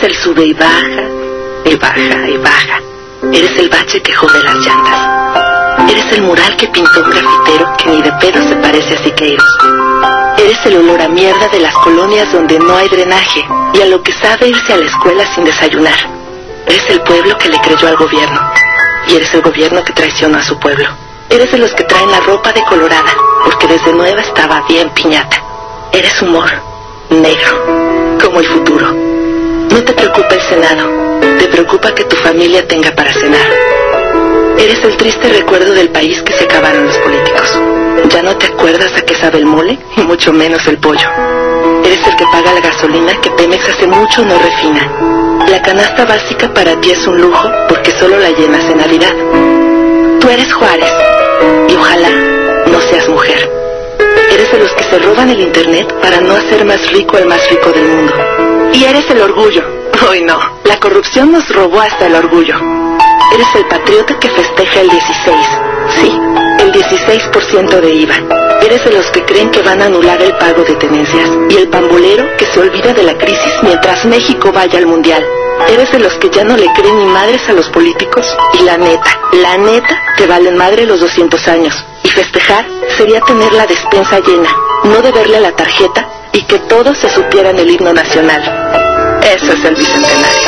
el sube y baja, y baja, y baja. Eres el bache que jode las llantas. Eres el mural que pintó un grafitero que ni de pedo se parece a Siqueiros. Eres el olor a mierda de las colonias donde no hay drenaje y a lo que sabe irse a la escuela sin desayunar. Eres el pueblo que le creyó al gobierno y eres el gobierno que traicionó a su pueblo. Eres de los que traen la ropa decolorada porque desde nueva estaba bien piñata. Eres humor, negro, como el futuro. No te preocupa el Senado, te preocupa que tu familia tenga para cenar. Eres el triste recuerdo del país que se acabaron los políticos. Ya no te acuerdas a qué sabe el mole y mucho menos el pollo. Eres el que paga la gasolina que Pemex hace mucho no refina. La canasta básica para ti es un lujo porque solo la llenas en Navidad. Tú eres Juárez y ojalá no seas mujer. Eres de los que se roban el internet para no hacer más rico al más rico del mundo. Y eres el orgullo. Hoy no, la corrupción nos robó hasta el orgullo. Eres el patriota que festeja el 16. Sí, el 16% de IVA. Eres de los que creen que van a anular el pago de tenencias. Y el pambolero que se olvida de la crisis mientras México vaya al mundial. Eres de los que ya no le creen ni madres a los políticos. Y la neta, te valen madre los 200 años. Y festejar sería tener la despensa llena, no deberle la tarjeta y que todos se supieran el himno nacional. Eso es el bicentenario.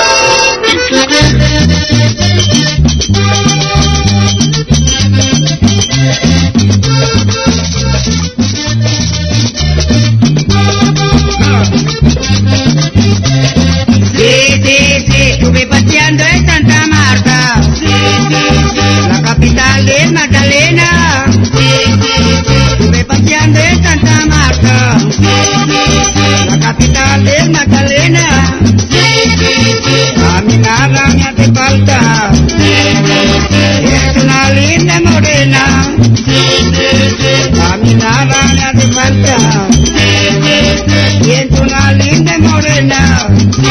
Sí, estuve paseando en Santa Marta, la capital de Magdalena. Estuve paseando en Santa Marta, la capital de Magdalena. A mí nada me hace falta, es una linda morena. A mí nada me hace falta, y es una linda morena.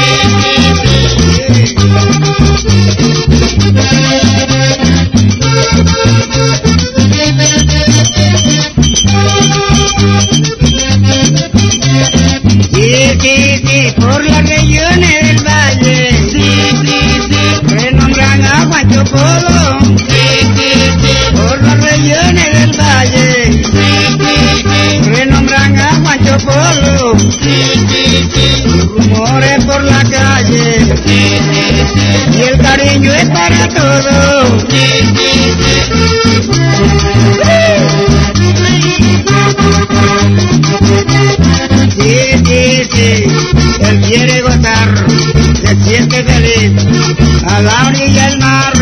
Sí, por las regiones del valle, renombran a Juancho Polo. Por las regiones del valle, renombran a Juancho Polo. Rumores por la calle, y el cariño es para todos. Sí, él quiere gozar, se siente feliz a la orilla del mar.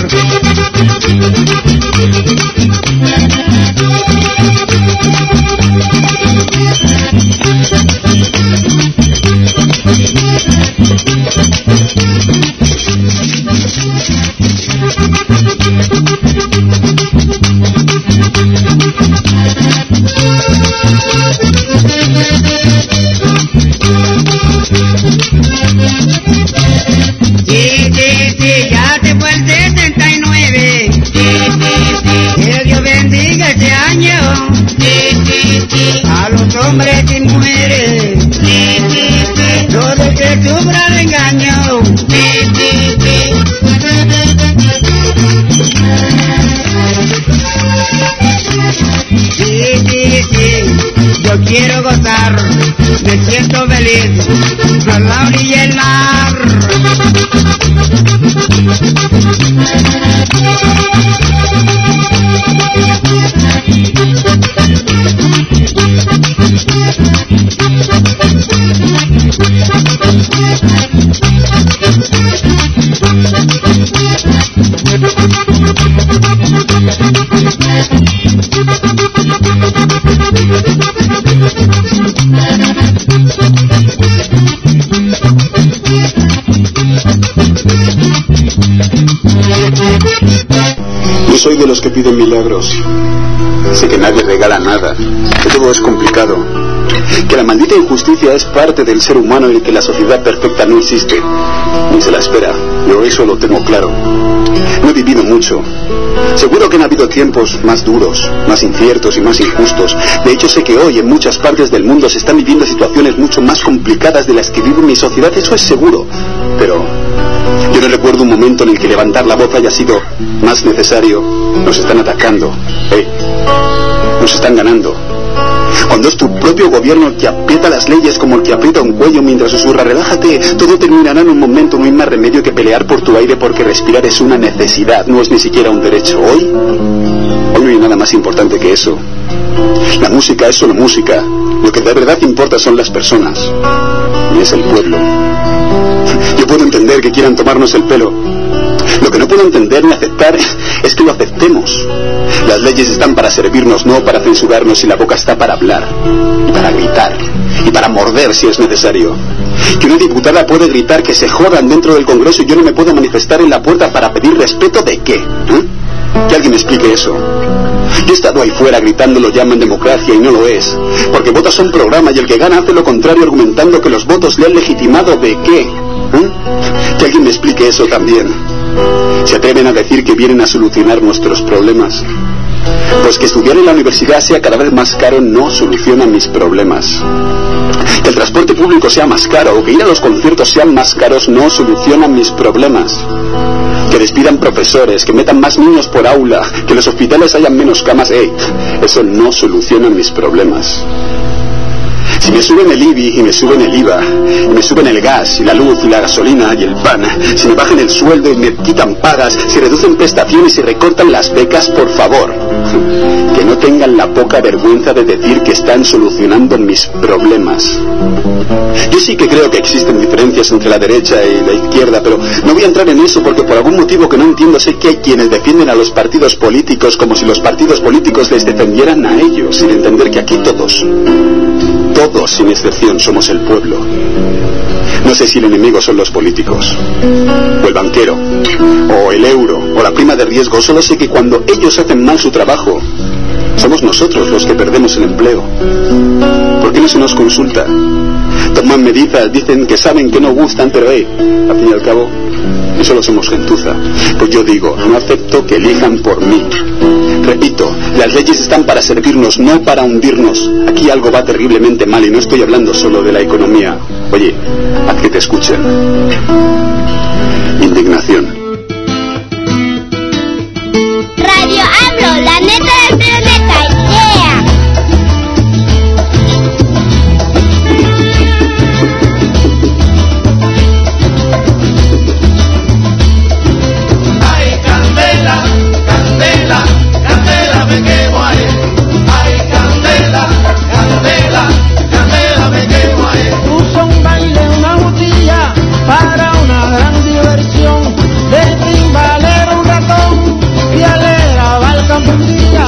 Sí, ya te fue el 69. Que Dios bendiga este año a los hombres y mujeres, todo el que sufra de engaño. Sí, yo quiero gozar, me siento feliz a la orilla del mar. Yo soy de los que piden milagros. Sé que nadie regala nada, que todo es complicado, que la maldita injusticia es parte del ser humano y que la sociedad perfecta no existe, ni se la espera. Yo eso lo tengo claro. No he vivido mucho. Seguro que han habido tiempos más duros, más inciertos y más injustos. De hecho, sé que hoy en muchas partes del mundo se están viviendo situaciones mucho más complicadas de las que vive mi sociedad, eso es seguro. Yo no recuerdo un momento en el que levantar la voz haya sido más necesario. Nos están atacando, nos están ganando. Cuando es tu propio gobierno el que aprieta las leyes como el que aprieta un cuello mientras susurra, relájate, todo terminará en un momento, no hay más remedio que pelear por tu aire porque respirar es una necesidad, no es ni siquiera un derecho. Hoy no hay nada más importante que eso. La música es solo música, lo que de verdad importa son las personas, y es el pueblo. Yo puedo entender que quieran tomarnos el pelo. Lo que no puedo entender ni aceptar es que lo aceptemos. Las leyes están para servirnos, no para censurarnos, y la boca está para hablar, y para gritar, y para morder si es necesario. Que una diputada puede gritar que se jodan dentro del Congreso y yo no me puedo manifestar en la puerta para pedir respeto, ¿de qué? Que alguien me explique eso. Yo he estado ahí fuera gritando, lo llaman democracia y no lo es, porque votas un programa y el que gana hace lo contrario argumentando que los votos le han legitimado, ¿de qué? Que alguien me explique eso también. ¿Se atreven a decir que vienen a solucionar nuestros problemas? Pues que estudiar en la universidad sea cada vez más caro no soluciona mis problemas. Que el transporte público sea más caro o que ir a los conciertos sean más caros no soluciona mis problemas. Que despidan profesores, que metan más niños por aula, que en los hospitales hayan menos camas, eso no soluciona mis problemas. Si me suben el IBI y me suben el IVA, y me suben el gas y la luz y la gasolina y el pan, si me bajan el sueldo y me quitan pagas, si reducen prestaciones y recortan las becas, por favor, que no tengan la poca vergüenza de decir que están solucionando mis problemas. Yo sí que creo que existen diferencias entre la derecha y la izquierda, pero no voy a entrar en eso porque por algún motivo que no entiendo sé que hay quienes defienden a los partidos políticos como si los partidos políticos les defendieran a ellos, sin entender que aquí todos sin excepción somos el pueblo. No sé si el enemigo son los políticos, o el banquero, o el euro, o la prima de riesgo. Solo sé que cuando ellos hacen mal su trabajo, somos nosotros los que perdemos el empleo. ¿Por qué no se nos consulta? Toman medidas, dicen que saben que no gustan, pero al fin y al cabo, y solo somos gentuza. Pues yo digo, no acepto que elijan por mí. Repito, las leyes están para servirnos, no para hundirnos. Aquí algo va terriblemente mal y no estoy hablando solo de la economía. Oye, haz que te escuchen. Indignación. Radio AMLO, la neta del planeta, yeah. Ay, candela, candela, candela me quemo ahí. Ay, candela, candela, candela me quemo ahí. Puso un baile, una botella para una gran diversión. De timbalero un ratón y alegraba al campo un día.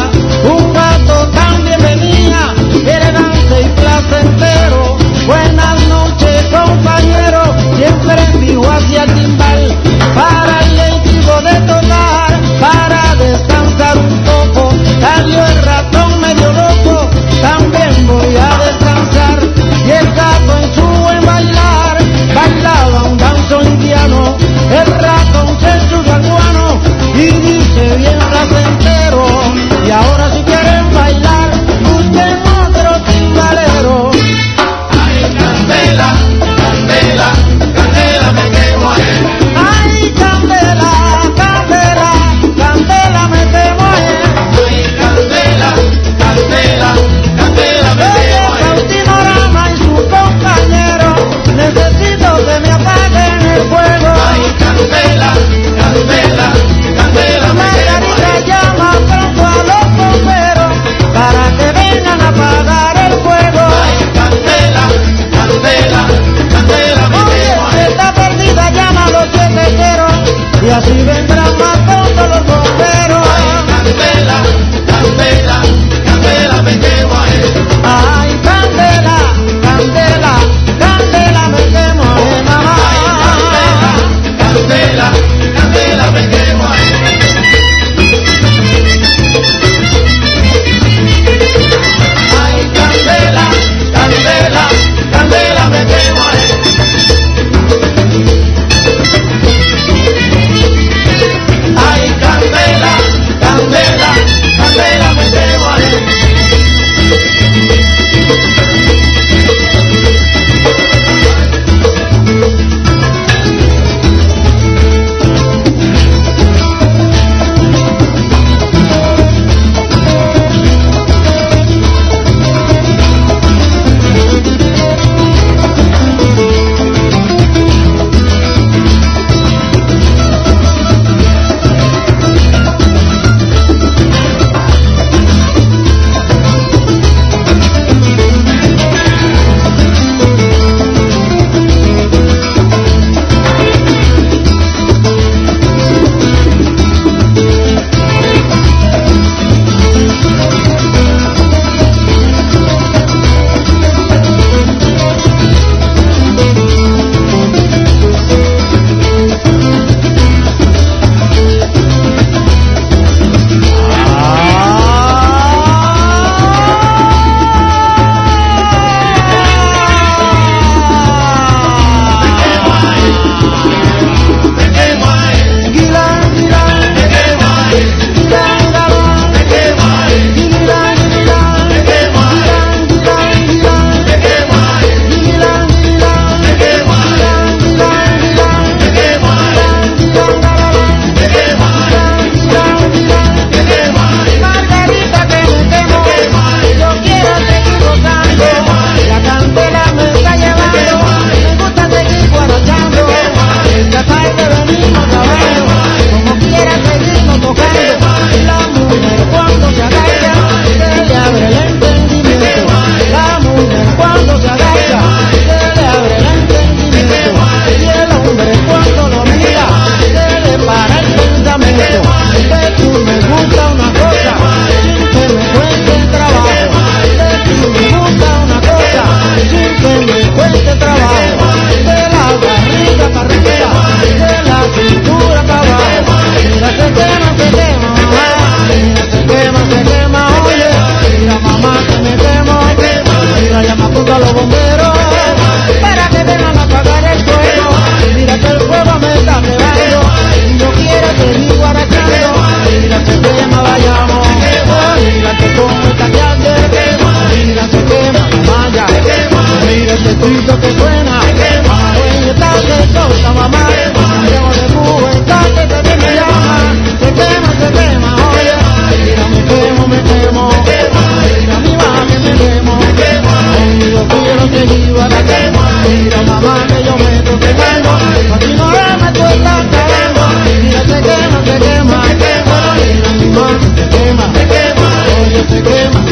grito que suena, oye esta que cosa mamá, llevo de cubo, esta que me llama, se quema, oye, mira me quemo, mira mi baja que me quemo, conmigo quiero que viva la quema, mira mamá que yo me estoy quemando, así no me tú estás cagando, mira se quema, mira mi mamá se quema, oye se quema.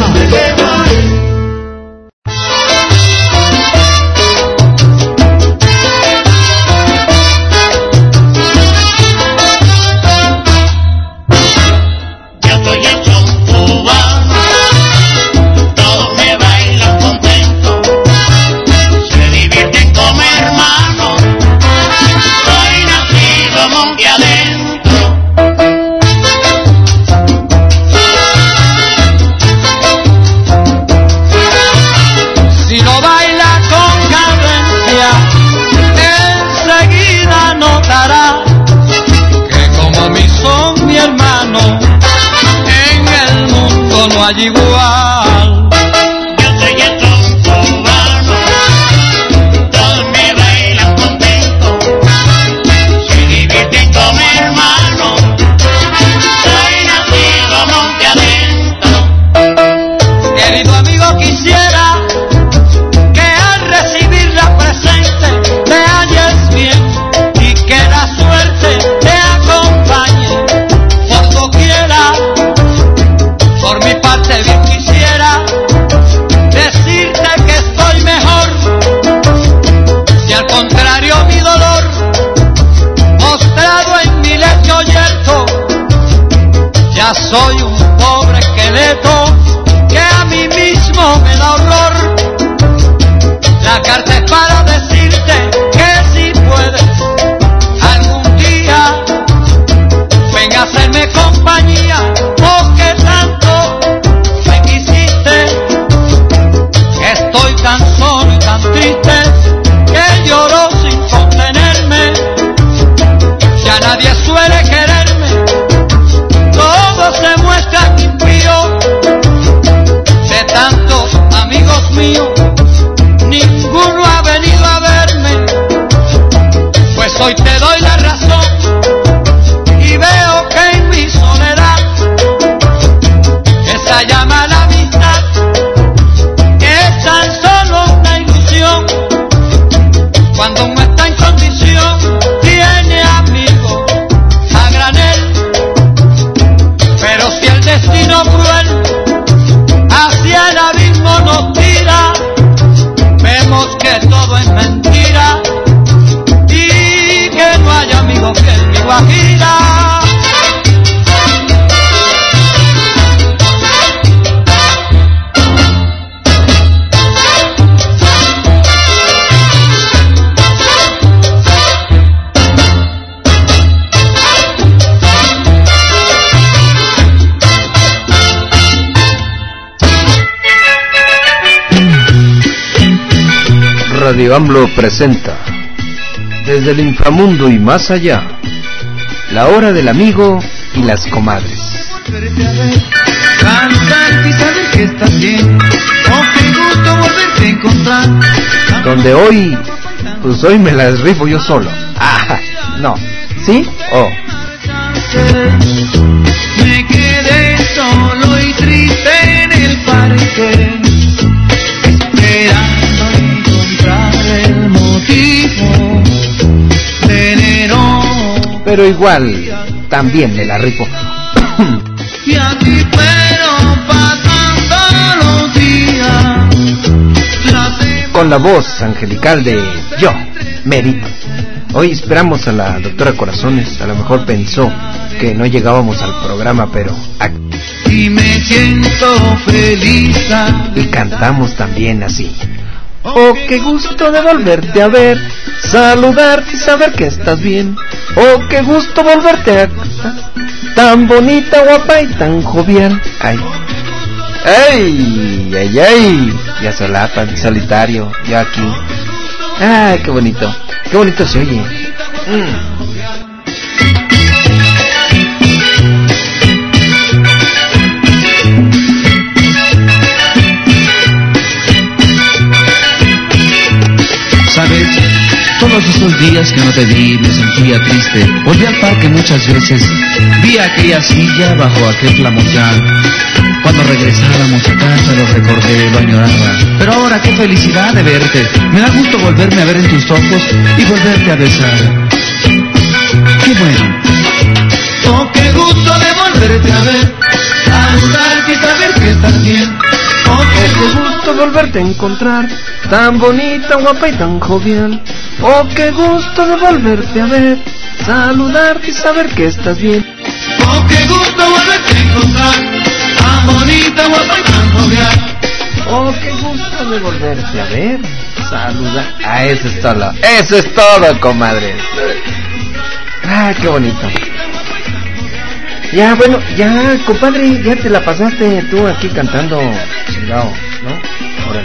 Igual. Yo soy el son cubano, todos me bailan contento, se divierten como hermanos, soy nacido monte adentro. Querido amigo, quisiera que al recibirla presente te halles bien y que la suerte te acompañe por doquiera. Por mi parte bien quisiera decirte que estoy mejor, si al contrario mi dolor mostrado en mi lecho yerto, ya soy un pobre esqueleto que a mí mismo me da horror. La carta es para decirte que si puedes algún día ven a hacerme compañía, porque tanto me quisiste, que estoy tan solo y tan triste, que lloro sin contenerme. Ya nadie suele quererme, todos se muestran impíos. De tantos amigos míos, ninguno ha venido a verme, pues hoy te doy la razón y veo que en mi soledad esa llama a la amistad es tan solo una ilusión. Cuando uno está en condición tiene amigos a granel, pero si el destino cruel hacia el abismo nos tira, vemos que todo es mentira y que no hay amigo fiel ni guajira. Radio AMLO presenta Desde el inframundo y más allá, la hora del amigo y las comadres. Cantar y saber que estás bien, oh qué gusto volverte a encontrar. Donde hoy, pues hoy me las rifo yo solo. Ah, no, ¿sí? Oh. Me quedé solo y triste en el parque, esperando encontrar el motivo de enero. Pero igual, también me la rifo. Y así fueron pasando los días. Con la voz angelical de yo, Merito. Hoy esperamos a la doctora Corazones. A lo mejor pensó que no llegábamos al programa, pero y me siento feliz. Y cantamos también así. Oh, qué gusto de volverte a ver, saludarte y saber que estás bien. Oh, qué gusto volverte a tan bonita, guapa y tan jovial. Ay, ay, ay, ay. Ya solapa, solitario, yo aquí. Ay, qué bonito se oye. Tantos días que no te vi, me sentía triste. Volví al parque muchas veces, vi aquella silla bajo aquel flamboyán. Cuando regresábamos a casa lo recordé, lo añoraba. Pero ahora qué felicidad de verte. Me da gusto volverme a ver en tus ojos y volverte a besar. Qué bueno. Oh, qué gusto de volverte a ver, saludarte y saber que estás bien. Oh, qué gusto volverte a encontrar, tan bonita, guapa y tan jovial. Oh, qué gusto de volverte a ver, saludarte y saber que estás bien. Oh, qué gusto volverte a encontrar, tan bonita, guapa y tan jovial. Oh, qué gusto de volverte a ver, saludar. Ah, eso es todo, comadre. Ah, qué bonito. Ya, bueno, ya, compadre, ya te la pasaste tú aquí cantando chingao, ¿no? Órale.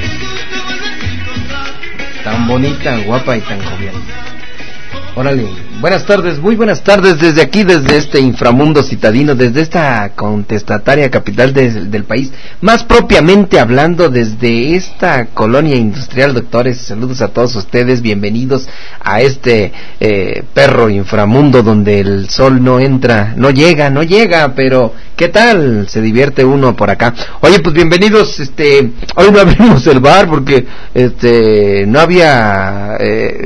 Tan bonita, guapa y tan jovial. Órale, buenas tardes, muy buenas tardes desde aquí, desde este inframundo citadino, desde esta contestataria capital del país, más propiamente hablando desde esta colonia industrial, doctores. Saludos a todos ustedes, bienvenidos a este perro inframundo donde el sol no entra, no llega, pero ¿qué tal? Se divierte uno por acá. Oye, pues bienvenidos, hoy no abrimos el bar porque no había,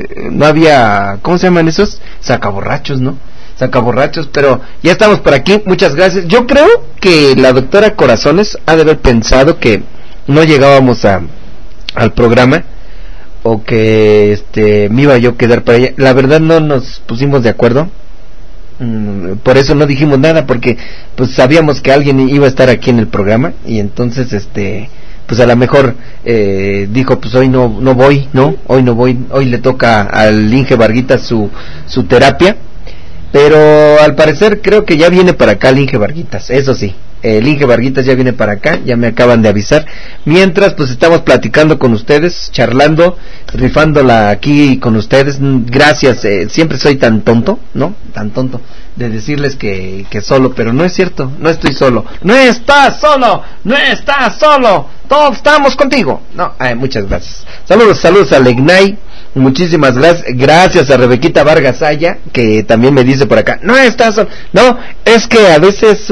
¿cómo se llaman esos? Sacaborrachos, ¿no? Sacaborrachos, pero ya estamos por aquí, muchas gracias. Yo creo que la doctora Corazones ha de haber pensado que no llegábamos al programa, o que me iba yo a quedar para ella. La verdad no nos pusimos de acuerdo, por eso no dijimos nada, porque pues sabíamos que alguien iba a estar aquí en el programa, y entonces pues a lo mejor dijo, pues hoy no voy, hoy le toca al Inge Varguitas su terapia, pero al parecer creo que ya viene para acá el Inge Varguitas, eso sí, el Inge Varguitas ya viene para acá, ya me acaban de avisar. Mientras pues estamos platicando con ustedes, charlando, rifándola aquí con ustedes. Gracias, siempre soy tan tonto, ¿no? Tan tonto de decirles que solo, pero no es cierto, no estoy solo. No estás solo, todos estamos contigo. No, muchas gracias. Saludos a Legnay. Muchísimas gracias a Rebequita Vargas Aya, que también me dice por acá, no estás solo. No, es que a veces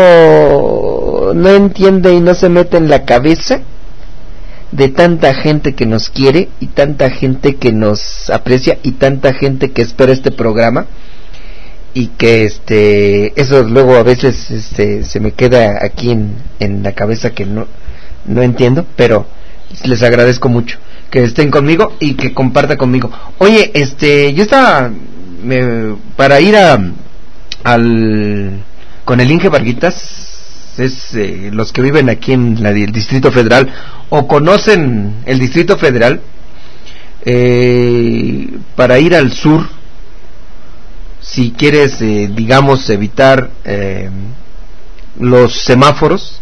uno no entiende y no se mete en la cabeza de tanta gente que nos quiere y tanta gente que nos aprecia y tanta gente que espera este programa, y que eso luego a veces se me queda aquí en la cabeza, que no entiendo, pero les agradezco mucho que estén conmigo y que comparta conmigo. Oye, yo estaba para ir con el Inge Varguitas, los que viven aquí en el Distrito Federal o conocen el Distrito Federal, para ir al sur, si quieres digamos evitar los semáforos,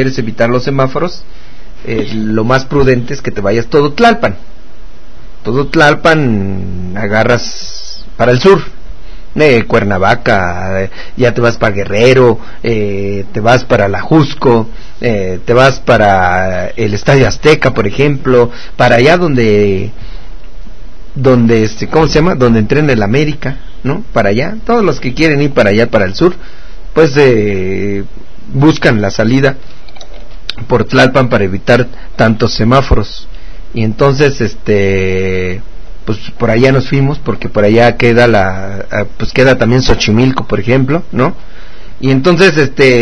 lo más prudente es que te vayas todo Tlalpan, agarras para el sur, Cuernavaca, ya te vas para Guerrero, te vas para la Jusco, te vas para el Estadio Azteca, por ejemplo, para allá donde ¿cómo se llama? Donde entrena el América, ¿no? Para allá, todos los que quieren ir para allá, para el sur, pues buscan la salida por Tlalpan para evitar tantos semáforos. Y entonces pues por allá nos fuimos, porque por allá queda queda también Xochimilco, por ejemplo, ¿no? Y entonces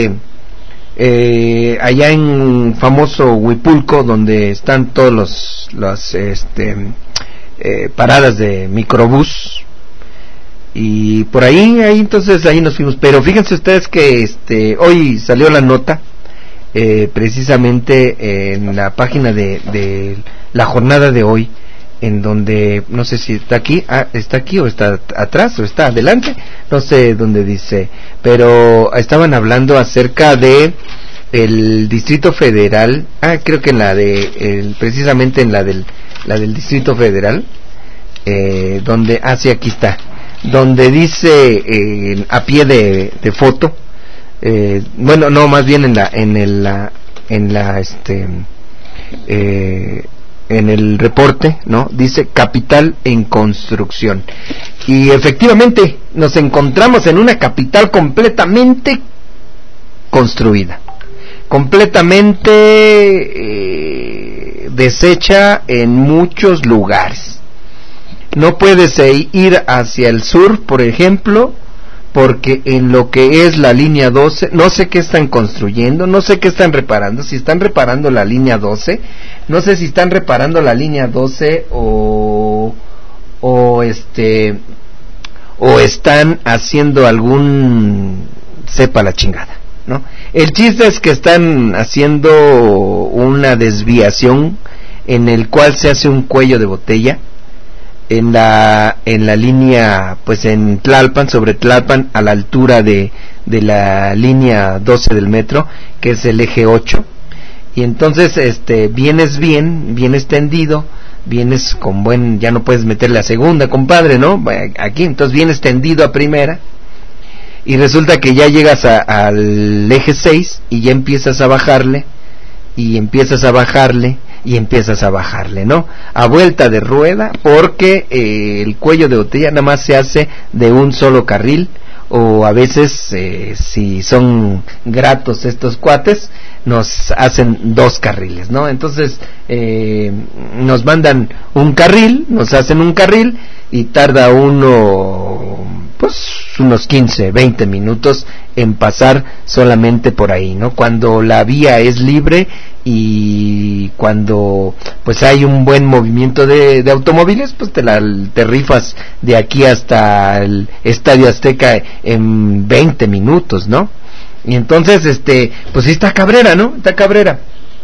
allá en famoso Huipulco, donde están todos las paradas de microbús, y por ahí entonces ahí nos fuimos. Pero fíjense ustedes que hoy salió la nota, precisamente en la página de la jornada de hoy, en donde no sé si está aquí o está atrás o está adelante, no sé dónde dice, pero estaban hablando acerca de el Distrito Federal. Creo que en precisamente en la del Distrito Federal, donde sí, aquí está, donde dice a pie de foto, bueno, no, más bien en en el reporte, ¿no? Dice capital en construcción. Y efectivamente nos encontramos en una capital completamente construida, completamente deshecha en muchos lugares. No puedes ir hacia el sur, por ejemplo, porque en lo que es la línea 12, no sé qué están construyendo, no sé qué están reparando, si están reparando la línea 12, no sé si están reparando la línea 12 o están haciendo algún, sepa la chingada, ¿no? El chiste es que están haciendo una desviación en el cual se hace un cuello de botella en la línea, pues en Tlalpan, sobre Tlalpan, a la altura de la línea 12 del metro, que es el eje 8, y entonces vienes tendido, vienes con ya no puedes meterle a segunda, compadre, ¿no? Aquí, entonces vienes tendido a primera, y resulta que ya llegas al eje 6, y ya empiezas a bajarle, ¿no? A vuelta de rueda, porque el cuello de botella nada más se hace de un solo carril, o a veces, si son gratos estos cuates, nos hacen 2 carriles, ¿no? Entonces, nos mandan un carril, nos hacen un carril, y tarda unos 15, 20 minutos en pasar solamente por ahí, ¿no? Cuando la vía es libre y cuando pues hay un buen movimiento de automóviles, pues te rifas de aquí hasta el Estadio Azteca en 20 minutos, ¿no? Y entonces, pues sí está cabrera, ¿no? Está cabrera.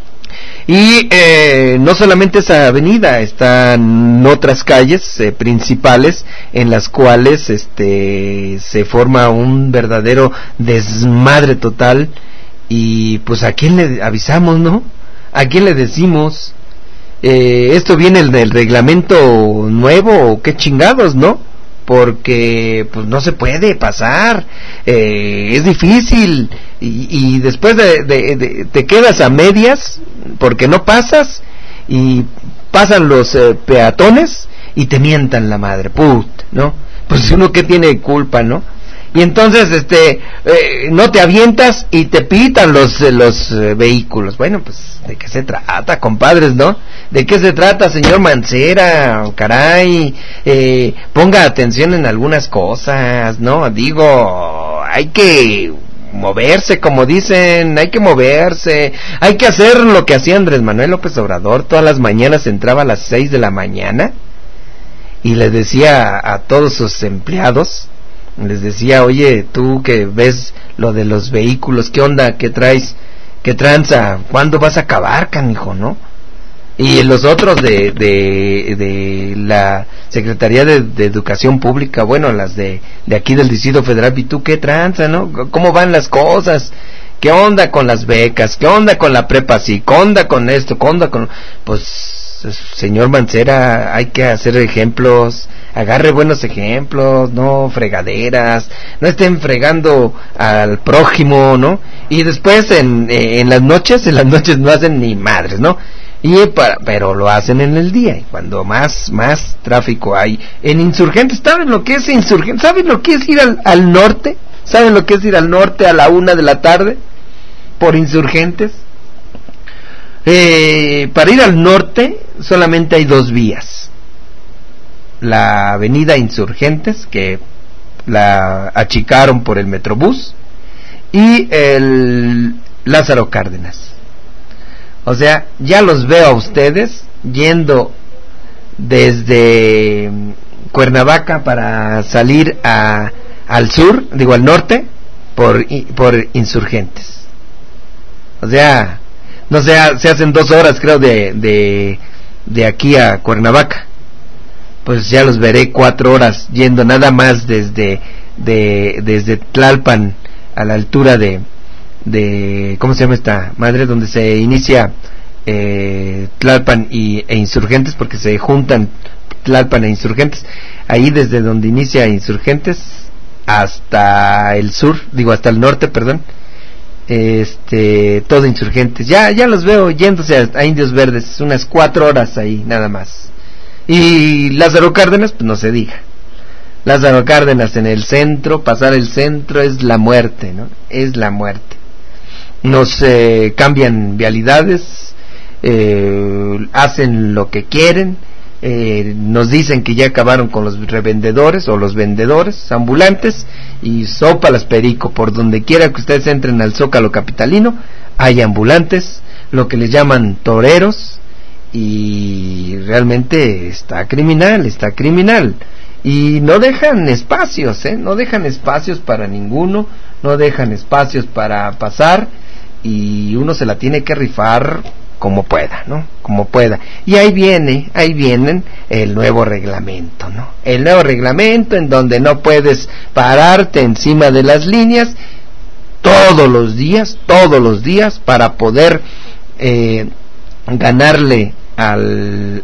Y no solamente esa avenida, están otras calles principales en las cuales se forma un verdadero desmadre total. Y pues ¿a quién le avisamos, no? ¿A quién le decimos? ¿Esto viene del reglamento nuevo o qué chingados, no? Porque pues no se puede pasar, es difícil, y después te quedas a medias porque no pasas, y pasan los peatones y te mientan la madre, ¿no? Pues uno que tiene culpa, ¿no? Y entonces no te avientas y te pitan los vehículos. Bueno, pues ¿de qué se trata, compadres, no? ¿De qué se trata, señor Mancera? Caray, ponga atención en algunas cosas, ¿no? Digo, hay que moverse, como dicen, hay que moverse, hay que hacer lo que hacía Andrés Manuel López Obrador. Todas las mañanas entraba a las 6 de la mañana y les decía a todos sus empleados, les decía: oye, tú que ves lo de los vehículos, ¿qué onda? ¿Qué traes? ¿Qué tranza? ¿Cuándo vas a acabar, canijo, no? Y los otros de la Secretaría de Educación Pública, bueno, las de aquí del Distrito Federal, ¿y tú qué tranza, no? ¿Cómo van las cosas? ¿Qué onda con las becas? ¿Qué onda con la prepa? ¿Sí? ¿Qué onda con esto? ¿Qué onda con...? Pues, señor Mancera, hay que hacer ejemplos, agarre buenos ejemplos, no fregaderas, no estén fregando al prójimo, ¿no? Y después en las noches no hacen ni madres, ¿no? Pero lo hacen en el día, y cuando más tráfico hay en Insurgentes. ¿Saben lo que es Insurgentes? ¿Saben lo que es ir al norte? ¿Saben lo que es ir al norte a la 1 de la tarde por Insurgentes? Para ir al norte solamente hay 2 vías: la avenida Insurgentes, que la achicaron por el Metrobús, y el Lázaro Cárdenas. O sea, ya los veo a ustedes yendo desde Cuernavaca para salir al sur, digo al norte, por Insurgentes. O sea, no sé, se hacen 2 horas, creo, de aquí a Cuernavaca. Pues ya los veré 4 horas yendo nada más desde Tlalpan a la altura de ¿cómo se llama esta madre? Donde se inicia Tlalpan e Insurgentes, porque se juntan Tlalpan e Insurgentes. Ahí desde donde inicia Insurgentes hasta el sur, digo hasta el norte, perdón. todo Insurgentes. Ya los veo yéndose a Indios Verdes, unas 4 horas ahí, nada más. Y Lázaro Cárdenas, pues no se diga. Lázaro Cárdenas en el centro, pasar el centro es la muerte, ¿no? Es la muerte. Nos cambian vialidades, hacen lo que quieren, nos dicen que ya acabaron con los revendedores o los vendedores ambulantes, y sópalas perico, por donde quiera que ustedes entren al Zócalo capitalino hay ambulantes, lo que les llaman toreros, y realmente está criminal, y no dejan espacios, no dejan espacios para ninguno, no dejan espacios para pasar, y uno se la tiene que rifar como pueda, ¿no? Como pueda. Y ahí vienen el nuevo reglamento, ¿no? El nuevo reglamento en donde no puedes pararte encima de las líneas todos los días para poder ganarle al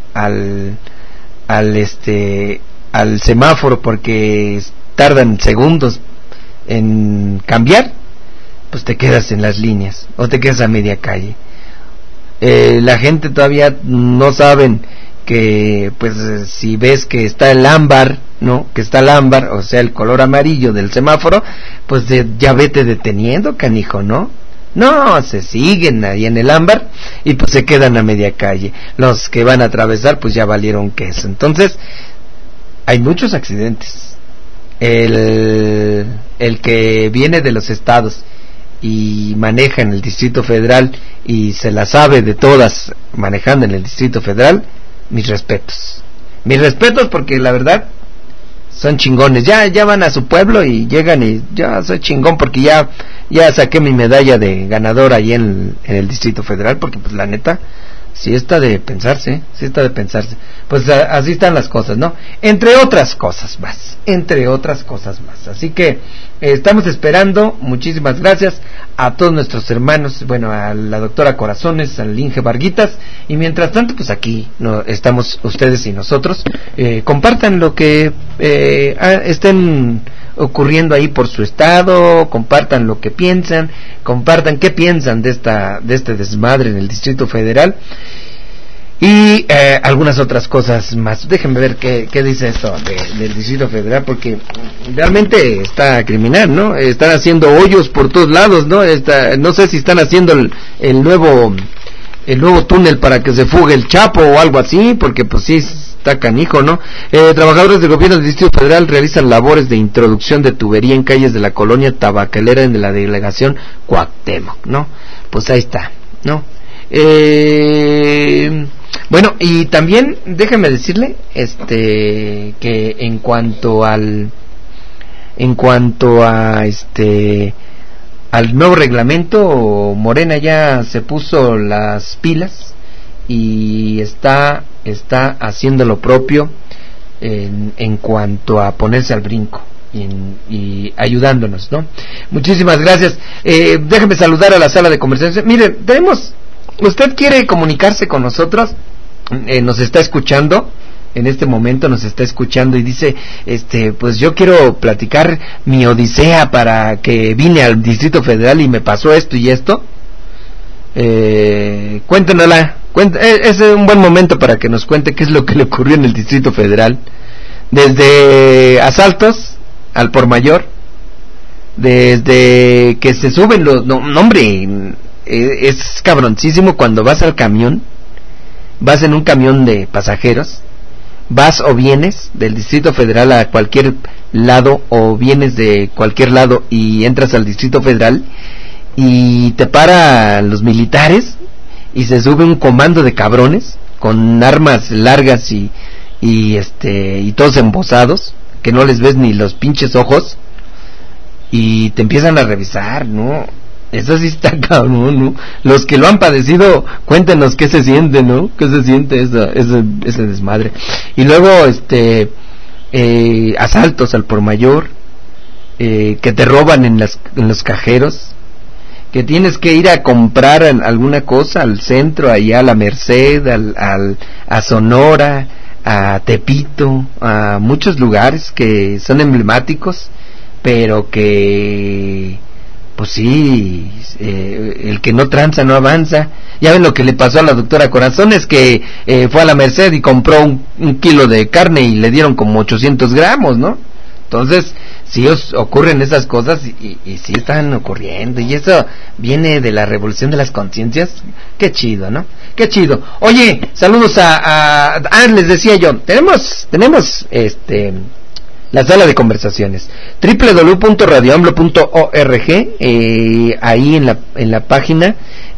semáforo, porque tardan segundos en cambiar. Pues te quedas en las líneas o te quedas a media calle. La gente todavía no saben que, pues, si ves que está el ámbar, ¿no? Que está el ámbar, o sea, el color amarillo del semáforo, pues ya vete deteniendo, canijo, ¿no? No, se siguen ahí en el ámbar y pues se quedan a media calle. Los que van a atravesar, pues ya valieron queso. Entonces, hay muchos accidentes. El que viene de los estados y maneja en el Distrito Federal y se la sabe de todas manejando en el Distrito Federal, mis respetos porque la verdad son chingones, ya van a su pueblo y llegan y ya soy chingón porque ya saqué mi medalla de ganador ahí en el Distrito Federal, porque pues la neta sí está de pensarse. Pues así están las cosas, ¿no? Entre otras cosas más. Así que estamos esperando. Muchísimas gracias a todos nuestros hermanos, bueno, a la doctora Corazones, al Inge Varguitas, y mientras tanto, pues aquí estamos ustedes y nosotros. Compartan lo que estén ocurriendo ahí por su estado, compartan lo que piensan, compartan qué piensan de este desmadre en el Distrito Federal y algunas otras cosas más. Déjenme ver qué dice esto del Distrito Federal, porque realmente está criminal, ¿no? Están haciendo hoyos por todos lados, ¿no? No sé si están haciendo el nuevo túnel para que se fugue el Chapo o algo así, porque pues sí está canijo, ¿no? Trabajadores del gobierno del Distrito Federal realizan labores de introducción de tubería en calles de la colonia tabacalera en la delegación Cuauhtémoc, ¿no? Pues ahí está, ¿no? Bueno, y también déjeme decirle que en cuanto a al nuevo reglamento, Morena ya se puso las pilas y está haciendo lo propio en cuanto a ponerse al brinco y ayudándonos, ¿no? Muchísimas gracias. Déjeme saludar a la sala de conversación. Miren, usted quiere comunicarse con nosotros, nos está escuchando. En este momento nos está escuchando y dice, pues yo quiero platicar mi odisea para que vine al Distrito Federal y me pasó esto y esto. Cuéntenosla. Es un buen momento para que nos cuente qué es lo que le ocurrió en el Distrito Federal. Desde asaltos al por mayor, desde que se suben los... No, hombre, es cabroncísimo cuando vas al camión, vas en un camión de pasajeros, vas o vienes del Distrito Federal a cualquier lado o vienes de cualquier lado y entras al Distrito Federal y te paran los militares y se sube un comando de cabrones con armas largas y todos embosados que no les ves ni los pinches ojos y te empiezan a revisar, ¿no? Eso sí está cabrón, ¿no? Los que lo han padecido, cuéntenos qué se siente, ¿no? ¿Qué se siente ese desmadre? Y luego, asaltos al por mayor, que te roban en los cajeros, que tienes que ir a comprar alguna cosa al centro, allá a la Merced, a Sonora, a Tepito, a muchos lugares que son emblemáticos, pero que pues sí, el que no tranza no avanza. Ya ven lo que le pasó a la doctora Corazones, que fue a la Merced y compró un kilo de carne y le dieron como 800 gramos, ¿no? Entonces, sí ocurren esas cosas y sí están ocurriendo, y eso viene de la revolución de las conciencias. Qué chido, ¿no? Qué chido. Oye, saludos les decía yo, tenemos la sala de conversaciones, www.radioamblo.org, ahí en la página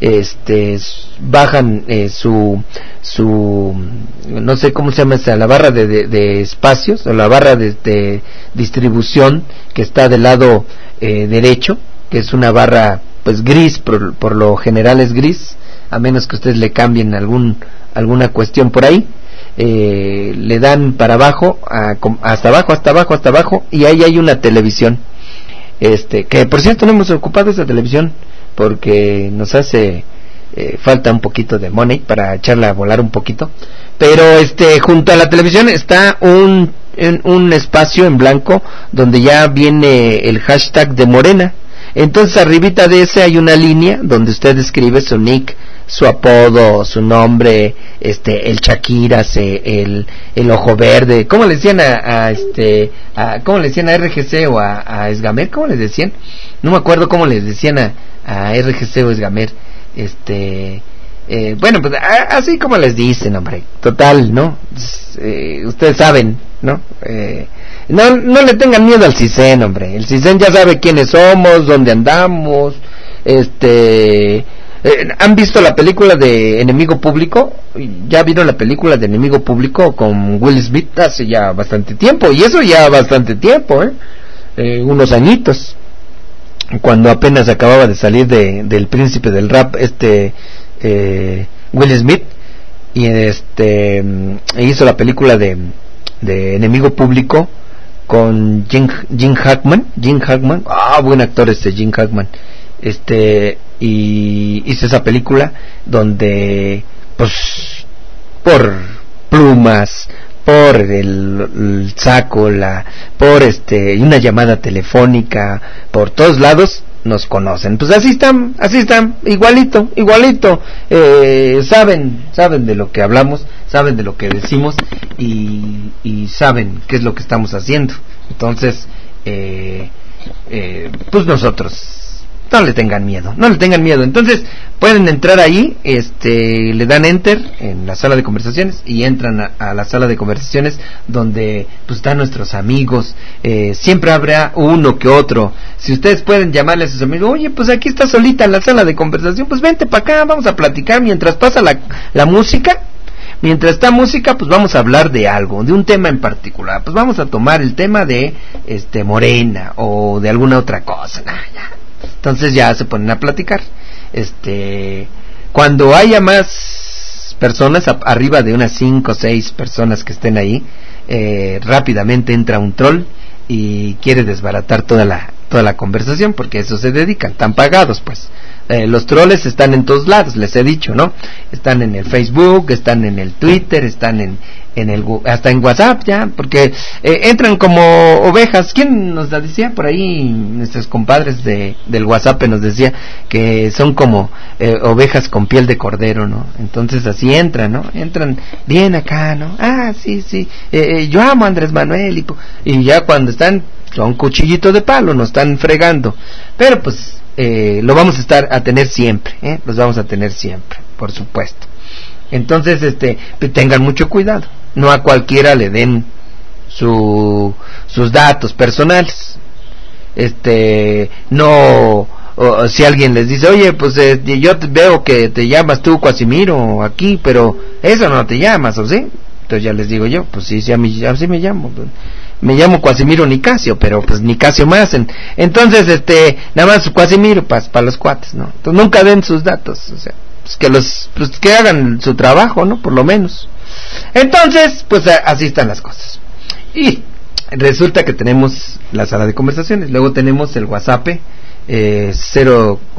bajan su no sé cómo se llama esa, la barra de espacios, o la barra de distribución, que está del lado derecho, que es una barra pues gris, por lo general es gris, a menos que ustedes le cambien alguna cuestión por ahí. Le dan para abajo, hasta abajo, y ahí hay una televisión, que por cierto no hemos ocupado esa televisión porque nos hace falta un poquito de money para echarla a volar un poquito, pero junto a la televisión está un espacio en blanco donde ya viene el hashtag de Morena. Entonces arribita de ese hay una línea donde usted escribe su nick, su apodo, su nombre, el Chaquiras, el Ojo Verde. ¿Cómo le decían cómo le decían a RGC o a Esgamer? ¿Cómo les decían? No me acuerdo cómo les decían a RGC o Esgamer. Bueno, pues así como les dicen, hombre. Total, ¿no? Ustedes saben, ¿no? No le tengan miedo al CISEN, hombre. El CISEN ya sabe quiénes somos, dónde andamos. ¿Han visto la película de Enemigo Público? ¿Ya vieron la película de Enemigo Público con Will Smith hace ya bastante tiempo? Y eso ya bastante tiempo, unos añitos, cuando apenas acababa de salir del príncipe del rap, Will Smith, y hizo la película de Enemigo Público con Jim Hackman. Buen actor Jim Hackman. Y hizo esa película donde, pues, por plumas, por el saco, por una llamada telefónica, por todos lados nos conocen. Pues así están, igualito, saben de lo que hablamos, saben de lo que decimos, y saben qué es lo que estamos haciendo. Entonces, pues nosotros, no le tengan miedo. Entonces pueden entrar ahí, le dan enter en la sala de conversaciones y entran a la sala de conversaciones, donde pues están nuestros amigos. Siempre habrá uno que otro. Si ustedes pueden llamarle a sus amigos, oye, pues aquí está solita la sala de conversación, pues vente para acá, vamos a platicar mientras pasa la música. Mientras está música, pues vamos a hablar de algo, de un tema en particular. Pues vamos a tomar el tema de Morena o de alguna otra cosa. Entonces ya se ponen a platicar. Cuando haya más personas, arriba de unas 5 o 6 personas que estén ahí, rápidamente entra un troll y quiere desbaratar toda la conversación, porque a eso se dedican, están pagados pues. Los troles están en todos lados, les he dicho, ¿no? Están en el Facebook, están en el Twitter, están hasta en WhatsApp ya, porque entran como ovejas. ¿Quién nos la decía por ahí? Nuestros compadres del WhatsApp nos decía que son como ovejas con piel de cordero, ¿no? Entonces así entran, ¿no? Entran bien acá, ¿no? Sí, yo amo a Andrés Manuel, y ya cuando están, son cuchillitos de palo, nos están fregando. Pero pues lo vamos a tener siempre, los vamos a tener siempre, por supuesto. Entonces, tengan mucho cuidado, no a cualquiera le den sus datos personales. No, si alguien les dice, oye, pues yo veo que te llamas tú Casimiro aquí, pero eso no te llamas, ¿o sí? Entonces ya les digo yo, pues sí, así me llamo. Me llamo Casimiro Nicasio, pero pues Nicasio más. Entonces, nada más Casimiro para los cuates, ¿no? Entonces nunca den sus datos, o sea, pues que hagan su trabajo, ¿no? Por lo menos. Entonces, pues así están las cosas. Y resulta que tenemos la sala de conversaciones, luego tenemos el WhatsApp,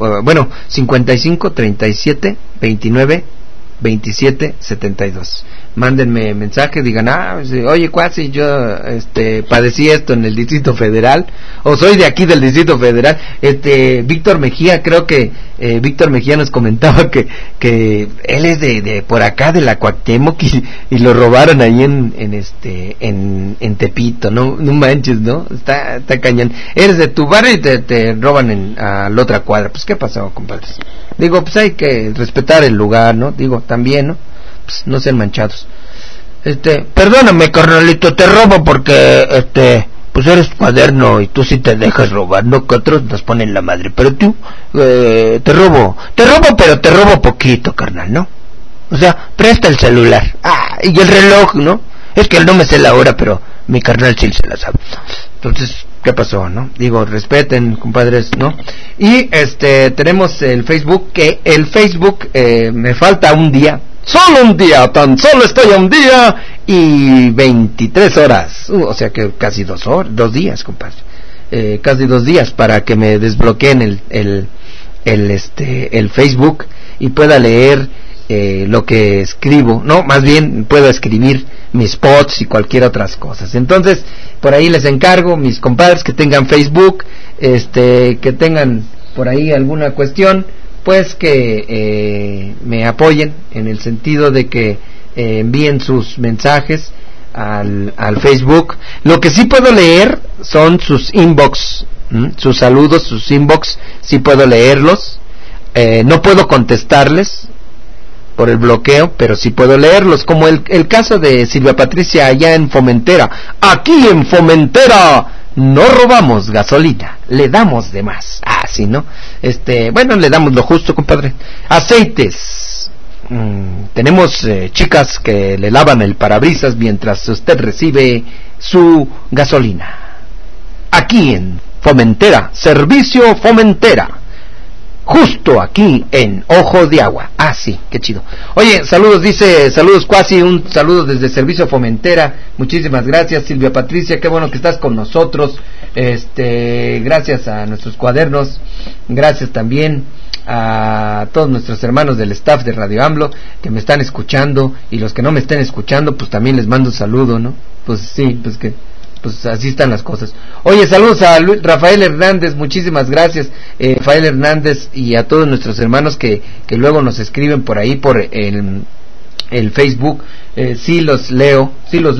55 37 29 27 72. mándenme mensajes, digan, oye, cuasi, yo padecí esto en el Distrito Federal, o soy de aquí del Distrito Federal. Víctor Mejía, creo que Víctor Mejía nos comentaba que él es de por acá, de la Cuauhtémoc, y lo robaron ahí en Tepito. No manches, ¿no? Está cañón. Eres de tu barrio y te roban a la otra cuadra. Pues, ¿qué pasó, compadres? Digo, pues hay que respetar el lugar, ¿no? Digo, también, ¿no? Pues no sean manchados. Perdóname, carnalito, te robo porque, pues eres cuaderno y tú sí te dejas robar, ¿no? Que otros nos ponen la madre, pero tú, te robo, pero te robo poquito, carnal, ¿no? O sea, presta el celular, y el reloj, ¿no? Es que él no me sé la hora, pero mi carnal sí se la sabe. Entonces, ¿qué pasó, no? Digo, respeten, compadres, ¿no? Y tenemos el Facebook, que el Facebook me falta un día, solo un día, tan solo estoy a un día y 23 horas, o sea que casi 2 días, compadre, casi 2 días para que me desbloqueen el Facebook y pueda leer lo que escribo, no, más bien puedo escribir mis spots y cualquier otras cosas. Entonces, por ahí les encargo, mis compadres que tengan Facebook, que tengan por ahí alguna cuestión, pues que me apoyen en el sentido de que envíen sus mensajes al Facebook. Lo que sí puedo leer son sus inbox, sus saludos, sus inbox, sí puedo leerlos. No puedo contestarles por el bloqueo, pero sí puedo leerlos, como el caso de Silvia Patricia allá en Fomentera. Aquí en Fomentera no robamos gasolina, le damos de más. Sí, ¿no? Bueno, le damos lo justo, compadre. Aceites. Tenemos chicas que le lavan el parabrisas mientras usted recibe su gasolina. Aquí en Fomentera, Servicio Fomentera. Justo aquí en Ojo de Agua. Sí, qué chido. Oye, saludos, dice, saludos Cuasi, un saludo desde Servicio Fomentera. Muchísimas gracias, Silvia Patricia, qué bueno que estás con nosotros. Gracias a nuestros cuadernos, gracias también a todos nuestros hermanos del staff de Radio AMLO que me están escuchando, y los que no me estén escuchando, pues también les mando un saludo, ¿no? Pues sí, pues así están las cosas. Oye, saludos a Rafael Hernández, muchísimas gracias, Rafael Hernández, y a todos nuestros hermanos que luego nos escriben por ahí por el Facebook. Sí los leo.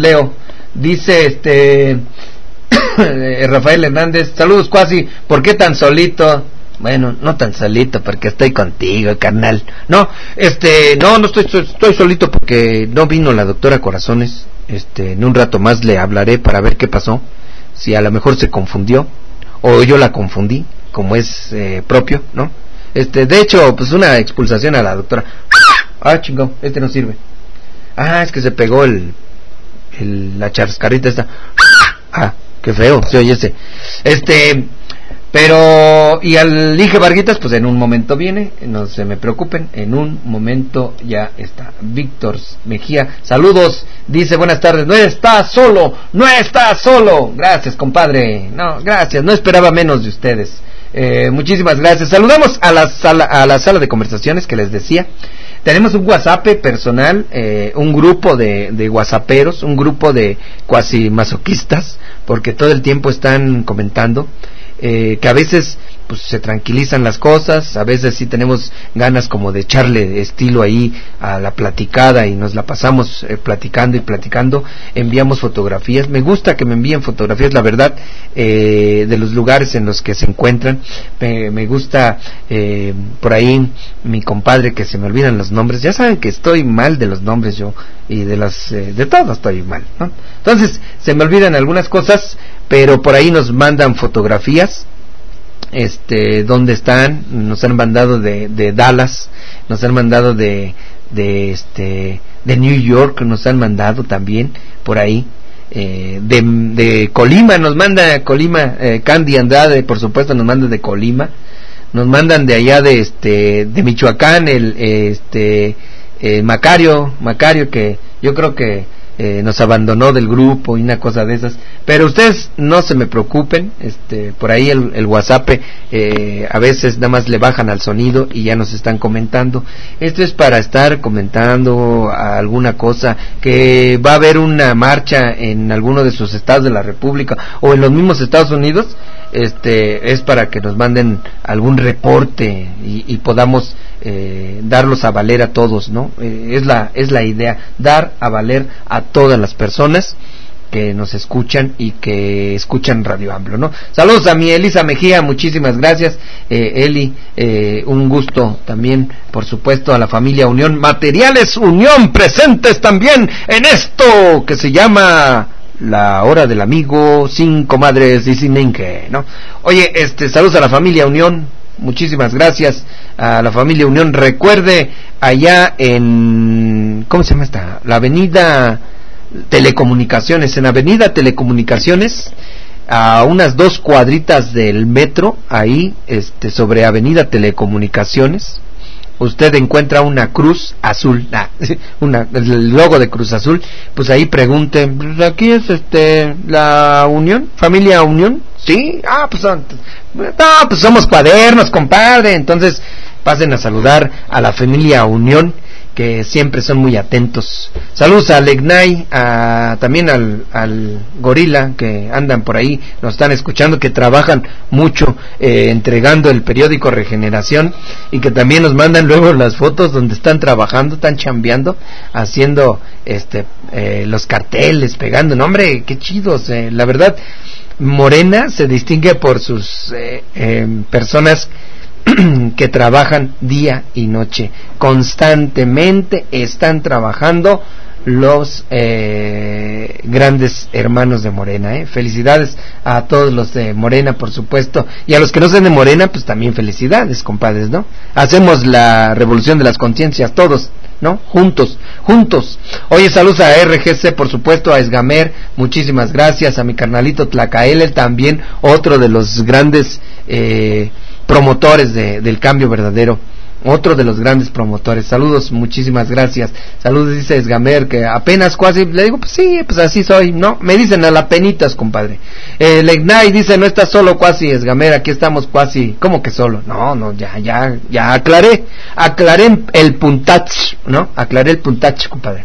Dice Rafael Hernández, saludos Cuasi, ¿por qué tan solito? Bueno, no tan solito, porque estoy contigo, carnal. No, no estoy solito porque no vino la doctora Corazones. En un rato más le hablaré para ver qué pasó, si a lo mejor se confundió o yo la confundí, como es propio, ¿no? De hecho, pues una expulsación a la doctora. Chingón, no sirve. Es que se pegó la chascarita esta. Qué feo se oye pero, y al Inge Varguitas, pues en un momento viene, no se me preocupen, en un momento ya está. Víctor Mejía, saludos, dice, buenas tardes, no está solo, gracias, compadre, no, gracias, no esperaba menos de ustedes. Muchísimas gracias. Saludamos a la sala de conversaciones que les decía. Tenemos un WhatsApp personal, un grupo de whatsapperos, un grupo de cuasi masoquistas, porque todo el tiempo están comentando, que a veces pues se tranquilizan las cosas, a veces sí tenemos ganas como de echarle estilo ahí a la platicada y nos la pasamos platicando, enviamos fotografías. Me gusta que me envíen fotografías, la verdad, de los lugares en los que se encuentran. Me gusta, por ahí mi compadre, que se me olvidan los nombres, ya saben que estoy mal de los nombres yo, y de todo estoy mal, ¿no? Entonces se me olvidan algunas cosas, pero por ahí nos mandan fotografías, dónde están. Nos han mandado de Dallas, nos han mandado de New York, nos han mandado también por ahí, de Colima, nos manda Colima, Candy Andrade, por supuesto, nos manda de Colima, nos mandan de allá de Michoacán, el Macario, que yo creo que nos abandonó del grupo y una cosa de esas, pero ustedes no se me preocupen, por ahí el WhatsApp a veces nada más le bajan al sonido y ya nos están comentando. Esto es para estar comentando alguna cosa, que va a haber una marcha en alguno de sus estados de la República o en los mismos Estados Unidos, es para que nos manden algún reporte y podamos darlos a valer a todos, ¿no? Es la idea, dar a valer a todas las personas que nos escuchan y que escuchan Radio AMLO, ¿no? Saludos a mi Elisa Mejía, muchísimas gracias, Eli, un gusto también, por supuesto, a la familia Unión, Materiales Unión, presentes también en esto que se llama La Hora del Amigo, sin comadres y sin inque, ¿no? Oye, saludos a la familia Unión, muchísimas gracias a la familia Unión. Recuerde, allá en, ¿cómo se llama esta? La avenida Telecomunicaciones, en avenida Telecomunicaciones, a unas 2 cuadritas del metro, ahí, sobre avenida Telecomunicaciones, usted encuentra una cruz azul, el logo de Cruz Azul, pues ahí pregunte, pues aquí es la Unión, familia Unión, ¿sí? Pues somos cuadernos, compadre. Entonces pasen a saludar a la familia Unión, que siempre son muy atentos. Saludos a Legnay, también al Gorila, que andan por ahí, nos están escuchando, que trabajan mucho entregando el periódico Regeneración, y que también nos mandan luego las fotos donde están trabajando, están chambeando, haciendo los carteles, pegando. No, hombre, qué chidos, la verdad. Morena se distingue por sus personas que trabajan día y noche, constantemente están trabajando los grandes hermanos de Morena, felicidades a todos los de Morena, por supuesto, y a los que no sean de Morena, pues también felicidades, compadres, ¿no? Hacemos la revolución de las conciencias todos, ¿no? Juntos. Oye, saludos a RGC, por supuesto, a Esgamer, muchísimas gracias, a mi carnalito Tlacaele, también otro de los grandes promotores del cambio verdadero, otro de los grandes promotores. Saludos, muchísimas gracias. Saludos, dice Esgamer, que apenas casi, le digo, pues sí, pues así soy, ¿no? Me dicen a la penitas, compadre. Legnay dice, no estás solo, cuasi, Esgamer, aquí estamos cuasi. ¿Cómo que solo? No, ya aclaré el puntach, ¿no? Aclaré el puntach, compadre.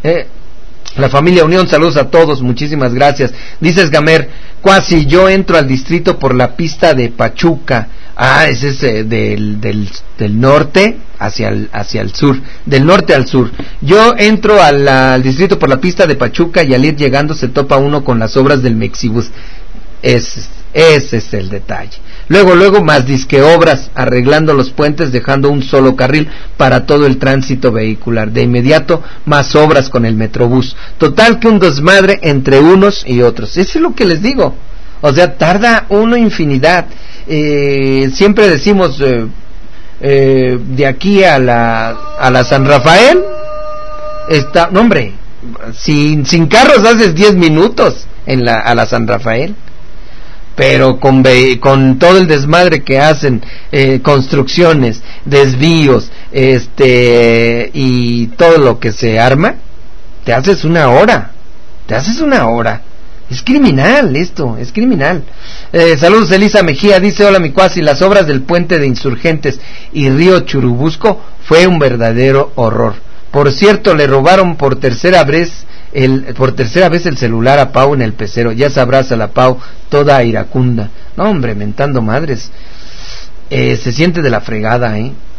La familia Unión, saludos a todos, muchísimas gracias. Dice Esgamer, cuasi, yo entro al distrito por la pista de Pachuca. Ese es del norte hacia el sur, del norte al sur. Yo entro al distrito por la pista de Pachuca, y al ir llegando se topa uno con las obras del Mexibus. Ese es el detalle. Luego más disque obras, arreglando los puentes, dejando un solo carril para todo el tránsito vehicular. De inmediato más obras con el Metrobús. Total que un desmadre entre unos y otros. Eso es lo que les digo. O sea, tarda uno infinidad. Siempre decimos, de aquí a la San Rafael, no, hombre, sin carros haces 10 minutos a la San Rafael. Pero con todo el desmadre que hacen, construcciones, desvíos, y todo lo que se arma, te haces una hora. Es criminal esto, es criminal. Saludos, Elisa Mejía, dice, hola mi cuasi, las obras del puente de Insurgentes y Río Churubusco fue un verdadero horror. Por cierto, le robaron por tercera vez el celular a Pau en el pecero. Ya sabrás, a la Pau toda iracunda. No, hombre, mentando madres. Se siente de la fregada,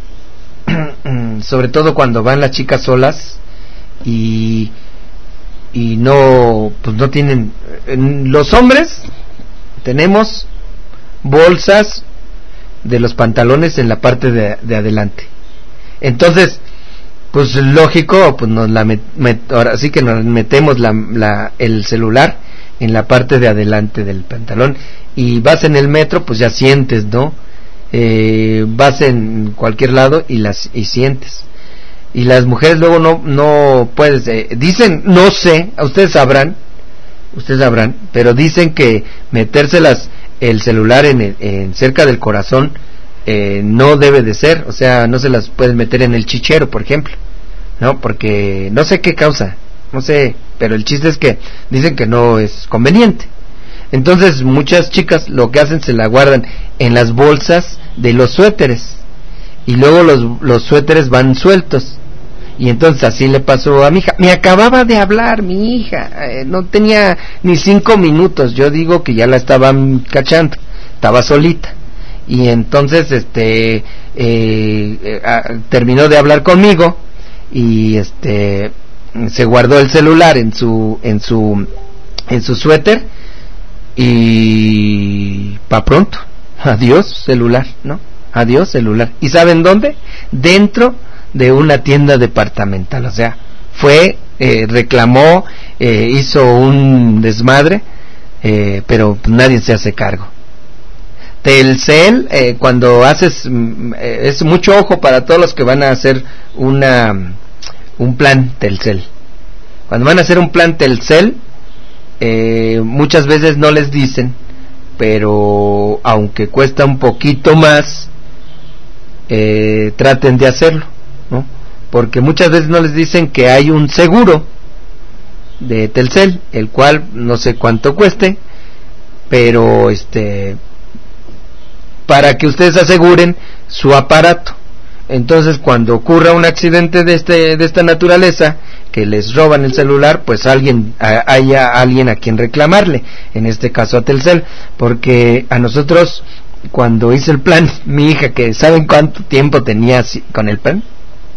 sobre todo cuando van las chicas solas y no, pues no tienen. Los hombres tenemos bolsas de los pantalones en la parte de adelante. Entonces, pues lógico, pues ahora sí que nos metemos el celular en la parte de adelante del pantalón, y vas en el metro, pues ya sientes, ¿no? Vas en cualquier lado y sientes. Y las mujeres luego no puedes, dicen, no sé, ustedes sabrán, pero dicen que metérselas el celular en cerca del corazón no debe de ser, o sea, no se las pueden meter en el chichero, por ejemplo, no, porque no sé qué causa, no sé, pero el chiste es que dicen que no es conveniente. Entonces muchas chicas lo que hacen, se la guardan en las bolsas de los suéteres, y luego los suéteres van sueltos. Y entonces así le pasó a mi hija. Me acababa de hablar mi hija, no tenía ni 5 minutos, yo digo que ya la estaban cachando, estaba solita. Y entonces terminó de hablar conmigo y se guardó el celular en su suéter, y pa' pronto, adiós celular, ¿no? Adiós celular. ¿Y saben dónde? Dentro de una tienda departamental. O sea, fue, reclamó, hizo un desmadre, pero nadie se hace cargo. Telcel, cuando haces, es mucho ojo para todos los que van a hacer un plan Telcel. Cuando van a hacer un plan Telcel, muchas veces no les dicen, pero aunque cuesta un poquito más, traten de hacerlo, ¿no? Porque muchas veces no les dicen que hay un seguro de Telcel, el cual no sé cuánto cueste, pero para que ustedes aseguren su aparato. Entonces, cuando ocurra un accidente de esta naturaleza, que les roban el celular, pues haya alguien a quien reclamarle, en este caso a Telcel, porque a nosotros, cuando hice el plan, mi hija, que ¿saben cuánto tiempo tenía con el plan?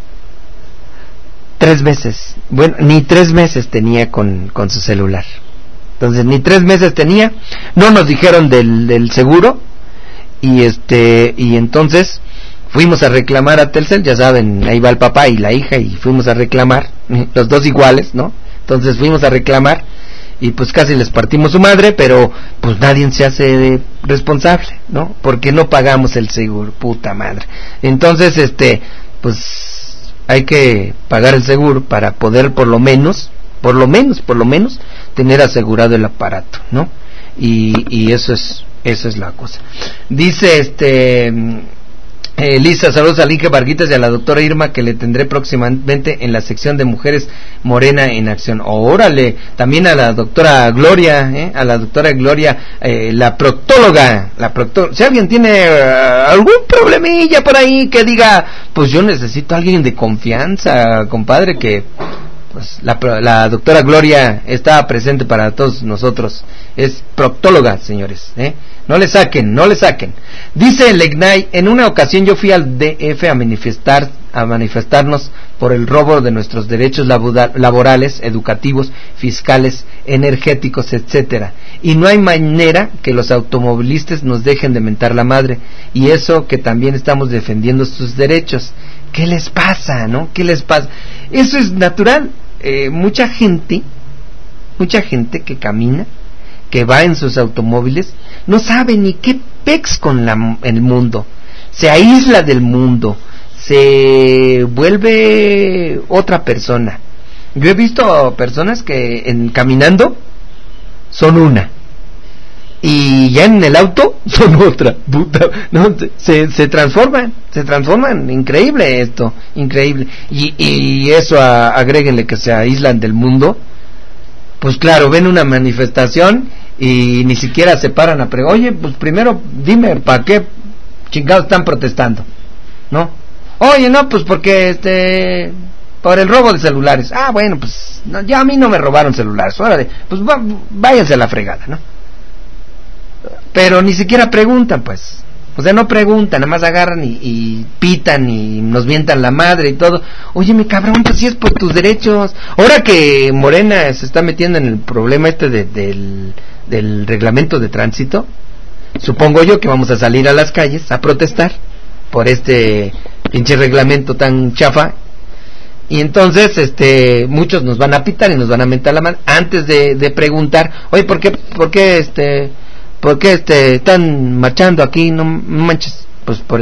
3 meses. Bueno, ni 3 meses tenía con su celular. Entonces, ni 3 meses tenía, no nos dijeron del seguro, y entonces fuimos a reclamar a Telcel, ya saben, ahí va el papá y la hija, y fuimos a reclamar, los dos iguales, ¿no? Entonces fuimos a reclamar, y pues casi les partimos su madre, pero pues nadie se hace responsable, ¿no? Porque no pagamos el seguro, puta madre. Entonces, pues hay que pagar el seguro para poder por lo menos, tener asegurado el aparato, ¿no? Y eso es la cosa. Dice Lisa, saludos a Inge Varguitas y a la doctora Irma, que le tendré próximamente en la sección de Mujeres Morena en Acción. Órale, también a la doctora Gloria, la proctóloga, si alguien tiene algún problemilla por ahí, que diga, pues yo necesito a alguien de confianza, compadre, que pues la doctora Gloria está presente para todos nosotros. Es proctóloga, señores, no le saquen. Dice Legnay, en una ocasión yo fui al DF a manifestarnos por el robo de nuestros derechos laborales, educativos, fiscales, energéticos, etcétera, y no hay manera que los automovilistas nos dejen de mentar la madre, y eso que también estamos defendiendo sus derechos. ¿Qué les pasa, no? ¿Qué les pasa? Eso es natural. Mucha gente que camina, que va en sus automóviles, no sabe ni qué pex con el mundo, se aísla del mundo, se vuelve otra persona. Yo he visto personas que caminando son una, y ya en el auto son otra, puta, no, se transforman, increíble esto, increíble. Y eso agréguenle que se aíslan del mundo. Pues claro, ven una manifestación y ni siquiera se paran a preguntar, oye, pues primero dime, ¿para qué chingados están protestando? ¿No? Oye, no, pues porque por el robo de celulares. Ah, bueno, pues no, ya a mí no me robaron celulares, órale, pues váyanse a la fregada, ¿no? Pero ni siquiera preguntan, pues. O sea, no preguntan, nada más agarran y pitan y nos mientan la madre y todo. Oye, mi cabrón, pues si es por tus derechos. Ahora que Morena se está metiendo en el problema del reglamento de tránsito, supongo yo que vamos a salir a las calles a protestar por este pinche reglamento tan chafa. Y entonces, muchos nos van a pitar y nos van a mentar la madre antes de preguntar, oye, ¿por qué están marchando aquí? No manches, pues por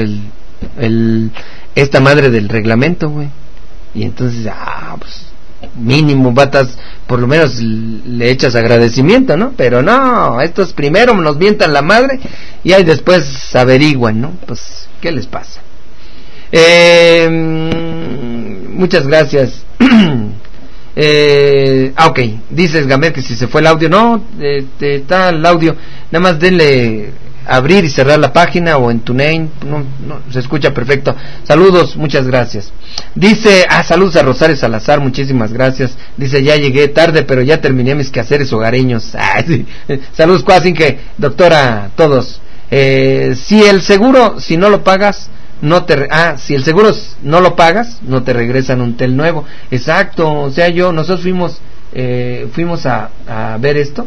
esta madre del reglamento, güey. Y entonces, pues mínimo batas, por lo menos le echas agradecimiento, ¿no? Pero no, estos primero nos mientan la madre y ahí después averiguan, ¿no? Pues, ¿qué les pasa? Muchas gracias. Ok, dices Gamer que si se fue el audio. No, está el audio. Nada más denle abrir y cerrar la página o en TuneIn. No, se escucha perfecto. Saludos, muchas gracias. Dice, saludos a Rosario Salazar, muchísimas gracias. Dice, ya llegué tarde, pero ya terminé mis quehaceres hogareños. Sí. Saludos, Cuasin, que doctora, todos. Si el seguro, si no lo pagas, si el seguro no lo pagas, no te regresan un tel nuevo. Exacto, o sea, nosotros fuimos a ver esto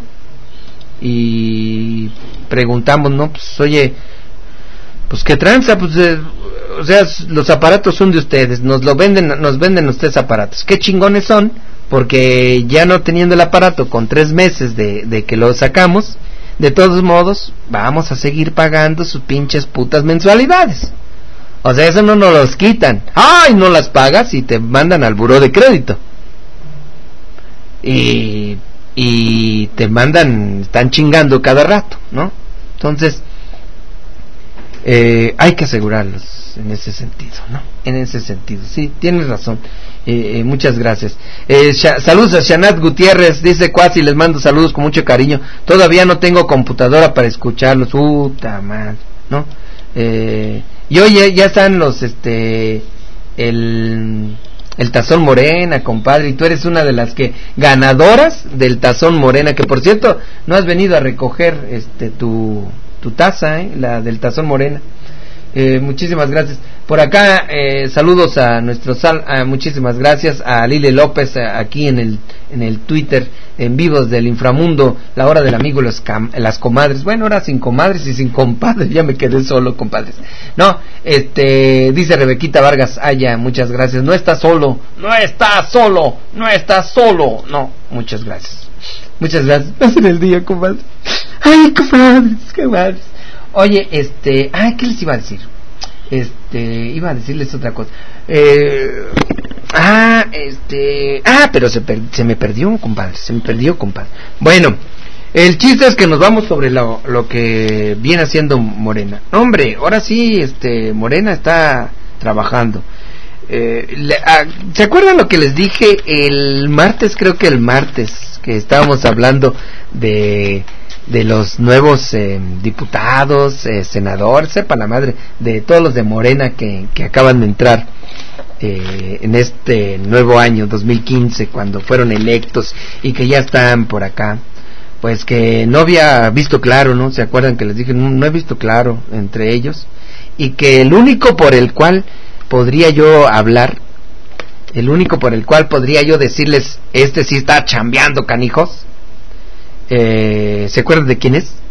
y preguntamos, ¿no? Pues oye, pues qué tranza, pues o sea, los aparatos son de ustedes, nos venden ustedes aparatos, qué chingones son, porque ya no teniendo el aparato con 3 meses de que lo sacamos, de todos modos vamos a seguir pagando sus pinches putas mensualidades. O sea, eso no nos los quitan. ¡Ay! No las pagas y te mandan al buró de crédito. Y te mandan, están chingando cada rato, ¿no? Entonces, hay que asegurarlos en ese sentido, ¿no? En ese sentido, sí, tienes razón. Muchas gracias. Saludos a Shanat Gutiérrez, dice Cuasi, les mando saludos con mucho cariño. Todavía no tengo computadora para escucharlos. Puta madre, ¿no? Y oye, ya están los el Tazón Morena, compadre, y tú eres una de las que ganadoras del Tazón Morena, que por cierto no has venido a recoger tu taza, la del Tazón Morena. Muchísimas gracias. Por acá saludos a muchísimas gracias a Lile López, aquí en el Twitter, en vivos del inframundo, la hora del amigo, las comadres. Bueno, ahora sin comadres y sin compadres, ya me quedé solo, compadres. No, dice Rebequita Vargas Aya, muchas gracias. No está solo. No, muchas gracias. Pasen el día, compadres. Ay, comadres. Oye, ¿qué les iba a decir? Iba a decirles otra cosa. Pero se me perdió, compadre. Bueno, el chiste es que nos vamos sobre lo que viene haciendo Morena. Hombre, ahora sí, Morena está trabajando. ¿Se acuerdan lo que les dije el martes? Creo que el martes, que estábamos hablando de los nuevos diputados, senadores, sepa la madre, de todos los de Morena que acaban de entrar en este nuevo año 2015, cuando fueron electos y que ya están por acá. Pues que no había visto claro, ¿no? ¿Se acuerdan que les dije? No he visto claro entre ellos, y que el único por el cual podría yo hablar, el único por el cual podría yo decirles, sí está chambeando, canijos. ¿Se acuerdan de quién es?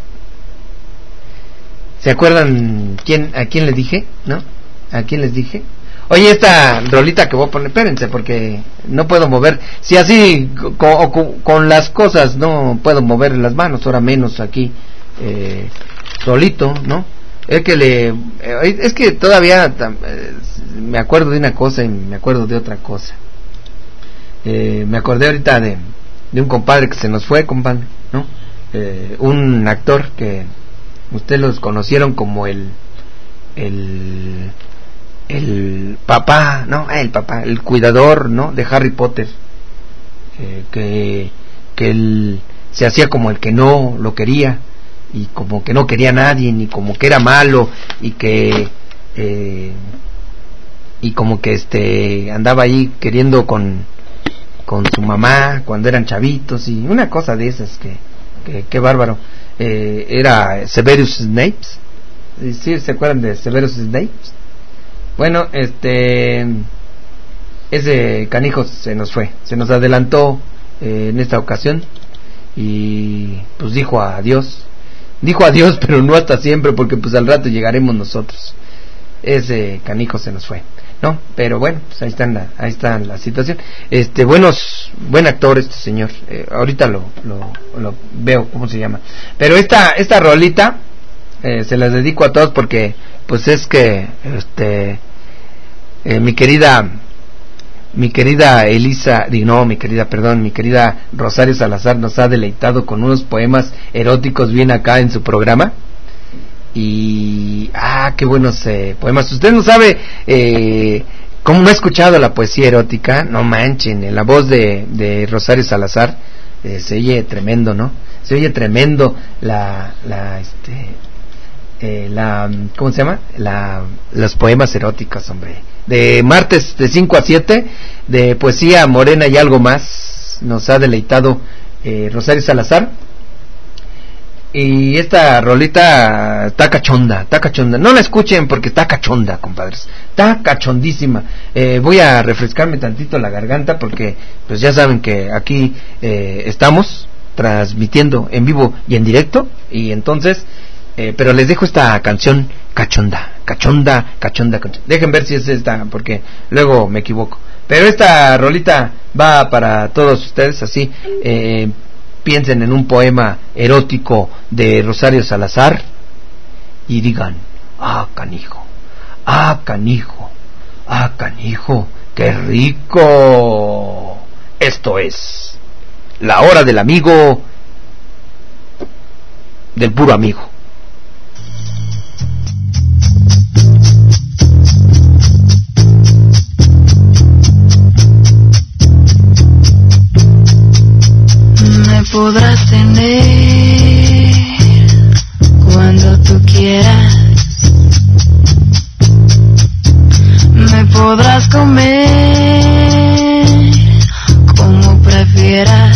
¿Se acuerdan a quién les dije? ¿No? ¿A quién les dije? Oye, esta rolita que voy a poner, espérense, porque no puedo mover. Si así con las cosas no puedo mover las manos, ahora menos aquí solito, ¿no? Es que todavía me acuerdo de una cosa y me acuerdo de otra cosa. Me acordé ahorita de un compadre que se nos fue, compadre, ¿no? Un actor que ustedes los conocieron como el papá, ¿no? El cuidador, ¿no? De Harry Potter, que él se hacía como el que no lo quería, y como que no quería a nadie, ni como que era malo, y que como que andaba ahí queriendo con su mamá cuando eran chavitos, y una cosa de esas que bárbaro. Era Severus Snape. ¿Sí se acuerdan de Severus Snape? Bueno, ese canijo se nos fue, se nos adelantó en esta ocasión, y pues dijo adiós, pero no hasta siempre, porque pues al rato llegaremos nosotros. Ese canijo se nos fue, ¿no? Pero bueno, pues ahí está la situación. Buen actor este señor. Ahorita lo veo cómo se llama. Pero esta rolita se las dedico a todos, porque pues es que mi querida mi querida Rosario Salazar nos ha deleitado con unos poemas eróticos bien acá en su programa. Y qué buenos poemas. Usted no sabe ¿Cómo no he escuchado la poesía erótica? No manchen, en la voz de Rosario Salazar, se oye tremendo, ¿no? Se oye tremendo ¿cómo se llama? Los poemas eróticos, hombre. De martes de 5 a 7, de poesía morena y algo más, nos ha deleitado Rosario Salazar. Y esta rolita está cachonda. No la escuchen porque está cachonda, compadres. Está cachondísima. Voy a refrescarme tantito la garganta porque pues ya saben que aquí estamos transmitiendo en vivo y en directo. Y entonces, pero les dejo esta canción cachonda. Dejen ver si es esta porque luego me equivoco. Pero esta rolita va para todos ustedes así. Piensen en un poema erótico de Rosario Salazar y digan: ah, canijo, qué rico. Esto es La Hora del Amigo, del puro amigo. Podrás tener cuando tú quieras, me podrás comer como prefieras,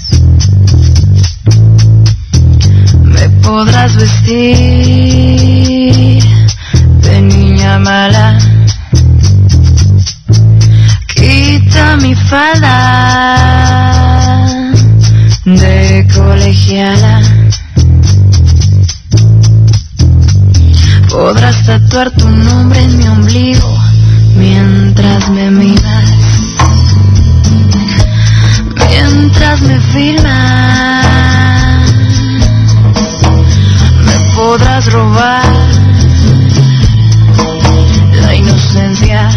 me podrás vestir de niña mala, quita mi falda de colegiala, podrás tatuar tu nombre en mi ombligo mientras me miras, mientras me filmas, me podrás robar la inocencia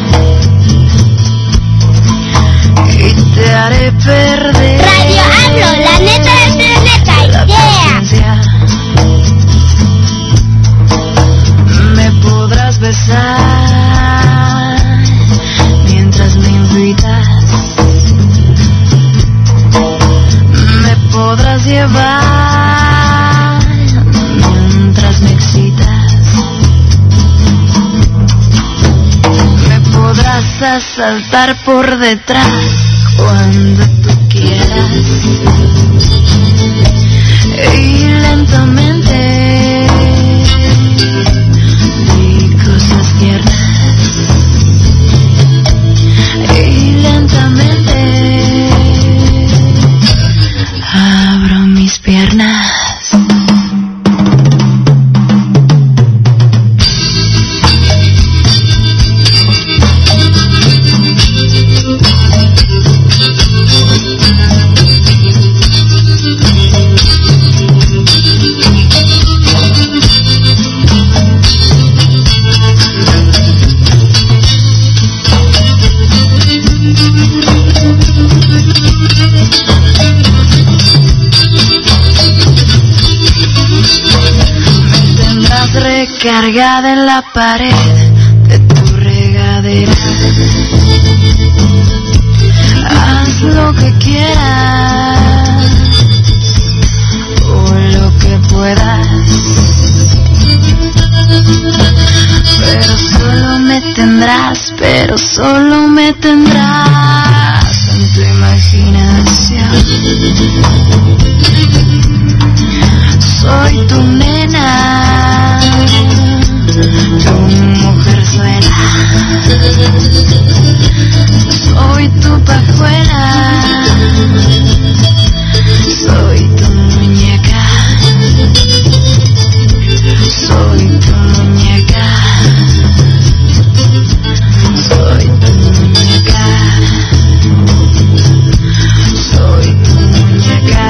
y te haré perder Radio AMLO, la neta del planeta, yeah. Me podrás besar mientras me invitas, me podrás llevar mientras me excitas, me podrás asaltar por detrás cuando tú quieras y lentamente di cosas tiernas y lentamente abro mis piernas. Cargada en la pared de tu regadera, haz lo que quieras o lo que puedas, pero solo me tendrás en tu imaginación. Soy tu nena, tu mujerzuela, soy tu pajuela, soy tu muñeca, soy tu muñeca, soy tu muñeca, soy tu muñeca.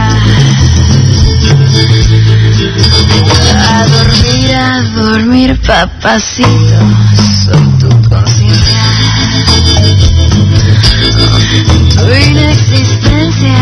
A dormir, papacito, soy tu conciencia, tu inexistencia.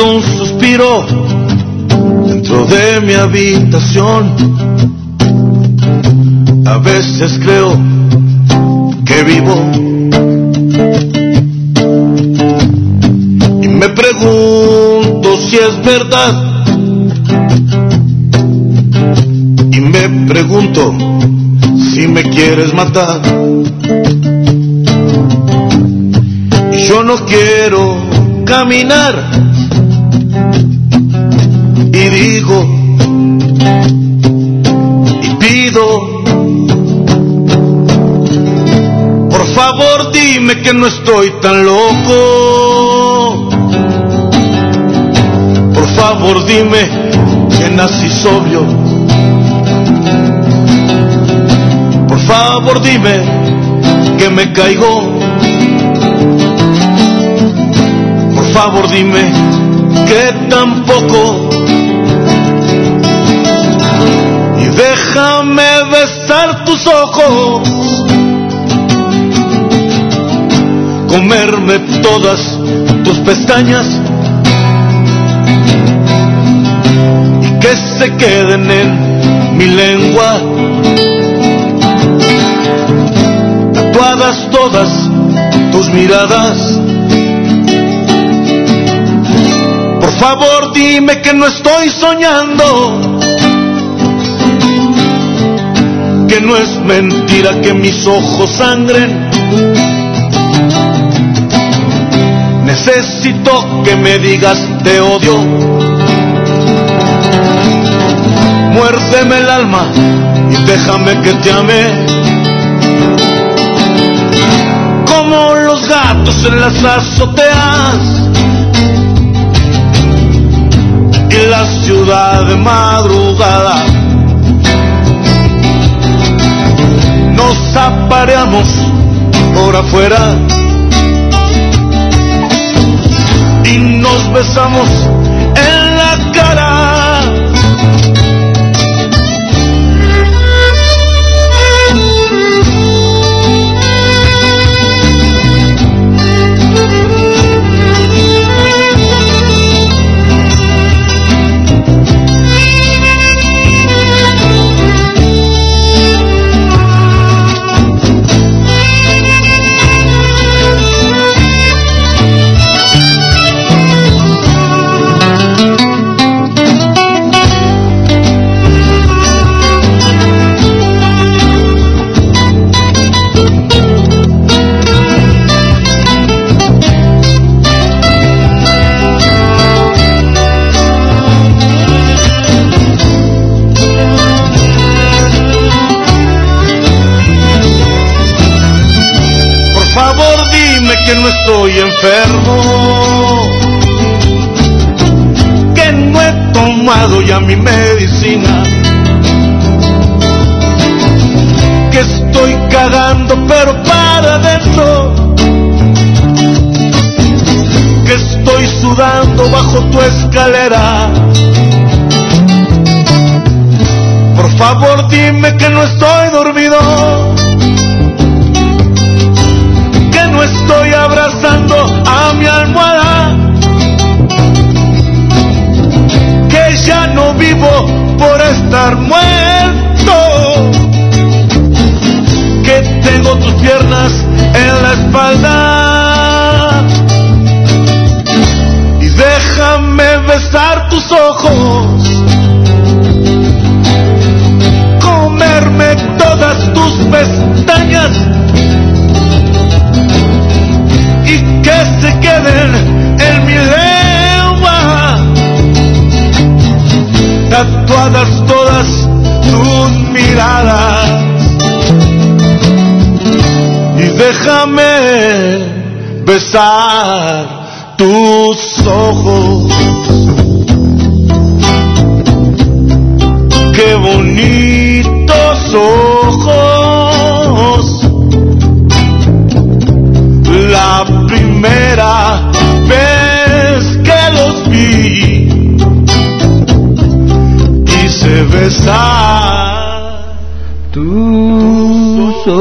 siento un suspiro dentro de mi habitación. A veces creo que vivo y me pregunto si es verdad. Y me pregunto si me quieres matar. Y yo no quiero caminar. Y digo y pido, por favor dime que no estoy tan loco. Por favor dime que nací sobrio. Por favor dime que me caigo. Por favor dime que tampoco. Y déjame besar tus ojos, comerme todas tus pestañas y que se queden en mi lengua tatuadas todas tus miradas. Por favor dime que no estoy soñando, que no es mentira que mis ojos sangren. Necesito que me digas te odio. Muérdeme el alma y déjame que te ame, como los gatos en las azoteas y la ciudad de madrugada. Nos apareamos por afuera y nos besamos en la cara. Que no estoy enfermo, que no he tomado ya mi medicina, que estoy cagando pero para adentro, que estoy sudando bajo tu escalera. Por favor dime que no estoy dormido, no estoy abrazando a mi almohada, que ya no vivo por estar muerto, que tengo tus piernas en la espalda y déjame besar tus ojos, comerme todas tus pestañas y que se queden en mi lengua tatuadas todas tus miradas. Y déjame besar tus ojos. Qué bonitos ojos. La primera vez que los vi quise besar tus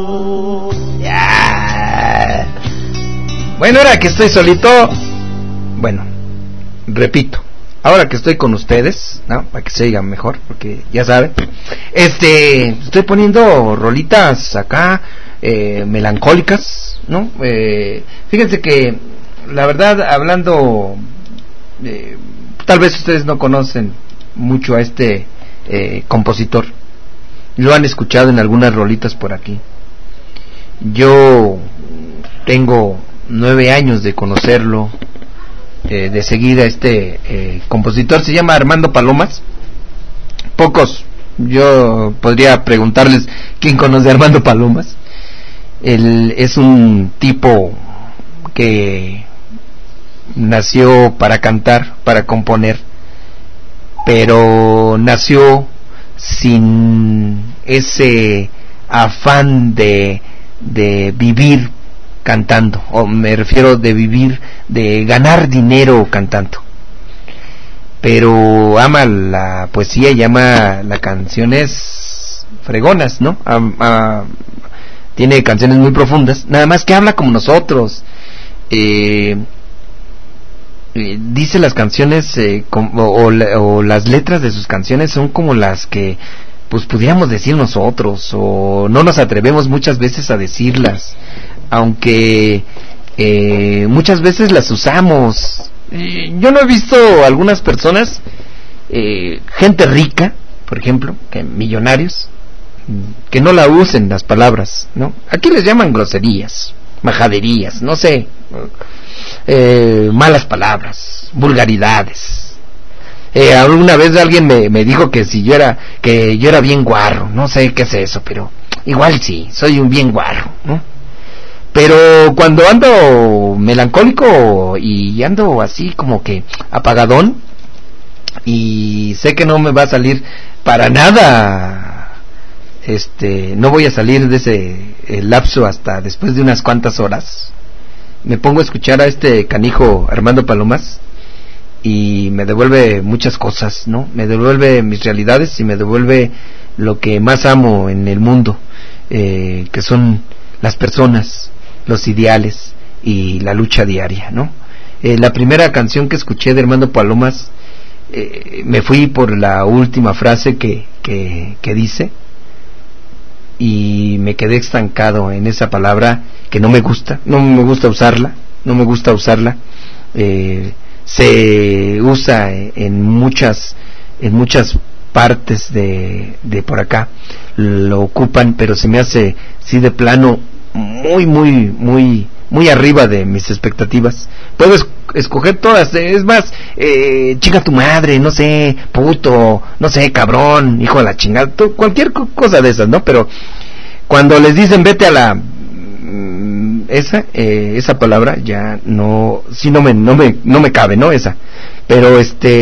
ojos. Yeah. Bueno, ahora que estoy solito, bueno, repito, ahora que estoy con ustedes, ¿no? Para que se oigan mejor, porque ya saben, estoy poniendo rolitas acá, melancólicas, ¿no? Fíjense que, la verdad, hablando, tal vez ustedes no conocen mucho a este compositor, lo han escuchado en algunas rolitas por aquí. Yo tengo 9 años de conocerlo, de seguir a este compositor. Se llama Armando Palomas. Pocos, yo podría preguntarles quién conoce a Armando Palomas. Él es un tipo que nació para cantar, para componer, pero nació sin ese afán de vivir cantando, o me refiero de vivir, de ganar dinero cantando, pero ama la poesía y ama las canciones fregonas, ¿no? Tiene canciones muy profundas, nada más que habla como nosotros. Dice las canciones o las letras de sus canciones son como las que pues pudiéramos decir nosotros, o no nos atrevemos muchas veces a decirlas, aunque muchas veces las usamos. Yo no he visto algunas personas, gente rica, por ejemplo, que millonarios, que no la usen las palabras, ¿no? Aquí les llaman groserías, majaderías, no sé, malas palabras, vulgaridades. Alguna vez alguien me dijo que yo era bien guarro, no sé qué es eso, pero igual sí, soy un bien guarro, ¿no? Pero cuando ando melancólico y ando así como que apagadón, y sé que no me va a salir para nada, no voy a salir de ese lapso hasta después de unas cuantas horas, me pongo a escuchar a este canijo Armando Palomas y me devuelve muchas cosas, ¿no? Me devuelve mis realidades y me devuelve lo que más amo en el mundo, que son las personas, los ideales y la lucha diaria, ¿no? La primera canción que escuché de Armando Palomas, me fui por la última frase que dice, y me quedé estancado en esa palabra que no me gusta usarla, se usa en muchas partes de por acá, lo ocupan, pero se me hace sí de plano muy arriba de mis expectativas. Puedo escoger todas, es más, chinga tu madre, no sé, puto, no sé, cabrón, hijo de la chingada, cualquier cosa de esas, ¿no? Pero cuando les dicen vete a la esa palabra ya no, sí no me cabe, ¿no? Esa, pero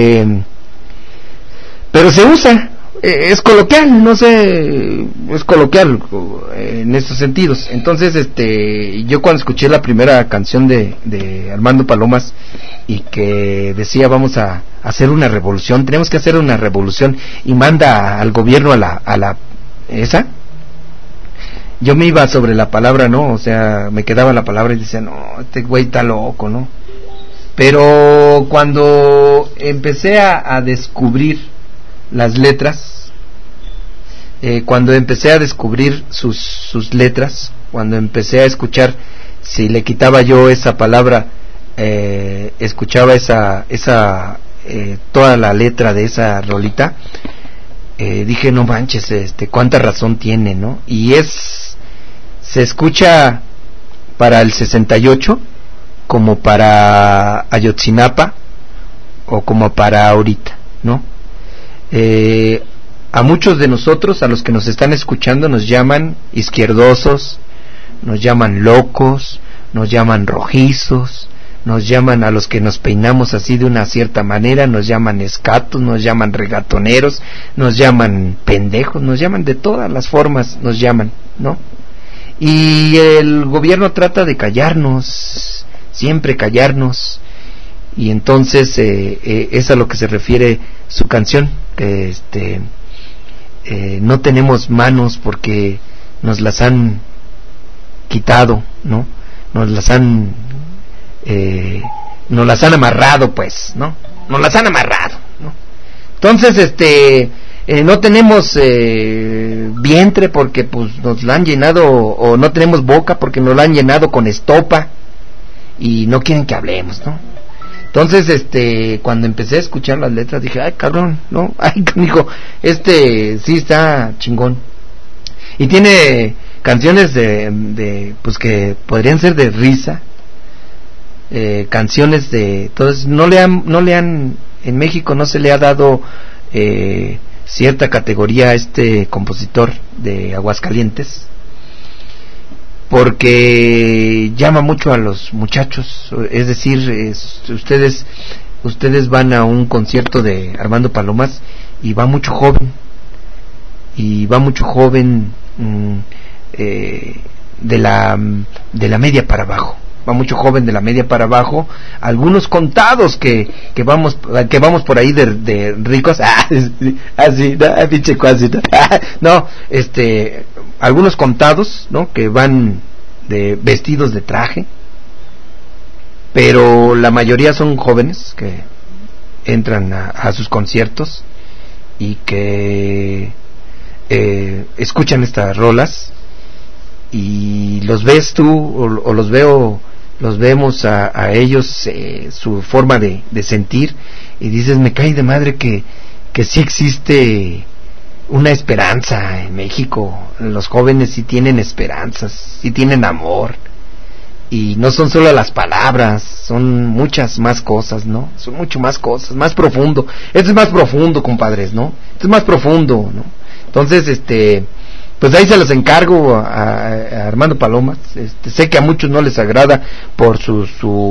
pero se usa, es coloquial, no sé, es coloquial en estos sentidos. Entonces, yo cuando escuché la primera canción de Armando Palomas y que decía vamos a hacer una revolución, tenemos que hacer una revolución, y manda al gobierno a la esa, yo me iba sobre la palabra, ¿no? O sea, me quedaba la palabra y decía, no, este güey está loco, ¿no? Pero cuando empecé a descubrir las letras, cuando empecé a descubrir sus letras, cuando empecé a escuchar, si le quitaba yo esa palabra, escuchaba toda la letra de esa rolita, dije, no manches, cuánta razón tiene, ¿no? Y se escucha para el 68 como para Ayotzinapa o como para ahorita, ¿no? A muchos de nosotros, a los que nos están escuchando, nos llaman izquierdosos, nos llaman locos, nos llaman rojizos, nos llaman, a los que nos peinamos así de una cierta manera, nos llaman escatos, nos llaman regatoneros, nos llaman pendejos, nos llaman de todas las formas, nos llaman, ¿no? Y el gobierno trata de callarnos, siempre callarnos, y entonces es a lo que se refiere su canción, que no tenemos manos porque nos las han quitado, ¿no? Nos las han nos las han amarrado, pues, ¿no? Nos las han amarrado, ¿no? Entonces, no tenemos vientre porque pues nos la han llenado, o no tenemos boca porque nos la han llenado con estopa y no quieren que hablemos, ¿no? Entonces, cuando empecé a escuchar las letras dije, ay, cabrón, ¿no? Ay, canijo, sí está chingón. Y tiene canciones de pues que podrían ser de risa, canciones de, entonces no le han, en México no se le ha dado cierta categoría a este compositor de Aguascalientes, porque llama mucho a los muchachos, es decir, ustedes van a un concierto de Armando Palomas y va mucho joven de la media para abajo, va mucho joven de la media para abajo, algunos contados que vamos por ahí de ricos, así, no, pinche cuasi, no, algunos contados, ¿no? Que van de vestidos de traje, pero la mayoría son jóvenes que entran a sus conciertos y que escuchan estas rolas, y los ves tú o los vemos a ellos, su forma de sentir, y dices, me cae de madre que sí existe una esperanza en México. Los jóvenes sí tienen esperanzas, sí tienen amor, y no son solo las palabras, son muchas más cosas, ¿no? Son mucho más cosas, más profundo. Esto es más profundo, compadres, ¿no? Esto es más profundo, ¿no? Entonces, pues ahí se los encargo a Armando Palomas. Sé que a muchos no les agrada por sus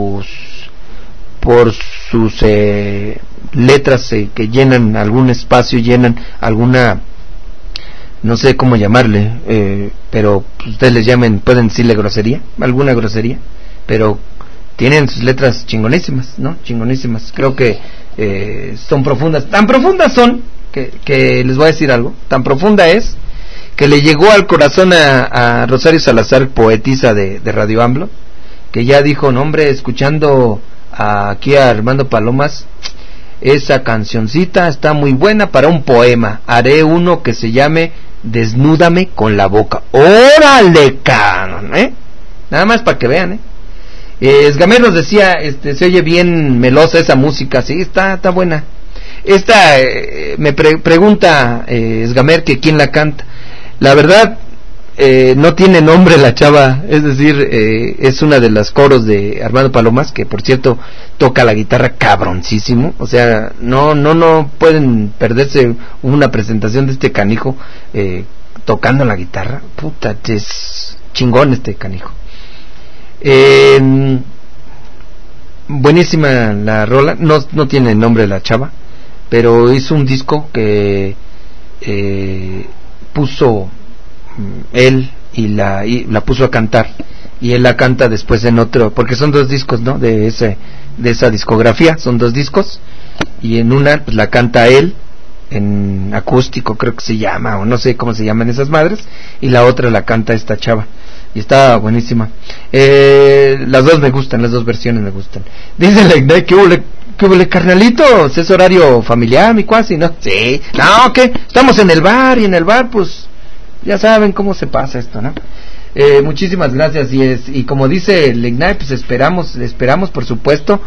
letras que llenan algún espacio, llenan alguna, no sé cómo llamarle, pero ustedes les llamen, pueden decirle grosería, alguna grosería, pero tienen sus letras chingonísimas, ¿no? Chingonísimas. Creo que son profundas, tan profundas son que les voy a decir algo, tan profunda es que le llegó al corazón a Rosario Salazar, poetisa de Radio AMLO, que ya dijo, no hombre, escuchando aquí a Armando Palomas, esa cancioncita está muy buena para un poema, haré uno que se llame Desnúdame con la boca. ¡Órale, cabrón! Nada más para que vean, Esgamer nos decía, se oye bien melosa esa música, sí, está buena. Esta, me pregunta Esgamer que quién la canta. La verdad, no tiene nombre la chava, es decir, es una de las coros de Armando Palomas, que por cierto toca la guitarra cabroncísimo, o sea, no pueden perderse una presentación de este canijo tocando la guitarra. Puta, es chingón este canijo. Buenísima la rola, no tiene nombre la chava, pero hizo un disco que puso él y la puso a cantar, y él la canta después en otro, porque son dos discos, ¿no? De esa discografía, son dos discos, y en una pues la canta él en acústico, creo que se llama, o no sé cómo se llaman esas madres, y la otra la canta esta chava, y está buenísima. Las dos me gustan, las dos versiones me gustan. Dice la Ignay, ¿qué huele, carnalitos? Es horario familiar, mi cuasi, ¿no? Sí, no, ¿qué? Estamos en el bar, y en el bar, pues, ya saben cómo se pasa esto, ¿no? Muchísimas gracias, y como dice el Ignay, pues esperamos por supuesto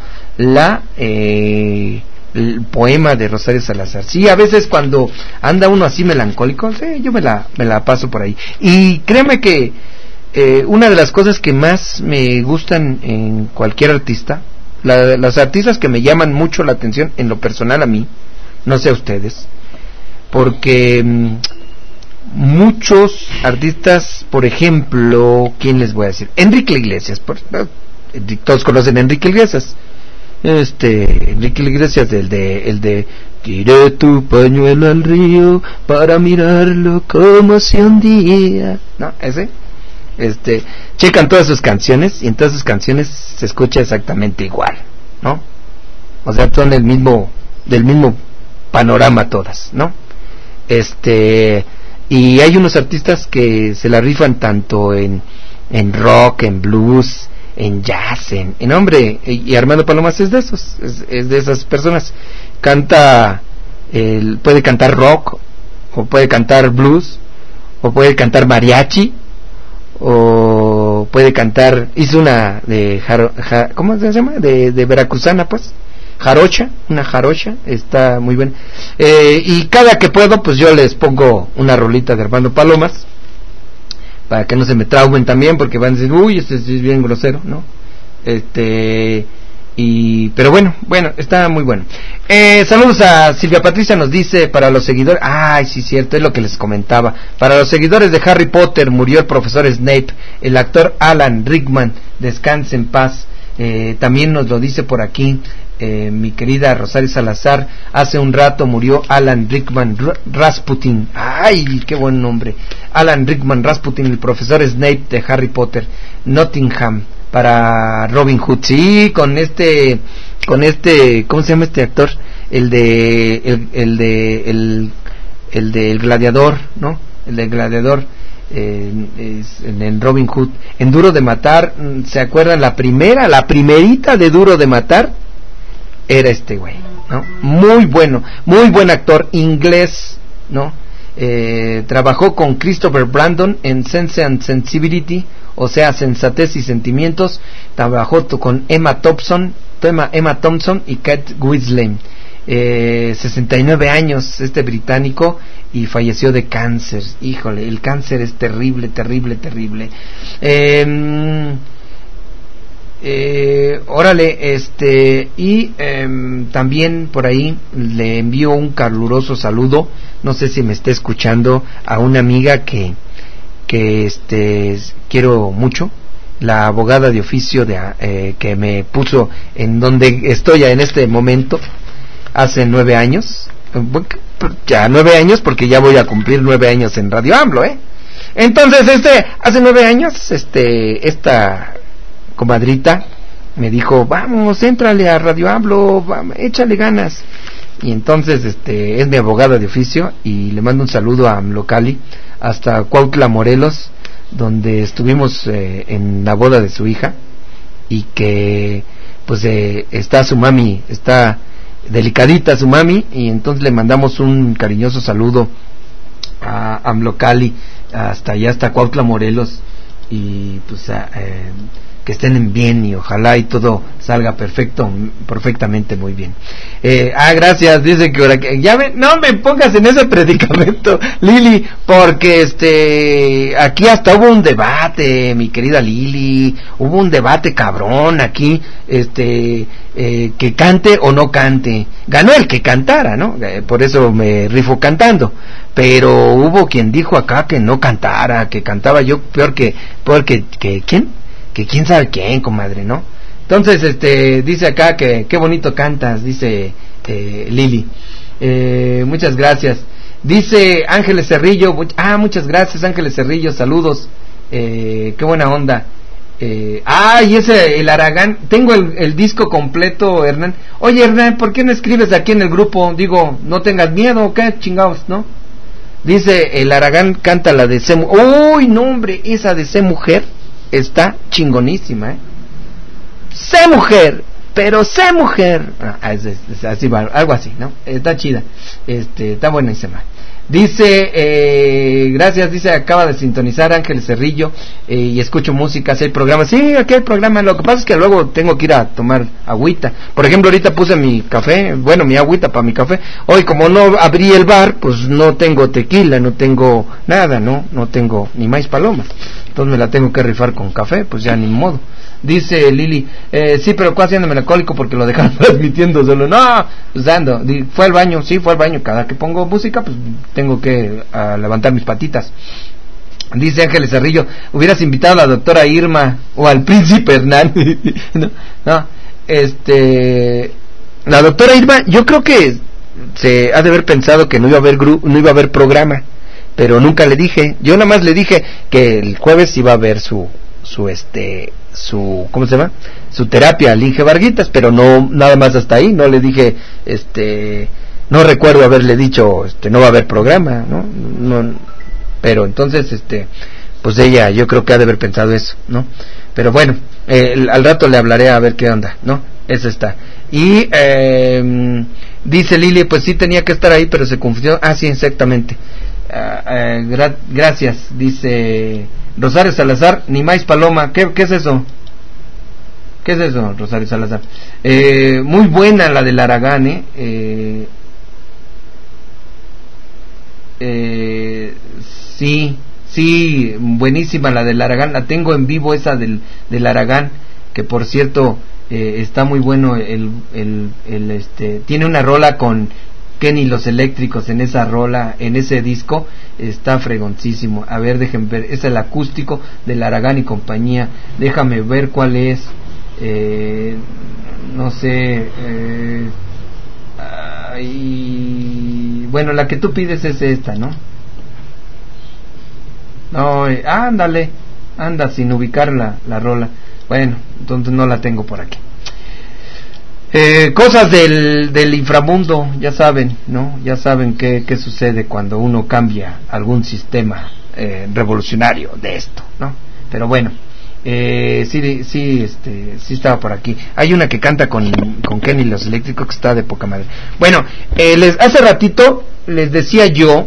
el poema de Rosario Salazar. Sí, a veces cuando anda uno así melancólico, sí, yo me la paso por ahí, y créeme que una de las cosas que más me gustan en cualquier artista, las artistas que me llaman mucho la atención en lo personal a mí, no sé a ustedes, porque muchos artistas, por ejemplo, ¿quién les voy a decir? Enrique Iglesias, todos conocen a Enrique Iglesias. Enrique Iglesias, el de tiré tu pañuelo al río para mirarlo como si un día, ¿no? Ese, checan todas sus canciones, y en todas sus canciones se escucha exactamente igual, ¿no? O sea, son del mismo panorama todas, ¿no? Y hay unos artistas que se la rifan tanto en rock, en blues, en jazz, en hombre, y Armando Palomas es de esos, es de esas personas. Canta, puede cantar rock, o puede cantar blues, o puede cantar mariachi, o puede cantar, hizo una de ¿cómo se llama? De veracruzana, pues, jarocha, una jarocha, está muy buena. Y cada que puedo, pues yo les pongo una rolita de Armando Palomas, para que no se me traumen también, porque van a decir, uy, este es bien grosero, ¿no? Pero bueno, está muy bueno. Saludos a Silvia Patricia, nos dice, para los seguidores, ay, sí, cierto, es lo que les comentaba, para los seguidores de Harry Potter murió el profesor Snape, el actor Alan Rickman, descanse en paz. También nos lo dice por aquí mi querida Rosario Salazar, hace un rato murió Alan Rickman Rasputin, ay, qué buen nombre, Alan Rickman Rasputin, el profesor Snape de Harry Potter, Nottingham, para Robin Hood, sí, con este, ¿cómo se llama este actor? El del Gladiador, ¿no? El del Gladiador, en Robin Hood, en Duro de Matar, ¿se acuerdan? La primerita de Duro de Matar, era este güey, ¿no? Muy bueno, muy buen actor, inglés, ¿no? Trabajó con Christopher Brandon en Sense and Sensibility, o sea, Sensatez y Sentimientos. Trabajó con Emma Thompson y Kate Winslet. 69 años este británico, y falleció de cáncer. Híjole, el cáncer es terrible. Órale, también por ahí le envío un caluroso saludo, no sé si me está escuchando, a una amiga que quiero mucho, la abogada de oficio que me puso en donde estoy en este momento hace 9 años, ya 9 años, porque ya voy a cumplir 9 años en Radio AMLO, entonces hace 9 años esta comadrita me dijo, vamos, éntrale a Radio AMLO, échale ganas. Y entonces es mi abogada de oficio, y le mando un saludo a AMLOcali hasta Cuautla, Morelos, donde estuvimos en la boda de su hija, y que pues está su mami, está delicadita su mami, y entonces le mandamos un cariñoso saludo a AMLOcali hasta allá, hasta Cuautla, Morelos, y pues que estén bien, y ojalá y todo salga perfectamente muy bien. Gracias, dice que ahora que ya no me pongas en ese predicamento, Lili, porque aquí hasta hubo un debate, mi querida Lili, hubo un debate cabrón aquí, que cante o no cante. Ganó el que cantara, ¿no? Por eso me rifo cantando. Pero hubo quien dijo acá que no cantara, que cantaba yo peor que ¿quién? Que quién sabe quién, comadre, ¿no? Entonces, dice acá que qué bonito cantas, dice Lili. Muchas gracias. Dice Ángeles Cerrillo, muchas gracias Ángeles Cerrillo, saludos. Qué buena onda. Y el Aragán, tengo el disco completo, Hernán. Oye, Hernán, ¿por qué no escribes aquí en el grupo? Digo, no tengas miedo, ¿qué chingados, no? Dice el Aragán, canta la de C. Uy, no, hombre, esa de C Mujer está chingonísima, sé mujer, pero sé mujer, así va, algo así, ¿no? Está chida, está buenísima. Dice, gracias, dice, acaba de sintonizar Ángeles Cerrillo, y escucho música, si hay programa. Sí, aquí hay programa, lo que pasa es que luego tengo que ir a tomar agüita. Por ejemplo, ahorita puse mi café, mi agüita para mi café. Hoy, como no abrí el bar, pues no tengo tequila, no tengo nada, no tengo ni maíz palomas. Entonces me la tengo que rifar con café, pues ya ni modo. Dice Lili, sí, pero casi ando melancólico porque lo dejaron transmitiendo solo. No, pues ando, fue al baño, cada que pongo música, pues tengo que levantar mis patitas. Dice Ángeles Cerrillo, hubieras invitado a la doctora Irma o al príncipe Hernán. no, la doctora Irma, yo creo que se ha de haber pensado que no iba a haber programa, pero nunca le dije. Yo nada más le dije que el jueves iba a haber su ¿cómo se llama? Su terapia al Inge Varguitas, pero no, nada más hasta ahí. No le dije, no recuerdo haberle dicho, no va a haber programa, no, pero entonces, pues ella yo creo que ha de haber pensado eso, ¿no? Pero bueno, al rato le hablaré a ver qué onda, ¿no? Eso está. Y dice Lili, pues sí tenía que estar ahí, pero se confundió. Ah, sí, exactamente. Gracias, dice Rosario Salazar. Ni más paloma. ¿Qué es eso? ¿Qué es eso, Rosario Salazar? Muy buena la del Aragán, sí, buenísima la del Aragán. La tengo en vivo, esa del Aragán, que por cierto está muy bueno. Tiene una rola con Kenny Los Eléctricos en esa rola, en ese disco, está fregoncísimo. A ver, déjenme ver, es el acústico del Aragán y compañía. Déjame ver cuál es. No sé. Bueno, la que tú pides es esta, ¿no? No, ándale, anda sin ubicar la rola. Bueno, entonces no la tengo por aquí. Cosas del inframundo, ya saben, ¿no? Ya saben qué sucede cuando uno cambia algún sistema revolucionario de esto, ¿no? Pero bueno, sí estaba por aquí. Hay una que canta con Kenny Los Eléctricos que está de poca madre. Bueno, hace ratito les decía yo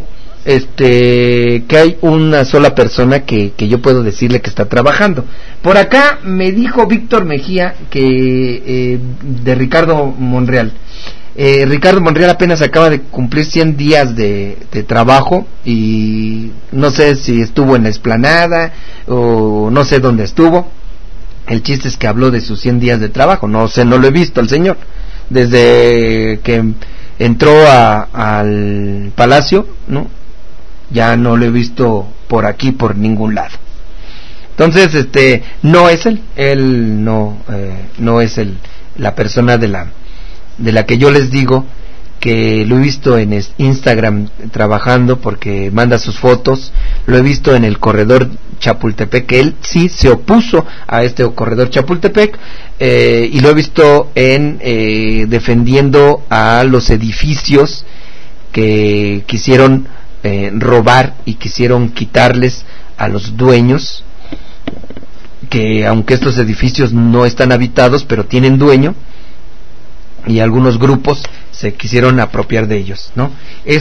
que hay una sola persona que yo puedo decirle que está trabajando. Por acá me dijo Víctor Mejía que de Ricardo Monreal. Ricardo Monreal apenas acaba de cumplir 100 días de trabajo y no sé si estuvo en la Explanada o no sé dónde estuvo. El chiste es que habló de sus 100 días de trabajo. No sé, no lo he visto al señor desde que entró al Palacio, ¿no? Ya no lo he visto por aquí por ningún lado. Entonces no es él no es la persona de la que yo les digo que lo he visto en Instagram trabajando, porque manda sus fotos. Lo he visto en el corredor Chapultepec, que él sí se opuso a este corredor Chapultepec, y lo he visto defendiendo a los edificios que quisieron robar y quisieron quitarles a los dueños, que aunque estos edificios no están habitados, pero tienen dueño, y algunos grupos se quisieron apropiar de ellos, ¿no?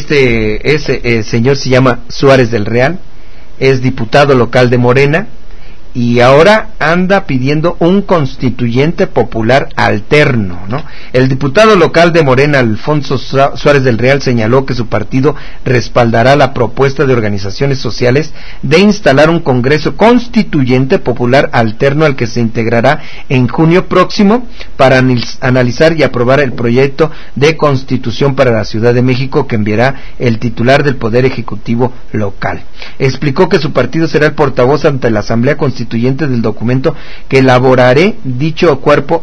Ese señor se llama Suárez del Real, es diputado local de Morena, y ahora anda pidiendo un constituyente popular alterno, ¿no? El diputado local de Morena, Alfonso Suárez del Real, señaló que su partido respaldará la propuesta de organizaciones sociales de instalar un Congreso Constituyente Popular alterno al que se integrará en junio próximo para analizar y aprobar el proyecto de Constitución para la Ciudad de México que enviará el titular del Poder Ejecutivo local. Explicó que su partido será el portavoz ante la Asamblea Constituyente del documento que elaborará dicho cuerpo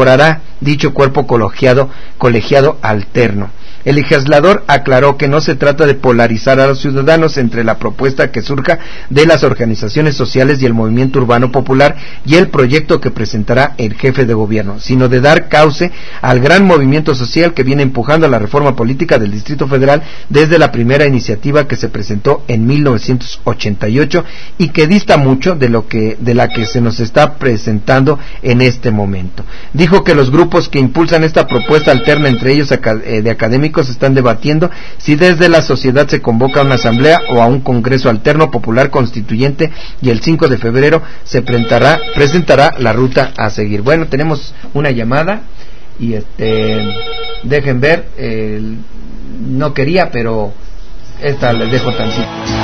colegiado alterno. El legislador aclaró que no se trata de polarizar a los ciudadanos entre la propuesta que surja de las organizaciones sociales y el movimiento urbano popular y el proyecto que presentará el jefe de gobierno, sino de dar cauce al gran movimiento social que viene empujando la reforma política del Distrito Federal desde la primera iniciativa que se presentó en 1988 y que dista mucho de la que se nos está presentando en este momento. Dijo que los grupos que impulsan esta propuesta alterna, entre ellos de académicos, están debatiendo si desde la sociedad se convoca a una asamblea o a un congreso alterno popular constituyente, y el 5 de febrero se presentará la ruta a seguir. Bueno, tenemos una llamada y dejen ver, no quería, pero esta les dejo tantito.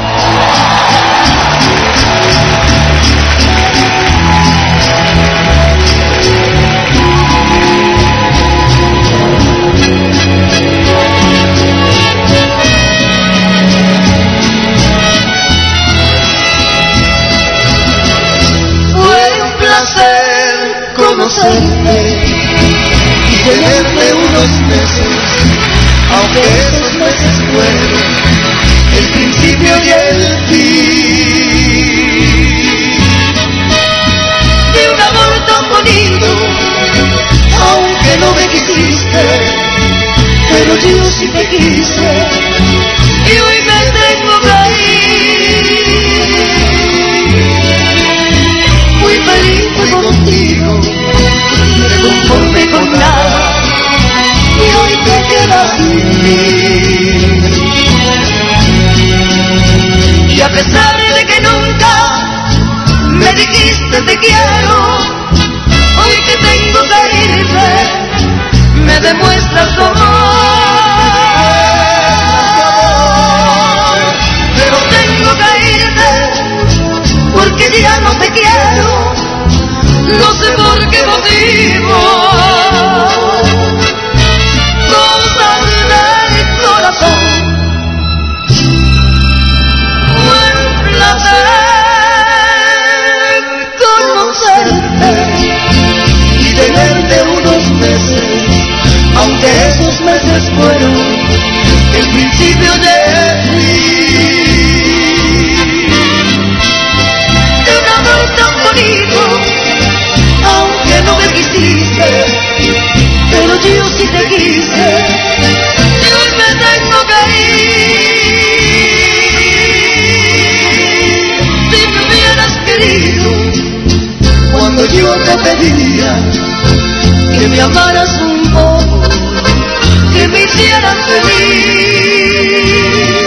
Conocerte y tenerte unos meses, aunque esos meses fueron el principio y el te pedía que me amaras un poco, que me hicieras feliz.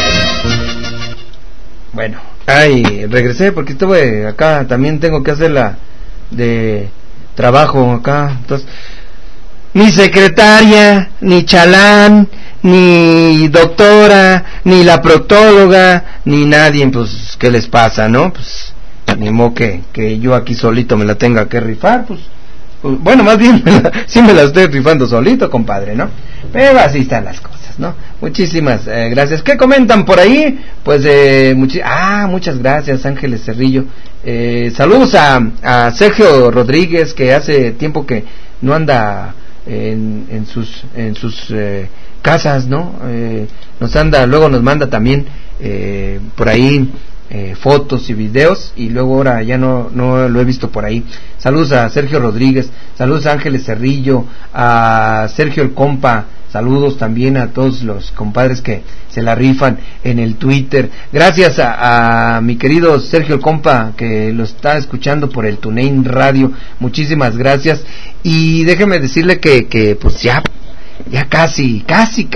Bueno, regresé porque estuve acá, también tengo que hacer la de trabajo acá, entonces ni secretaria, ni chalán, ni doctora, ni la proctóloga, ni nadie, pues, ¿qué les pasa, no? Pues, ni modo que yo aquí solito me la tenga que rifar, pues bueno, más bien, sí me la estoy rifando solito, compadre, ¿no? Pero así están las cosas, ¿no? Muchísimas gracias. ¿Qué comentan por ahí? Pues, muchas gracias, Ángeles Cerrillo. Saludos a Sergio Rodríguez, que hace tiempo que no anda en sus casas, ¿no? Luego nos manda también por ahí fotos y videos, y luego ahora ya no lo he visto por ahí. Saludos a Sergio Rodríguez, saludos a Ángeles Cerrillo, a Sergio el Compa, saludos también a todos los compadres que se la rifan en el Twitter. Gracias a mi querido Sergio el Compa, que lo está escuchando por el TuneIn Radio, muchísimas gracias. Y déjeme decirle que pues ya casi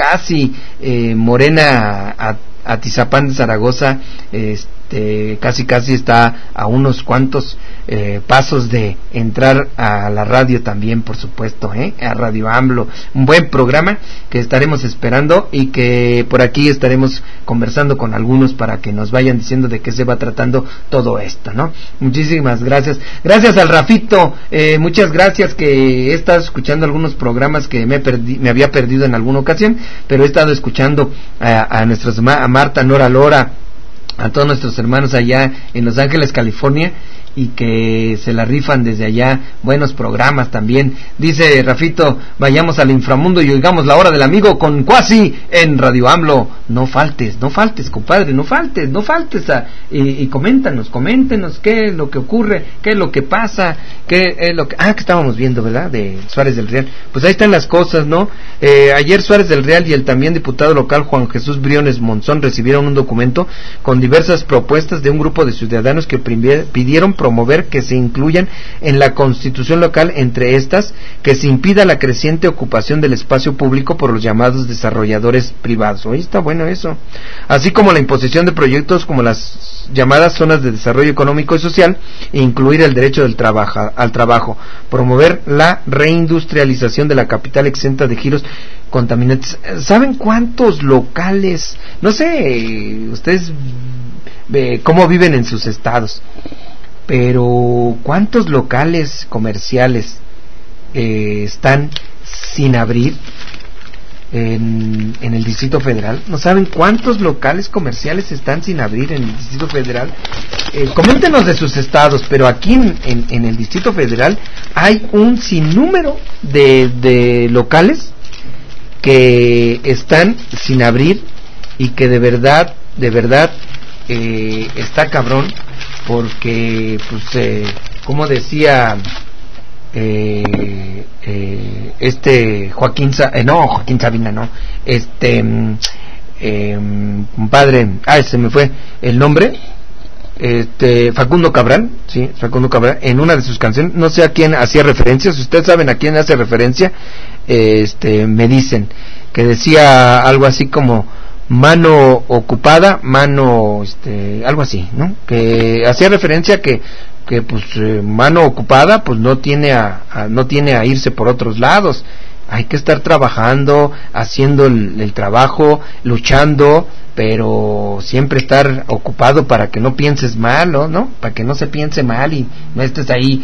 Morena Atizapán de Zaragoza, casi está a unos cuantos pasos de entrar a la radio también, por supuesto, a Radio AMLO, un buen programa que estaremos esperando, y que por aquí estaremos conversando con algunos para que nos vayan diciendo de qué se va tratando todo esto, ¿no? Muchísimas gracias al Rafito, muchas gracias, que he estado escuchando algunos programas que me había perdido en alguna ocasión, pero he estado escuchando a nuestros, a Marta, Nora, Lora, a todos nuestros hermanos allá en Los Ángeles, California, y que se la rifan desde allá, buenos programas también. Dice Rafito, vayamos al inframundo y oigamos la hora del amigo con Cuasi en Radio AMLO. No faltes, compadre, no faltes y coméntenos qué es lo que ocurre, qué es lo que pasa, qué es lo que estábamos viendo, ¿verdad? De Suárez del Real. Pues ahí están las cosas, ¿no? Ayer Suárez del Real y el también diputado local Juan Jesús Briones Monzón recibieron un documento con diversas propuestas de un grupo de ciudadanos que pidieron promover que se incluyan en la constitución local, entre estas, que se impida la creciente ocupación del espacio público por los llamados desarrolladores privados. Ahí está bueno eso. Así como la imposición de proyectos como las llamadas zonas de desarrollo económico y social, e incluir el derecho al trabajo, promover la reindustrialización de la capital exenta de giros contaminantes. ¿Saben cuántos locales? No sé, ustedes cómo viven en sus estados, pero ¿cuántos locales comerciales están sin abrir en el Distrito Federal? ¿No saben cuántos locales comerciales están sin abrir en el Distrito Federal? Coméntenos de sus estados, pero aquí en el Distrito Federal hay un sinnúmero de locales que están sin abrir, y que de verdad está cabrón, porque pues como decía Joaquín Sabina, no, compadre, se me fue el nombre, Facundo Cabral, en una de sus canciones, no sé a quién hacía referencia. Si ustedes saben a quién hace referencia, me dicen, que decía algo así como mano ocupada, algo así, ¿no? Que hacía referencia que pues mano ocupada pues no tiene a irse por otros lados. Hay que estar trabajando, haciendo el trabajo, luchando, pero siempre estar ocupado para que no pienses mal, ¿no? Para que no se piense mal y no estés ahí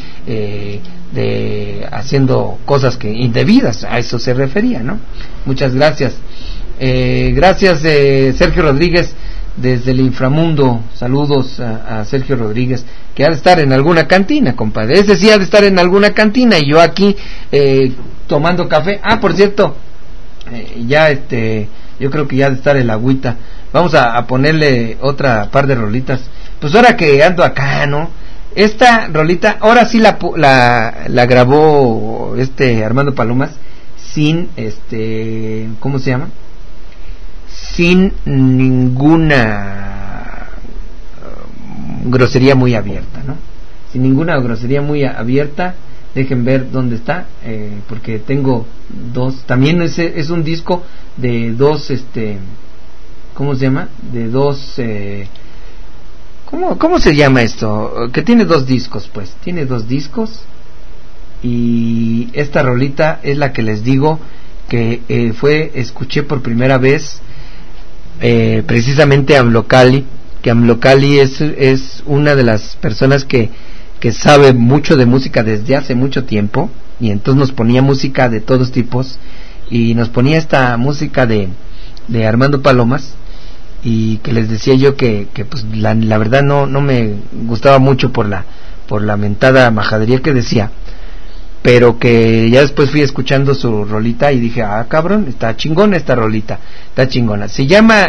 haciendo cosas indebidas. A eso se refería, ¿no? Muchas gracias. Gracias, Sergio Rodríguez, desde el inframundo. Saludos a Sergio Rodríguez, que ha de estar en alguna cantina, compadre. Ese sí ha de estar en alguna cantina, y yo aquí tomando café. Por cierto, yo creo que ya ha de estar el agüita. Vamos a ponerle otra par de rolitas. Pues ahora que ando acá, ¿no? Esta rolita, ahora sí la grabó Armando Palomas, sin ¿cómo se llama? Sin ninguna grosería muy abierta, ¿no? sin ninguna grosería, muy abierta. Dejen ver dónde está, porque tengo dos. También es un disco de dos, ¿cómo se llama? De dos, ¿cómo se llama esto? Que tiene dos discos, pues. Tiene dos discos. Y esta rolita es la que les digo que escuché por primera vez, precisamente a Amlocali, que Amlocali es una de las personas que sabe mucho de música desde hace mucho tiempo, y entonces nos ponía música de todos tipos, y nos ponía esta música de Armando Palomas, y que les decía yo que pues la verdad no me gustaba mucho por la mentada majadería que decía, pero que ya después fui escuchando su rolita y dije, cabrón, está chingona esta rolita, está chingona. Se llama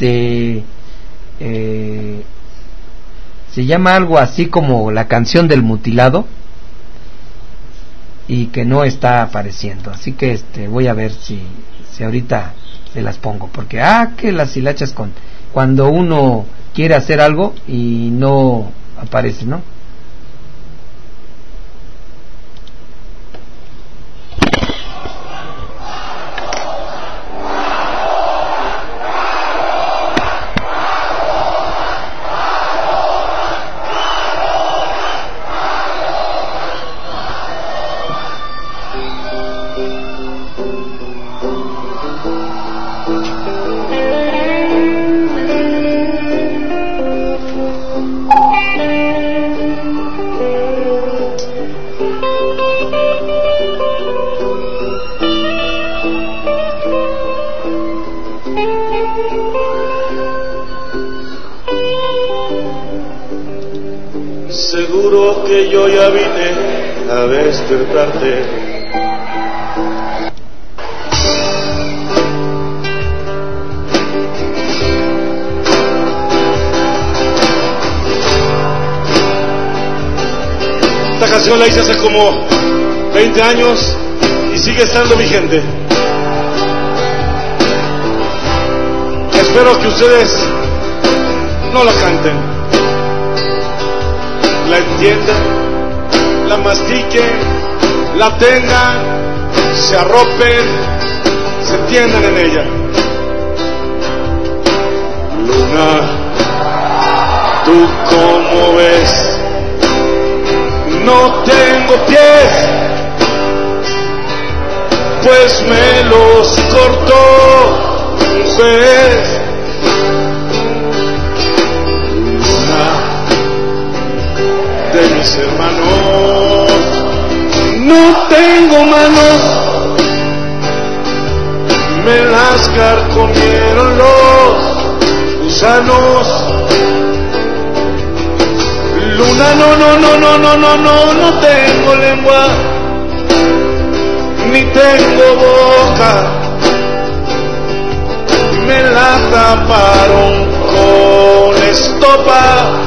se llama algo así como La canción del mutilado, y que no está apareciendo, así que voy a ver si ahorita se las pongo, porque que las hilachas cuando uno quiere hacer algo y no aparece, ¿no? Seguro que yo ya vine a despertarte. Esta canción la hice hace como 20 años y sigue estando vigente. Espero que ustedes no la canten, la entiendan, la mastiquen, la tengan, se arropen, se entiendan en ella. Luna, ¿tú cómo ves? No tengo pies, pues me los cortó un juez. De mis hermanos, no tengo manos, me las carcomieron los gusanos. Luna, no tengo lengua, ni tengo boca, me la taparon con estopa.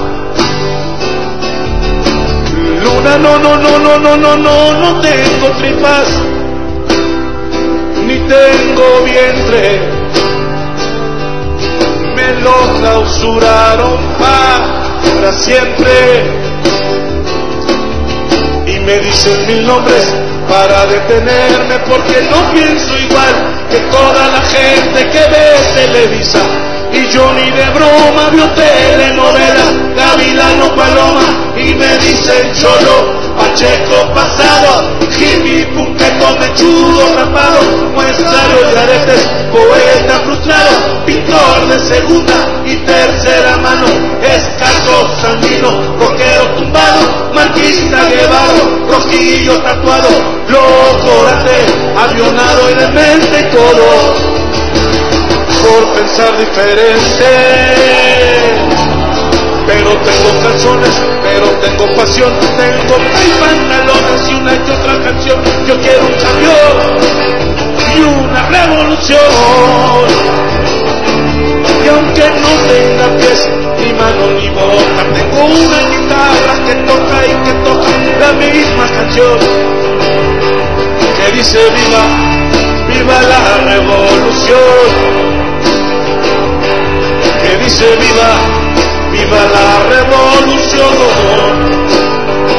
Luna, no tengo tripas, ni tengo vientre, me lo clausuraron para siempre. Y me dicen 1000 nombres para detenerme, porque no pienso igual que toda la gente que ve Televisa. Y yo ni de broma veo telenovelas, Gavilano, Paloma, y me dicen cholo, pacheco pasado, hippie, punqueto, mechudo, rapado, muestrario de aretes, poeta frustrado, pintor de segunda y tercera mano, escaso, sanguino, rockero tumbado, marquista llevado, rojillo tatuado, loco, avionado y demente todo por pensar diferente. Pero tengo calzones, pero tengo pasión, tengo pantalones y una y otra canción. Yo quiero un cambio y una revolución. Y aunque no tenga pies, ni mano ni boca, tengo una guitarra que toca y que toca la misma canción, que dice viva, viva la revolución. Que dice viva, viva la revolución.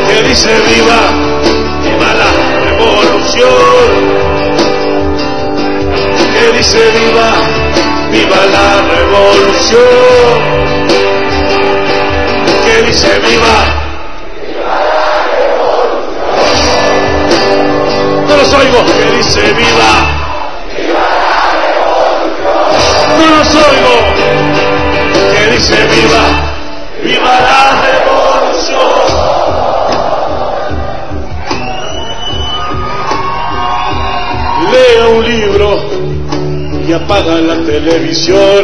que dice viva, viva la revolución, que dice viva, viva la revolución, que dice viva, viva la revolución. No los oigo, que dice viva, viva la revolución. No los oigo, que dice viva, viva la revolución. Lea un libro y apaga la televisión.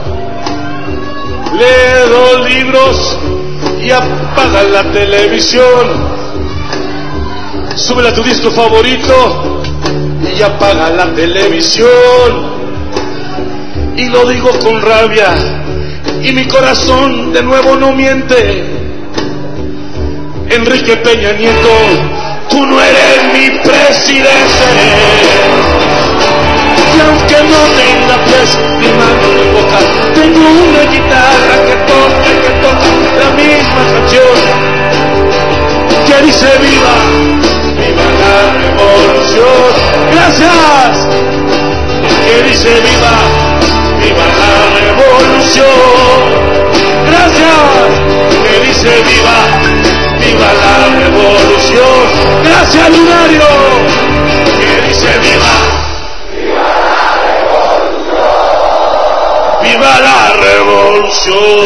Lee 2 libros y apaga la televisión. Súbela a tu disco favorito y apaga la televisión. Y lo digo con rabia y mi corazón de nuevo no miente. Enrique Peña Nieto, tú no eres mi presidente. Y aunque no tenga pies ni mano ni boca, tengo una guitarra que toca la misma canción, que dice viva, viva la revolución. Gracias. Que dice viva, viva la revolución. Gracias. Que dice viva, viva la revolución. Gracias, Lunario. Que dice viva, viva la revolución. Viva la revolución.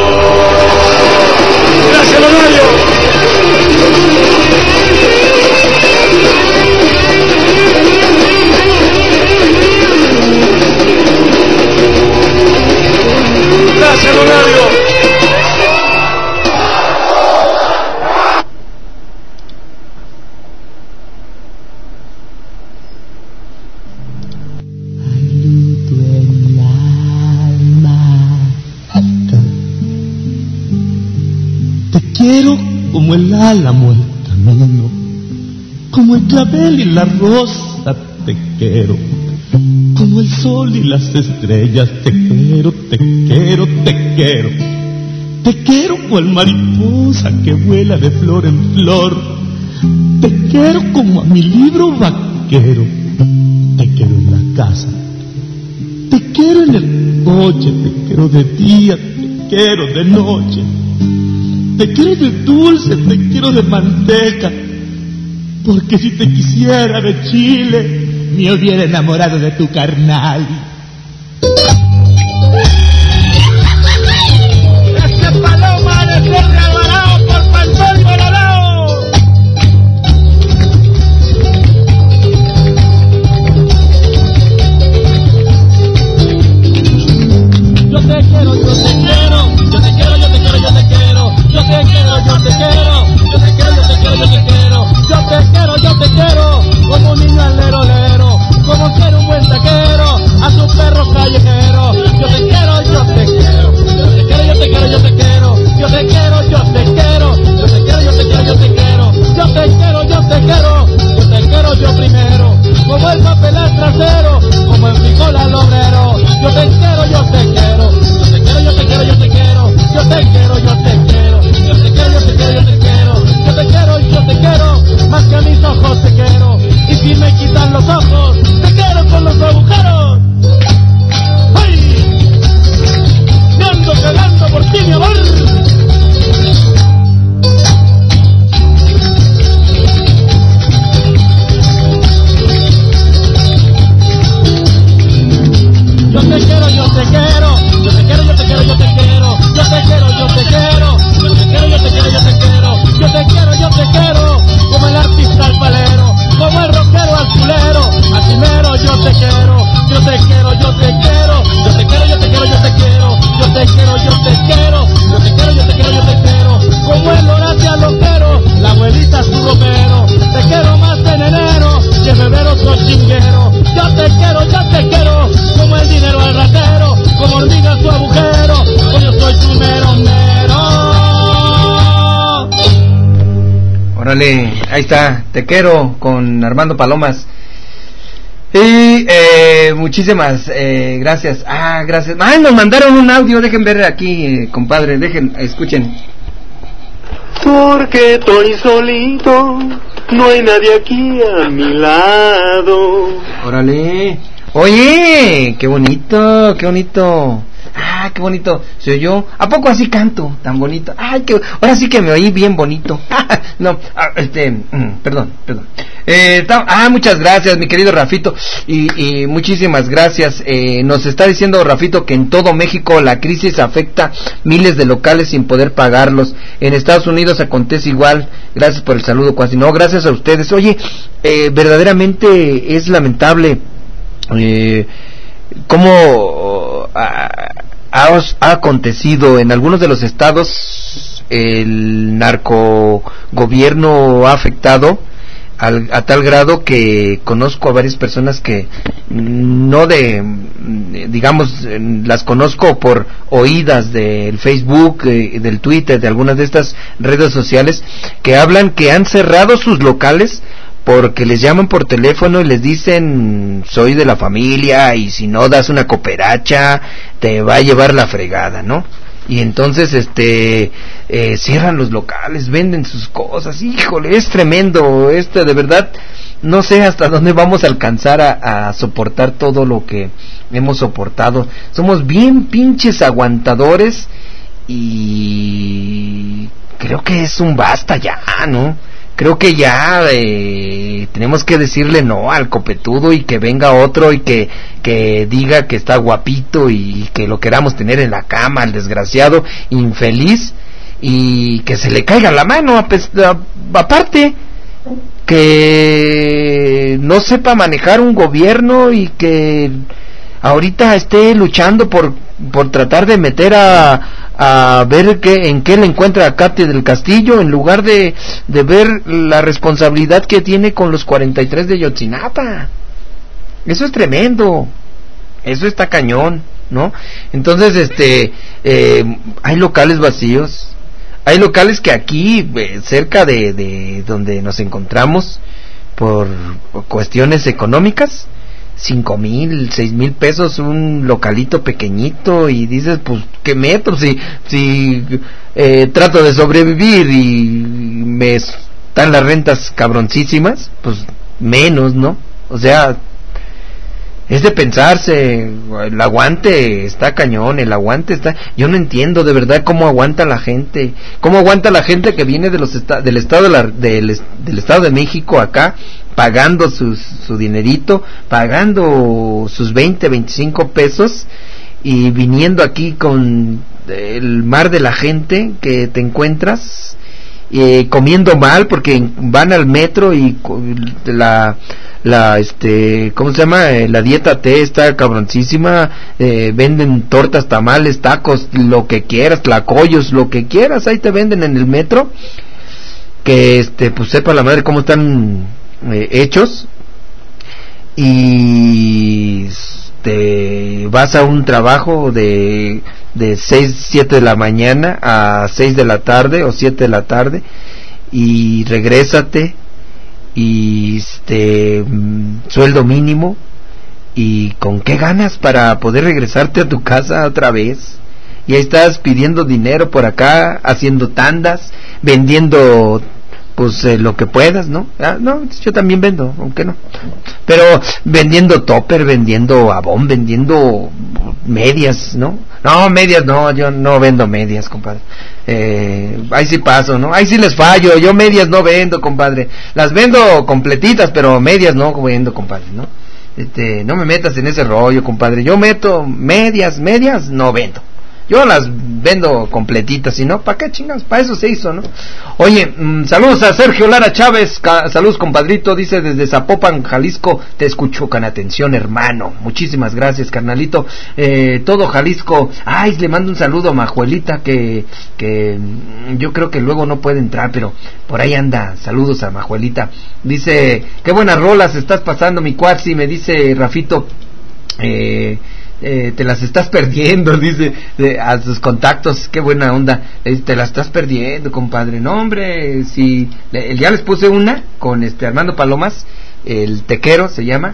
Gracias, Lunario. Gracias, Lunario. Quiero como el álamo, el camino, como el clavel y la rosa, te quiero, como el sol y las estrellas, te quiero, te quiero, te quiero. Te quiero cual mariposa que vuela de flor en flor, te quiero como a mi libro vaquero, te quiero en la casa, te quiero en el coche, te quiero de día, te quiero de noche. Te quiero de dulce, te quiero de manteca, porque si te quisiera de chile, me hubiera enamorado de tu carnal. Ese paloma de Flor de Alvarado por Pantón y Bonalao. Yo te quiero, yo te quiero, yo te quiero, yo te quiero, yo te quiero. Yo te quiero, yo te quiero, yo te quiero, yo te quiero, yo te quiero. Yo te quiero, yo te quiero, como un niño al lero lero, como quiere un buen taquero a su perro callejero. Yo te quiero, yo te quiero, yo te quiero, yo te quiero, yo te quiero. Yo te quiero, yo te quiero, yo te quiero, yo te quiero, yo te quiero. Yo te quiero, yo te quiero, yo te quiero yo primero, como el papel al trasero, como el frijol al obrero. Yo te quiero, yo te quiero, yo te quiero, yo te quiero, yo te quiero. Yo te quiero, yo te quiero. Yo te quiero, yo te quiero, yo te quiero. Yo te quiero, yo te quiero, más que a mis ojos te quiero. Y si me quitan los ojos, te quiero con los agujeros. ¡Ay! Me ando cagando por ti, mi amor. Yo te quiero, yo te quiero. Yo te quiero, yo te quiero, yo te quiero. Yo te quiero, yo te quiero. Yo te quiero, yo te quiero, yo te quiero. Yo te quiero, yo te quiero. Como el artista al palero, como el rockero al culero. Así mero yo te quiero. Yo te quiero, yo te quiero. Yo te quiero, yo te quiero, yo te quiero. Yo te quiero, yo te quiero. Yo te quiero, yo te quiero, yo te quiero. Como el Horacio Loquero, la abuelita su romero. Te quiero más en enero que en febrero soy chinguero. Yo te quiero, como el dinero al ratero, como hormiga su agujero, pues yo soy tu mero mero. Órale, ahí está, Te quiero con Armando Palomas. Y muchísimas gracias. Gracias. Ay, nos mandaron un audio, dejen ver aquí, compadre, escuchen. porque estoy solito, no hay nadie aquí a mi lado. Órale. Oye, qué bonito, qué bonito. Ah, qué bonito se oyó. ¿A poco así canto tan bonito? Ay, que ahora sí que me oí bien bonito. No, perdón. Muchas gracias, mi querido Rafito. Y muchísimas gracias. Nos está diciendo Rafito que en todo México la crisis afecta miles de locales sin poder pagarlos. En Estados Unidos acontece igual. Gracias por el saludo, Cuasi. No, gracias a ustedes. Oye, verdaderamente es lamentable cómo ha acontecido en algunos de los estados. El narcogobierno ha afectado a tal grado que conozco a varias personas que digamos, las conozco por oídas del Facebook, del Twitter, de algunas de estas redes sociales, que hablan que han cerrado sus locales porque les llaman por teléfono y les dicen: soy de la familia y si no das una cooperacha te va a llevar la fregada, ¿no? Y entonces cierran los locales, venden sus cosas. Híjole, es tremendo de verdad. No sé hasta dónde vamos a alcanzar a soportar todo lo que hemos soportado. Somos bien pinches aguantadores y creo que es un basta ya, ¿no? Creo que ya tenemos que decirle no al copetudo y que venga otro y que diga que está guapito y que lo queramos tener en la cama, al desgraciado infeliz, y que se le caiga la mano, aparte que no sepa manejar un gobierno y que ahorita esté luchando por tratar de meter a ver en qué le encuentra a Katy del Castillo, en lugar de ver la responsabilidad que tiene con los 43 de Yotzinapa. Eso es tremendo, eso está cañón, ¿no? Entonces hay locales vacíos, hay locales que aquí cerca de donde nos encontramos, por cuestiones económicas, 5,000, 6,000 pesos un localito pequeñito, y dices, pues qué meto si trato de sobrevivir y me están las rentas cabroncísimas, pues menos, ¿no? O sea, es de pensarse. El aguante está cañón, yo no entiendo de verdad cómo aguanta la gente que viene del estado del Estado de México acá, pagando su dinerito, pagando sus 20, 25 pesos, y viniendo aquí con el mar de la gente que te encuentras, comiendo mal porque van al metro y ¿cómo se llama? La dieta T está cabroncísima, venden tortas, tamales, tacos, lo que quieras, tlacoyos, lo que quieras, ahí te venden en el metro, que pues sepa la madre cómo están hechos, y vas a un trabajo de 6, 7 de la mañana a 6 de la tarde o 7 de la tarde, y regrésate, y sueldo mínimo, y con qué ganas para poder regresarte a tu casa otra vez, y ahí estás pidiendo dinero por acá, haciendo tandas, vendiendo pues lo que puedas, ¿no? No, yo también vendo, aunque no, pero vendiendo topper, vendiendo abón, vendiendo medias, ¿no? No, medias no, yo no vendo medias, compadre. Ahí sí paso, ¿no? Ahí sí les fallo, yo medias no vendo, compadre. Las vendo completitas, pero medias no vendo, compadre, ¿no? No me metas en ese rollo, compadre. Yo meto medias no vendo. Yo las vendo completitas, si no, ¿para qué chingas? Para eso se hizo, ¿no? Oye, saludos a Sergio Lara Chávez, saludos compadrito, dice desde Zapopan, Jalisco, te escucho con atención, hermano. Muchísimas gracias, carnalito. Todo Jalisco. Ay, le mando un saludo a Majuelita, que yo creo que luego no puede entrar, pero por ahí anda. Saludos a Majuelita. Dice, qué buenas rolas estás pasando, mi cuatzi, me dice Rafito. Te las estás perdiendo, dice a sus contactos, qué buena onda, te las estás perdiendo, compadre. No, hombre, si ya les puse una con Armando Palomas, el tequero se llama,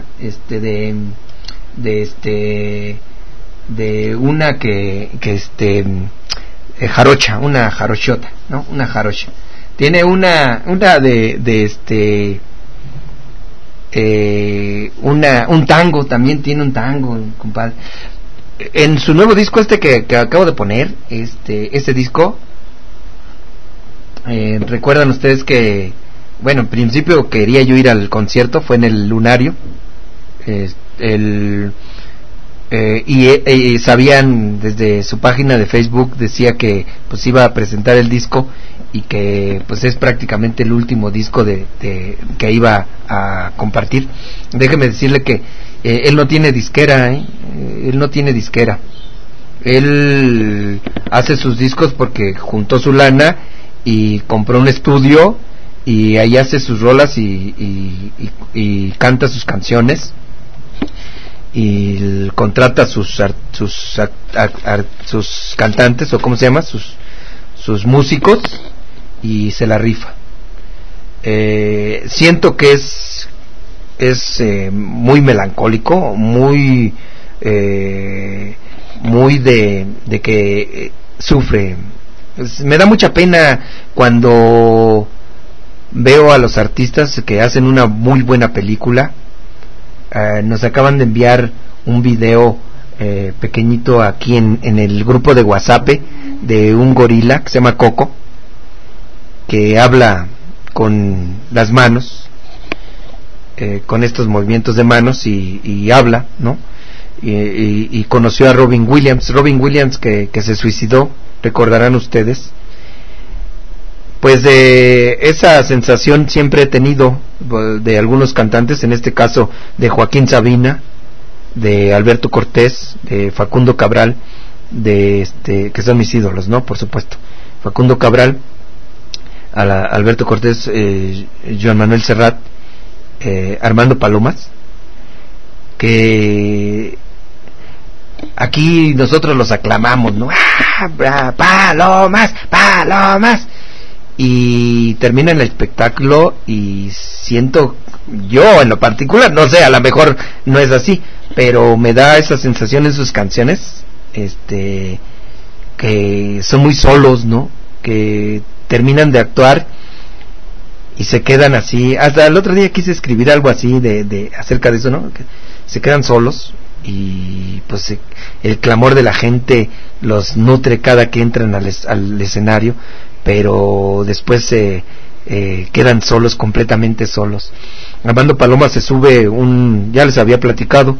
de una que jarocha, una jarochota, ¿no? Una jarocha. Tiene una un tango, también tiene un tango, compadre. En su nuevo disco que acabo de poner, este disco, recuerdan ustedes que, bueno, en principio quería yo ir al concierto, fue en el Lunario, y sabían desde su página de Facebook, decía que pues iba a presentar el disco y que pues es prácticamente el último disco que iba a compartir. Déjeme decirle que él no tiene disquera, él no tiene disquera. Él hace sus discos porque juntó su lana y compró un estudio y ahí hace sus rolas y canta sus canciones y contrata sus cantantes, o cómo se llama, sus músicos, y se la rifa. Siento que es muy melancólico, muy de que sufre. Me da mucha pena cuando veo a los artistas que hacen una muy buena película. Nos acaban de enviar un video pequeñito aquí en el grupo de WhatsApp de un gorila que se llama Coco, que habla con las manos, con estos movimientos de manos y habla, ¿no? Y conoció a Robin Williams que se suicidó, recordarán ustedes. Pues de esa sensación siempre he tenido de algunos cantantes, en este caso de Joaquín Sabina, de Alberto Cortés, de Facundo Cabral, que son mis ídolos, ¿no? Por supuesto. Facundo Cabral, Alberto Cortés, Joan Manuel Serrat, Armando Palomas, que aquí nosotros los aclamamos, ¿no? ¡Ah, Palomas, Palomas! Y termina el espectáculo y siento, yo en lo particular, no sé, a lo mejor no es así, pero me da esa sensación en sus canciones, que son muy solos, ¿no? Que terminan de actuar y se quedan así. Hasta el otro día quise escribir algo así de acerca de eso, ¿no? Que se quedan solos y pues el clamor de la gente los nutre cada que entran al escenario, pero después se quedan solos, completamente solos. Armando Paloma se sube ya les había platicado,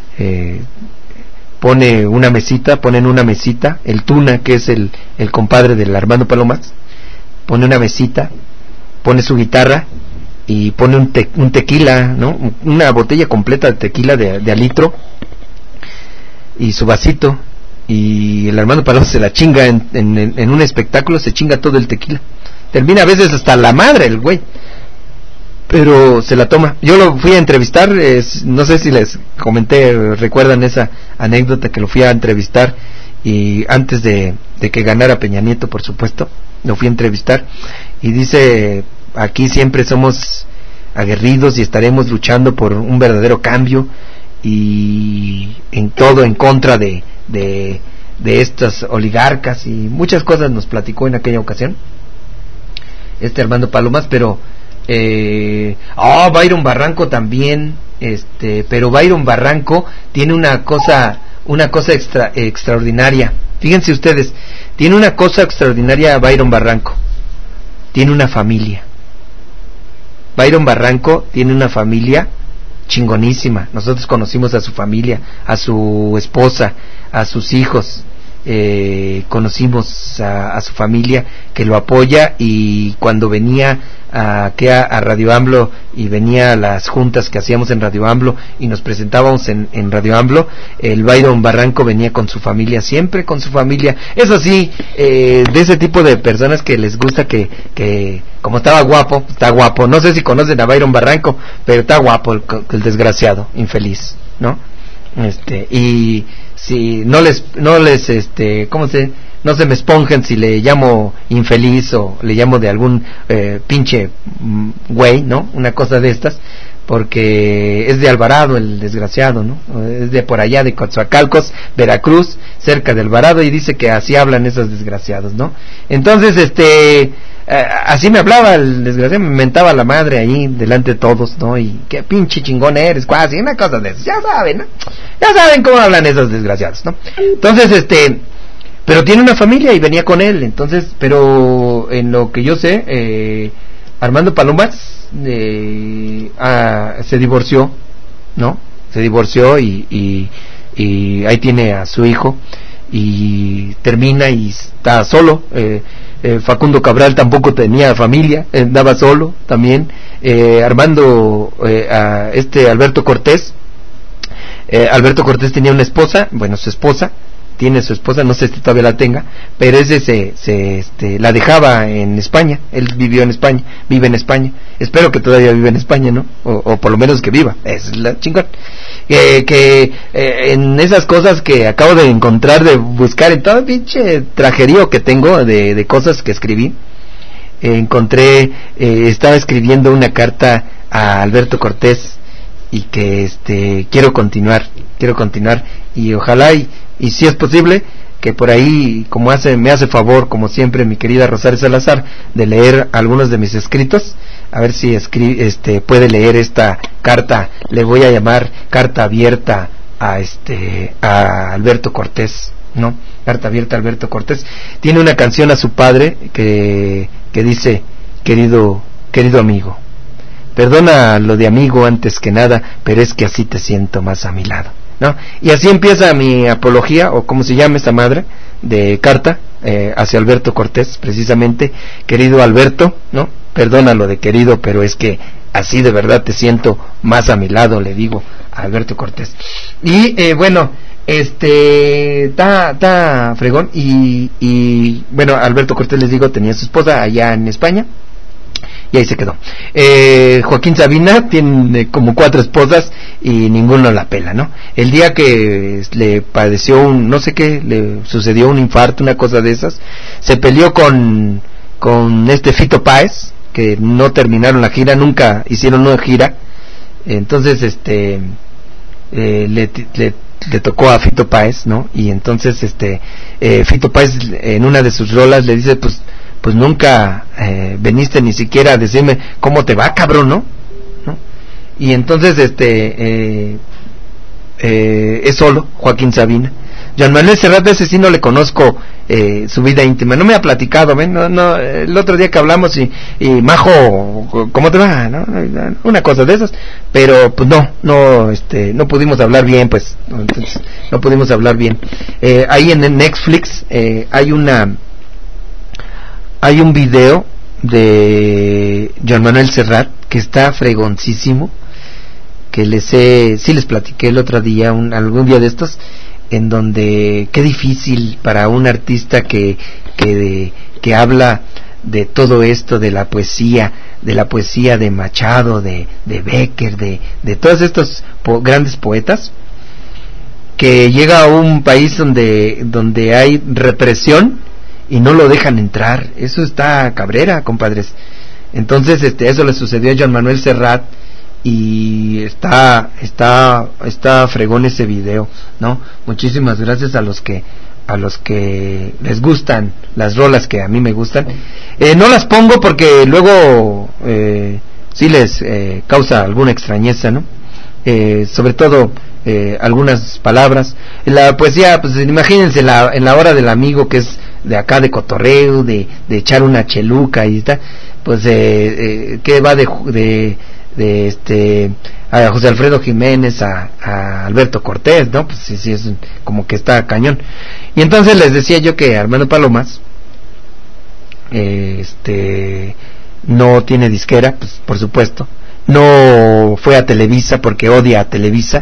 ponen una mesita, el Tuna, que es el compadre del Armando Palomas, pone una mesita, pone su guitarra y pone un tequila, ¿no? Una botella completa de tequila de al litro y su vasito, y el Armando Palomas se la chinga en un espectáculo, se chinga todo el tequila, termina a veces hasta la madre el güey, pero se la toma. Yo lo fui a entrevistar, no sé si les comenté, recuerdan esa anécdota, que lo fui a entrevistar y antes de que ganara Peña Nieto, por supuesto, lo fui a entrevistar y dice: aquí siempre somos aguerridos y estaremos luchando por un verdadero cambio y en todo en contra de estas oligarcas, y muchas cosas nos platicó en aquella ocasión Armando Palomas. Pero Byron Barranco también, pero Byron Barranco tiene una cosa extraordinaria. Fíjense ustedes, tiene una cosa extraordinaria Byron Barranco. Tiene una familia. Byron Barranco tiene una familia chingonísima. Nosotros conocimos a su familia, a su esposa, a sus hijos. Conocimos a su familia que lo apoya, y cuando venía a Radio AMLO y venía a las juntas que hacíamos en Radio AMLO y nos presentábamos en Radio AMLO, el Byron Barranco venía con su familia, siempre con su familia. Eso sí, de ese tipo de personas que les gusta que como está guapo, no sé si conocen a Byron Barranco, pero está guapo el desgraciado, infeliz, ¿no? Y si no les no se me esponjen si le llamo infeliz o le llamo de algún pinche güey, ¿no? Una cosa de estas, porque es de Alvarado el desgraciado, ¿no? Es de por allá de Coatzacoalcos, Veracruz, cerca de Alvarado, y dice que así hablan esos desgraciados, ¿no? Entonces, así me hablaba el desgraciado, me mentaba la madre ahí delante de todos, ¿no? Y qué pinche chingón eres, casi, una cosa de eso, ya saben, ¿no? Ya saben cómo hablan esos desgraciados, ¿no? Entonces, pero tiene una familia y venía con él, entonces, pero en lo que yo sé, Armando Palomas se divorció, ¿no? Se divorció y ahí tiene a su hijo y termina y está solo. Facundo Cabral tampoco tenía familia, andaba solo también. Armando, Alberto Cortés tenía una esposa, bueno, su esposa, tiene su esposa, no sé si todavía la tenga, pero ese la dejaba en España, él vive en España, espero que todavía vive en España, ¿no? O por lo menos que viva, es la chingón. En esas cosas que acabo de encontrar, de buscar en todo el pinche trajerío que tengo de cosas que escribí, encontré, estaba escribiendo una carta a Alberto Cortés y que quiero continuar y ojalá y si es posible que por ahí, como me hace favor como siempre mi querida Rosario Salazar de leer algunos de mis escritos, a ver si puede leer esta carta, le voy a llamar carta abierta a Alberto Cortés, ¿no? Carta abierta a Alberto Cortés. Tiene una canción a su padre que dice: querido amigo, perdona lo de amigo antes que nada, pero es que así te siento más a mi lado, ¿no? Y así empieza mi apología, o como se llama esta madre, de carta hacia Alberto Cortés, precisamente. Querido Alberto, ¿no? Perdona lo de querido, pero es que así de verdad te siento más a mi lado, le digo a Alberto Cortés. Y bueno, está fregón. Y bueno, Alberto Cortés, les digo, tenía su esposa allá en España y ahí se quedó. Joaquín Sabina tiene como 4 esposas y ninguno la pela, ¿no? El día que le padeció no sé qué, le sucedió un infarto, una cosa de esas, se peleó con Fito Páez, que no terminaron la gira, nunca hicieron una gira. Entonces le tocó a Fito Páez, ¿no? Y entonces Fito Páez en una de sus rolas le dice: pues nunca veniste ni siquiera a decirme cómo te va, cabrón, ¿no? Y entonces es solo Joaquín Sabina. Joan Manuel Serrat, ese sí no le conozco su vida íntima, no me ha platicado, ¿ven? No, el otro día que hablamos y Majo, ¿cómo te va? ¿No? Una cosa de esas, pero pues no pudimos hablar bien, pues, entonces, no pudimos hablar bien. Ahí en Netflix hay un video de Joan Manuel Serrat que está fregoncísimo, que sí les platiqué el otro día, algún día de estos, en donde qué difícil para un artista que habla de todo esto, de la poesía de Machado, de Bécquer, de todos estos grandes poetas, que llega a un país donde hay represión y no lo dejan entrar. Eso está cabrera, compadres. Entonces eso le sucedió a Joan Manuel Serrat y está fregón ese video, ¿no? Muchísimas gracias a los que les gustan las rolas que a mí me gustan. No las pongo porque luego sí les causa alguna extrañeza, ¿no? Sobre todo algunas palabras. La poesía, pues imagínense en la hora del amigo, que es de acá de cotorreo, de echar una cheluca y tal, pues que va a José Alfredo Jiménez, a Alberto Cortés, ¿no? Pues sí es como que está cañón. Y entonces les decía yo que Armando Palomas no tiene disquera, pues por supuesto. No fue a Televisa porque odia a Televisa.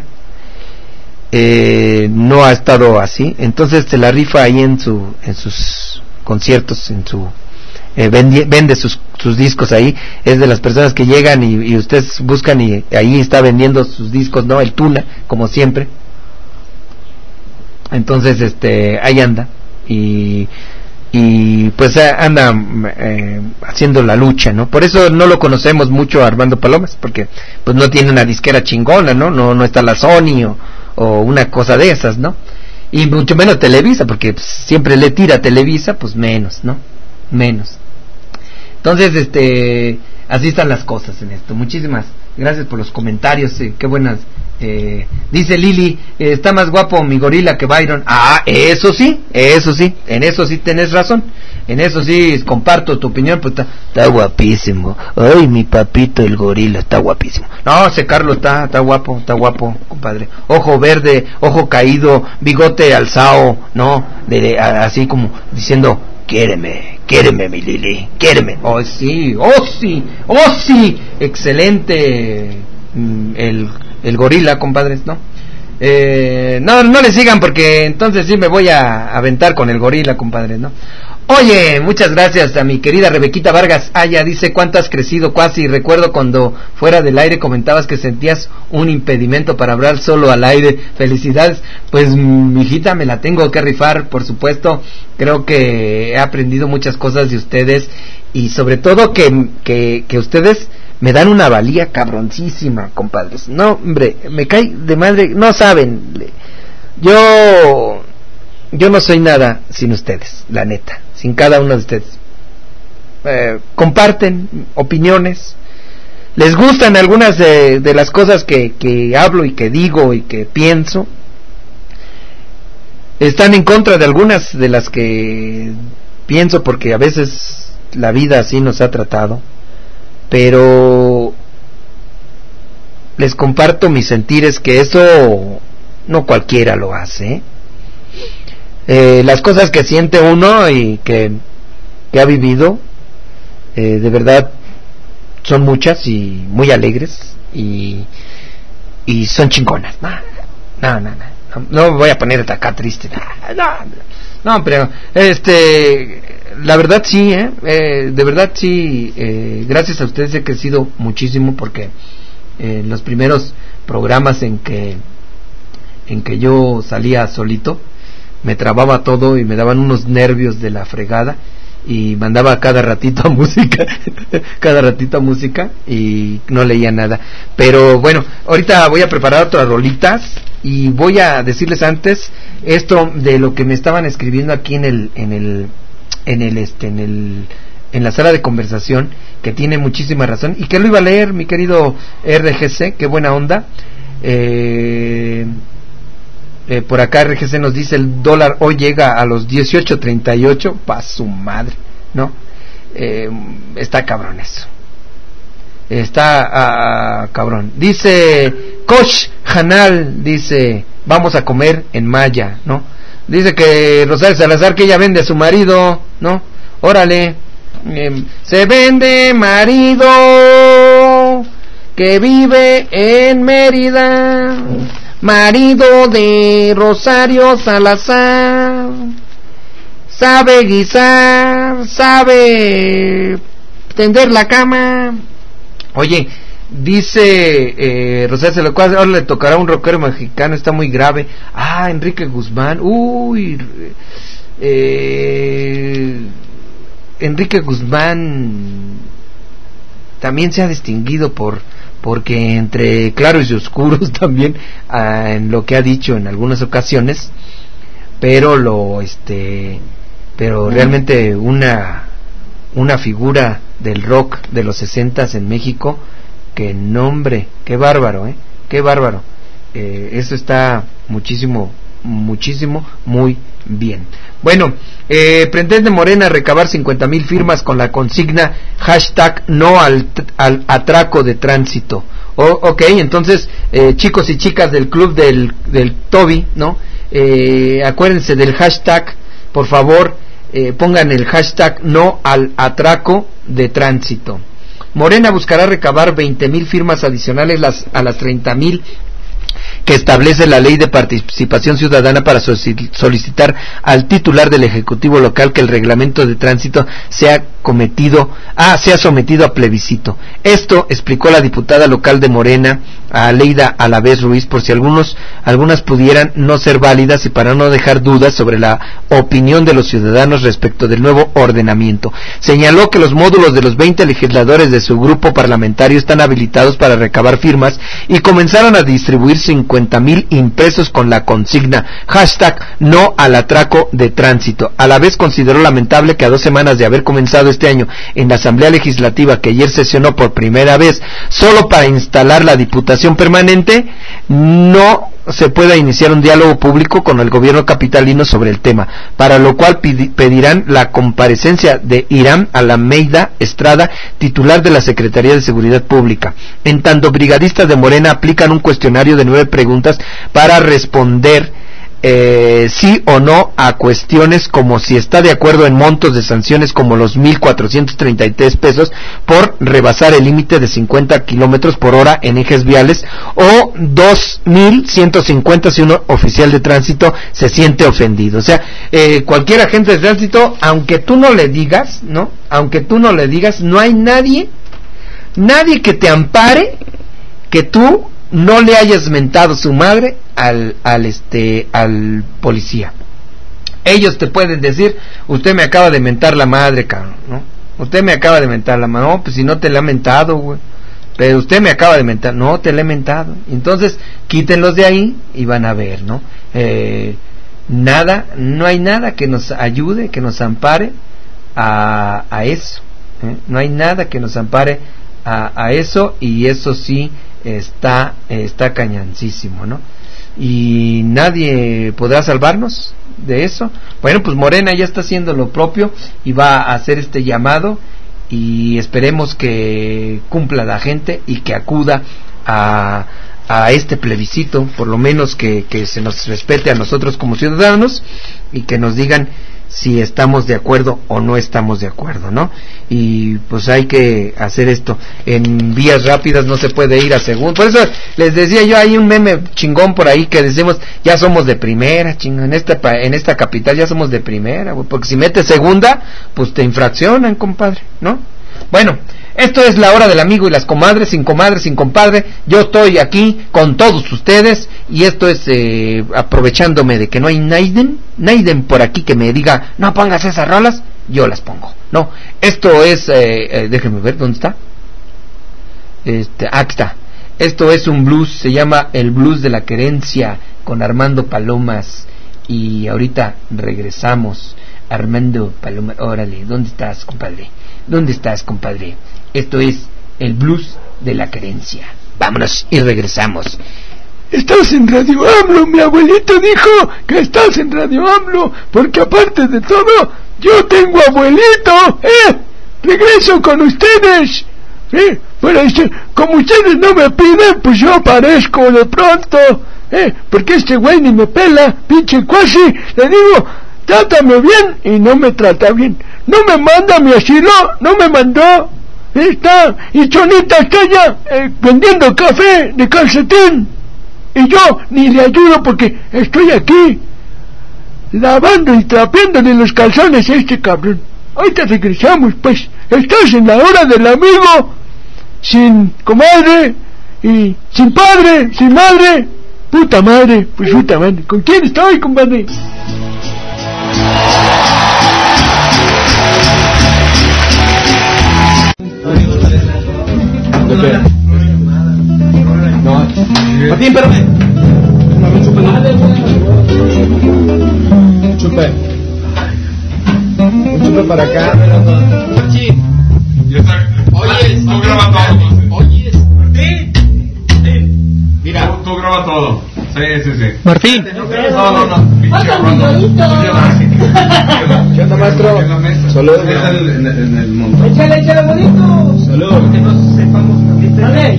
No ha estado así. Entonces se la rifa ahí en sus conciertos, vende sus discos ahí. Es de las personas que llegan y ustedes buscan y ahí está vendiendo sus discos, ¿no? El Tuna, como siempre. Entonces ahí anda y pues anda haciendo la lucha, ¿no? Por eso no lo conocemos mucho a Armando Palomas, porque pues no tiene una disquera chingona, no está la Sony o una cosa de esas, ¿no? Y mucho menos Televisa, porque pues, siempre le tira a Televisa, pues menos, ¿no? Menos. Entonces, así están las cosas en esto. Muchísimas gracias por los comentarios, qué buenas. Dice Lili, está más guapo mi gorila que Byron. Eso sí, en eso sí tenés razón, en eso sí comparto tu opinión, pues está guapísimo. Ay, mi papito el gorila está guapísimo. No, ese Carlos está guapo, compadre. Ojo verde, ojo caído, bigote alzado, no, así como diciendo, quiéreme mi Lili, quiéreme. Oh sí, excelente. El gorila, compadres, ¿no? No le sigan porque entonces sí me voy a aventar con el gorila, compadres, ¿no? Oye, muchas gracias a mi querida Rebequita Vargas Aya, dice, ¿cuánto has crecido, Cuasi? Recuerdo cuando fuera del aire comentabas que sentías un impedimento para hablar solo al aire. Felicidades. Pues mi hijita, me la tengo que rifar, por supuesto. Creo que he aprendido muchas cosas de ustedes y sobre todo que ustedes me dan una valía cabroncísima, compadres. No, hombre, me cae de madre, no saben. Yo no soy nada sin ustedes, la neta, sin cada uno de ustedes. Comparten opiniones, les gustan algunas de las cosas que hablo y que digo y que pienso. Están en contra de algunas de las que pienso porque a veces la vida así nos ha tratado. Pero les comparto mis sentires, que eso no cualquiera lo hace. Las cosas que siente uno y que ha vivido, de verdad son muchas y muy alegres y son chingonas. No me voy a poner acá triste. No, pero la verdad sí, de verdad sí, gracias a ustedes he crecido muchísimo, porque en los primeros programas en que yo salía solito me trababa todo y me daban unos nervios de la fregada y mandaba cada ratito a música y no leía nada. Pero bueno, ahorita voy a preparar otras rolitas y voy a decirles antes esto de lo que me estaban escribiendo aquí en la sala de conversación, que tiene muchísima razón y que lo iba a leer mi querido RGC, qué buena onda. Por acá RGC nos dice, el dólar hoy llega a los 18.38, pa' su madre, ¿no? Está cabrón eso. Está cabrón. Dice Kosh Hanal, dice, vamos a comer en Maya, ¿no? Dice que Rosario Salazar, que ella vende a su marido, ¿no? Órale, se vende marido que vive en Mérida, marido de Rosario Salazar, sabe guisar, sabe tender la cama. Oye, dice Rosario Salazar, ahora le tocará a un rockero mexicano, está muy grave. Enrique Guzmán, Enrique Guzmán también se ha distinguido porque entre claros y oscuros también, en lo que ha dicho en algunas ocasiones, pero realmente una figura del rock de los 60s en México, que nombre, qué bárbaro, qué bárbaro. Eso está muchísimo, muy bien. Bueno, pretende Morena recabar 50,000 firmas con la consigna hashtag no al atraco de tránsito. Ok, entonces chicos y chicas del club del Toby, ¿no? Acuérdense del hashtag, por favor, pongan el hashtag no al atraco de tránsito. Morena buscará recabar 20,000 firmas adicionales a las 30,000 que establece la Ley de Participación Ciudadana para solicitar al titular del Ejecutivo local que el reglamento de tránsito sea sometido a plebiscito. Esto explicó la diputada local de Morena, a Aleida Alavés Ruiz, por si algunas pudieran no ser válidas y para no dejar dudas sobre la opinión de los ciudadanos respecto del nuevo ordenamiento. Señaló que los módulos de los 20 legisladores de su grupo parlamentario están habilitados para recabar firmas y comenzaron a distribuir 50,000 impresos con la consigna #no al atraco de tránsito. A la vez consideró lamentable que a 2 semanas de haber comenzado este año en la Asamblea Legislativa, que ayer sesionó por primera vez solo para instalar la Diputación Permanente, no se pueda iniciar un diálogo público con el gobierno capitalino sobre el tema, para lo cual pedirán la comparecencia de Irán Almeida Estrada, titular de la Secretaría de Seguridad Pública. En tanto, brigadistas de Morena aplican un cuestionario de 9 preguntas para responder sí o no a cuestiones como si está de acuerdo en montos de sanciones como los 1,433 pesos por rebasar el límite de 50 kilómetros por hora en ejes viales, o 2,150 si un oficial de tránsito se siente ofendido. O sea, cualquier agente de tránsito, aunque tú no le digas, no hay nadie que te ampare que tú no le hayas mentado su madre al policía. Ellos te pueden decir: usted me acaba de mentar la madre, cabrón, ¿no? Usted me acaba de mentar la madre. No, pues si no te la he mentado, güey. Pero usted me acaba de mentar. No, te la he mentado. Entonces, quítenlos de ahí y van a ver, ¿no? No hay nada que nos ayude, que nos ampare a eso. No hay nada que nos ampare a eso, y eso sí está cañancísimo, ¿no? Y nadie podrá salvarnos de eso. Bueno, pues Morena ya está haciendo lo propio y va a hacer este llamado, y esperemos que cumpla la gente y que acuda a este plebiscito, por lo menos que se nos respete a nosotros como ciudadanos y que nos digan si estamos de acuerdo o no estamos de acuerdo, ¿no? Y pues hay que hacer esto. En vías rápidas no se puede ir a segundo. Por eso les decía yo, hay un meme chingón por ahí que decimos: ya somos de primera, chingón, en esta capital ya somos de primera, güey, porque si metes segunda, pues te infraccionan, compadre, ¿no? Bueno, esto es la hora del amigo y las comadres, sin comadre, sin compadre. Yo estoy aquí con todos ustedes, y esto es aprovechándome de que no hay Naiden por aquí que me diga: no pongas esas rolas, yo las pongo. No, esto es, déjenme ver, ¿dónde está? Aquí está. Esto es un blues, se llama El Blues de la Querencia, con Armando Palomas, y ahorita regresamos. Armando Palomas, órale, ¿dónde estás, compadre? ¿Dónde estás, compadre? Esto es El Blues de la Querencia. Vámonos y regresamos. Estás en Radio AMLO, mi abuelito dijo que estás en Radio AMLO, porque aparte de todo, yo tengo abuelito, regreso con ustedes, pero como ustedes no me piden, pues yo aparezco de pronto, porque este güey ni me pela, pinche cuasi, le digo: trátame bien, y no me trata bien, no me manda a mi asilo, no me mandó, y Chonita está allá vendiendo café de calcetín, y yo ni le ayudo porque estoy aquí lavando y trapeándole los calzones a este cabrón. Ahorita regresamos, pues. Estás en la hora del amigo, sin comadre y sin padre, sin madre. Puta madre, pues puta madre. ¿Con quién estoy, compadre? No, Martín, espérame. Un chupe para acá. Martín. Oye, tú graba todo. Oye, Martín. Mira, tú graba todo. Sí. Martín. No. ¿Qué onda, maestro? Saludos. En el montón. Échale, bonito. Saludos. Que no sepamos también. Dale.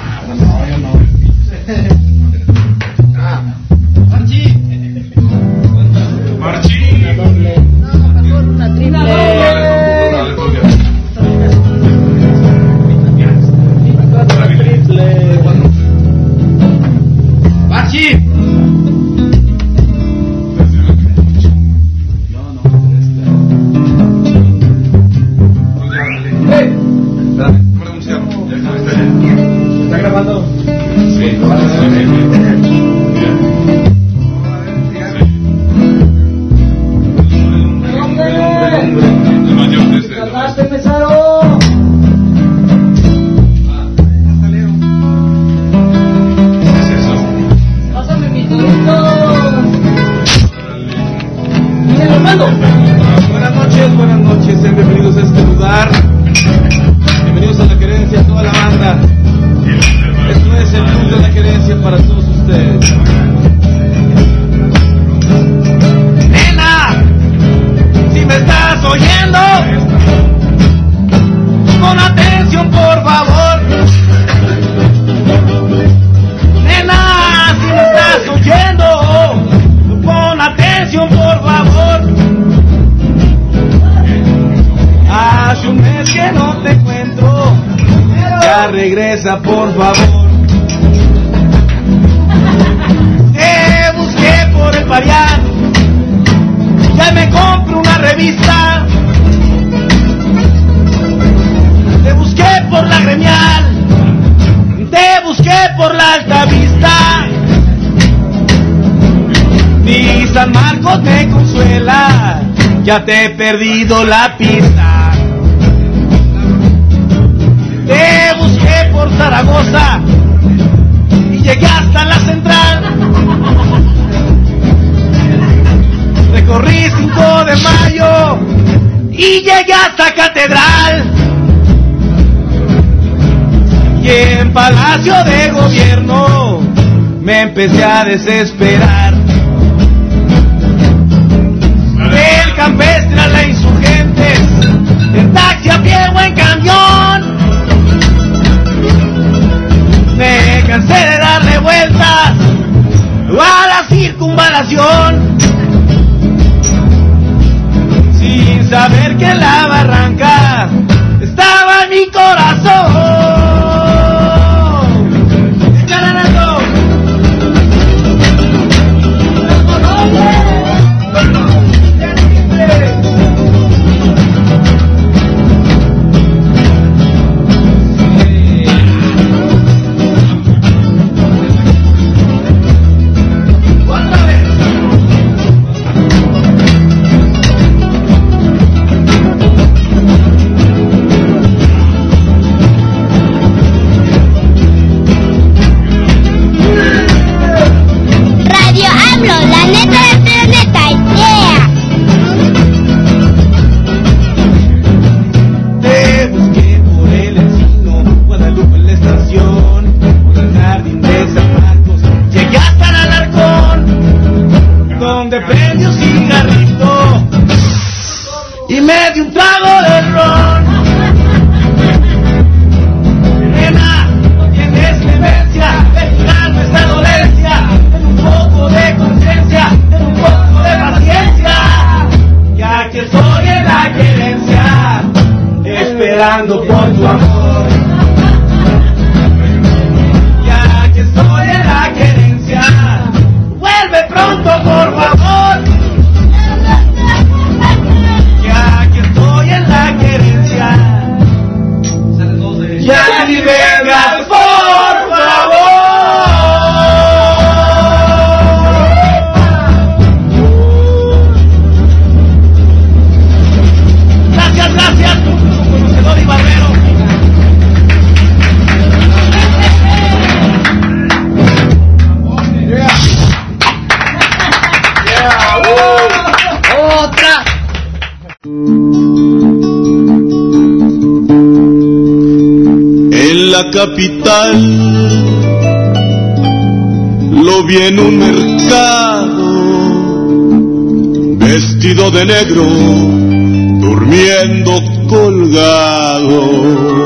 Marchín. No, mejor una triple. Marchín. Dale, un cigarro. oyendo, con atención por favor. Nena, si me estás oyendo, con atención por favor. Hace un mes que no te encuentro, ya regresa por favor. Te busqué por el Parián, ya me compro una revista. Te busqué por la Gremial, te busqué por la Altavista. Ni San Marcos te consuela, ya te he perdido la pista. Te busqué por Zaragoza y llegué hasta la Central. Recorrí 5 de Mayo y llegué hasta Catedral. Y en Palacio de Gobierno me empecé a desesperar. Del Campestre a la Insurgentes, en taxi, a pie o en camión. Me cansé de darle vueltas a la circunvalación, sin saber que en la barranca estaba mi corazón. Por tu amor, ya que estoy en la querencia, vuelve pronto por favor. Ya que estoy en la querencia, ya ni vengas por favor. Gracias, gracias, conocedor y barbero. Otra. En la capital lo vi en un mercado, vestido de negro, durmiendo colgado.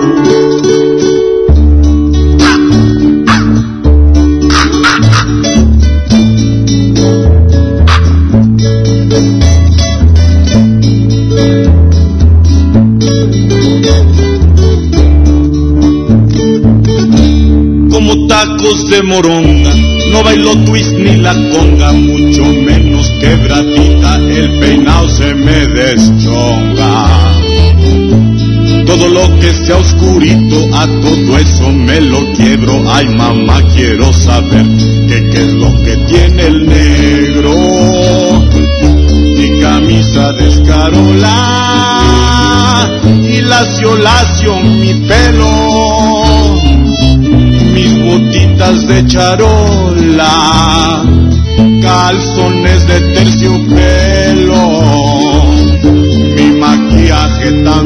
Tacos de moronga, no bailo twist ni la conga, mucho menos quebradita, el peinado se me deschonga. Todo lo que sea oscurito, a todo eso me lo quiebro. Ay mamá, quiero saber qué es lo que tiene el negro. Mi camisa de escarola y lacio mi pelo, mis botitas de charola, calzones de terciopelo, mi maquillaje tan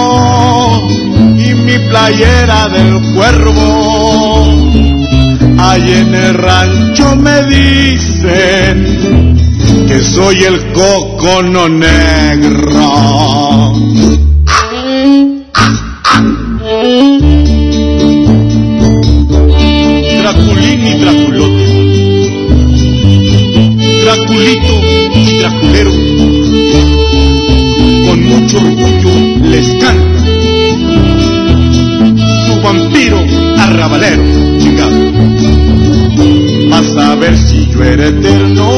blanco y mi playera del cuervo. Ay Ahí en el rancho me dicen que soy el cocono negro. Draculín y Draculote, Draculito y Draculero, con mucho orgullo les canta su vampiro arrabalero, chingado. Vas a ver si yo era eterno,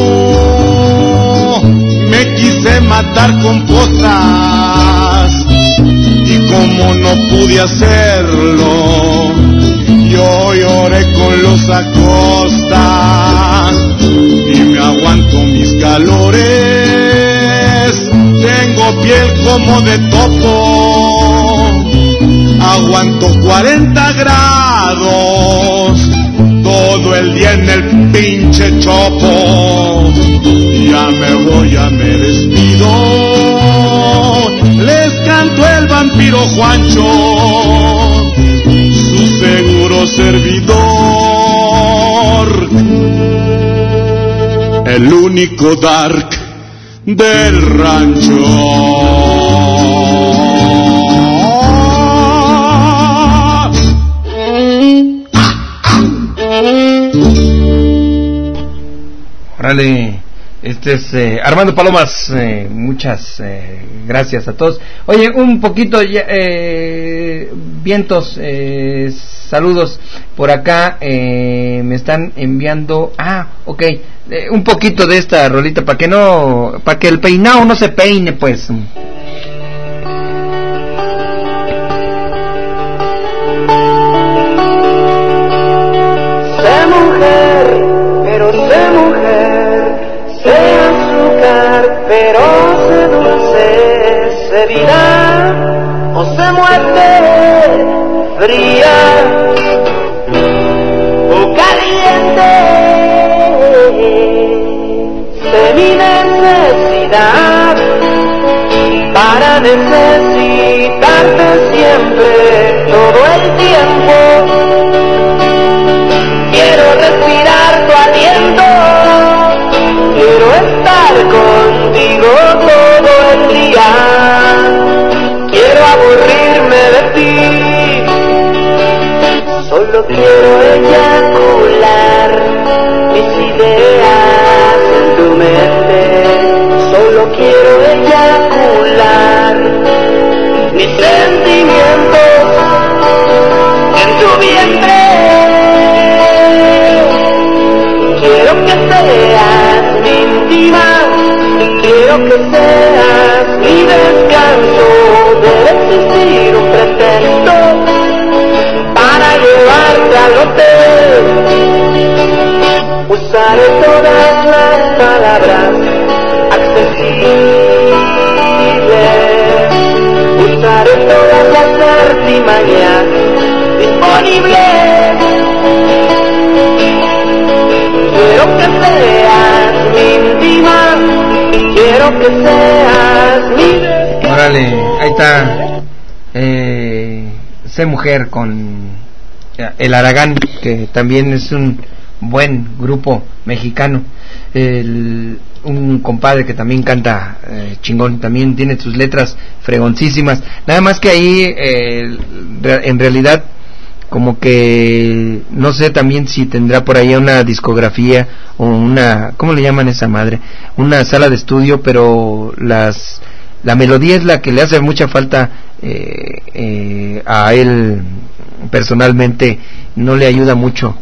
me quise matar con cosas y como no pude hacerlo, yo lloré con los Acosta y me aguanto mis calores. Tengo piel como de topo, aguanto 40 grados todo el día en el pinche chopo. Ya me voy, ya me despido, les canto el vampiro Juancho, su seguro servidor, el único dark del rancho. Órale, este es Armando Palomas, muchas gracias a todos. Oye, un poquito, vientos, saludos por acá, me están enviando, ok, un poquito de esta rolita para que el peinado no se peine, pues. Sé mujer, pero sé mujer, sé azúcar, pero sé dulce, sé vida o sé muerte fría o caliente. Sé mi necesidad para necesitarte siempre, todo el tiempo. Quiero respirar tu aliento, quiero estar contigo todo el día, quiero aburrirme de ti, solo quiero eyacular mis ideas en tu mente, solo quiero eyacular mis sentimientos en tu vientre. Quiero que seas mi íntima, quiero que seas mi descanso. Debe existir un pretexto para llevarte al hotel. Usaré todas las palabras accesibles, usaré todas las artimañas disponibles. Quiero que seas mi íntima, quiero que seas mi descanso. Órale, ahí está, Sé Mujer con el Aragán, que también es un buen grupo mexicano, un compadre que también canta chingón, también tiene sus letras fregoncísimas, nada más que ahí en realidad como que no sé también si tendrá por ahí una discografía o una, ¿cómo le llaman esa madre? Una sala de estudio, pero la melodía es la que le hace mucha falta a él personalmente, no le ayuda mucho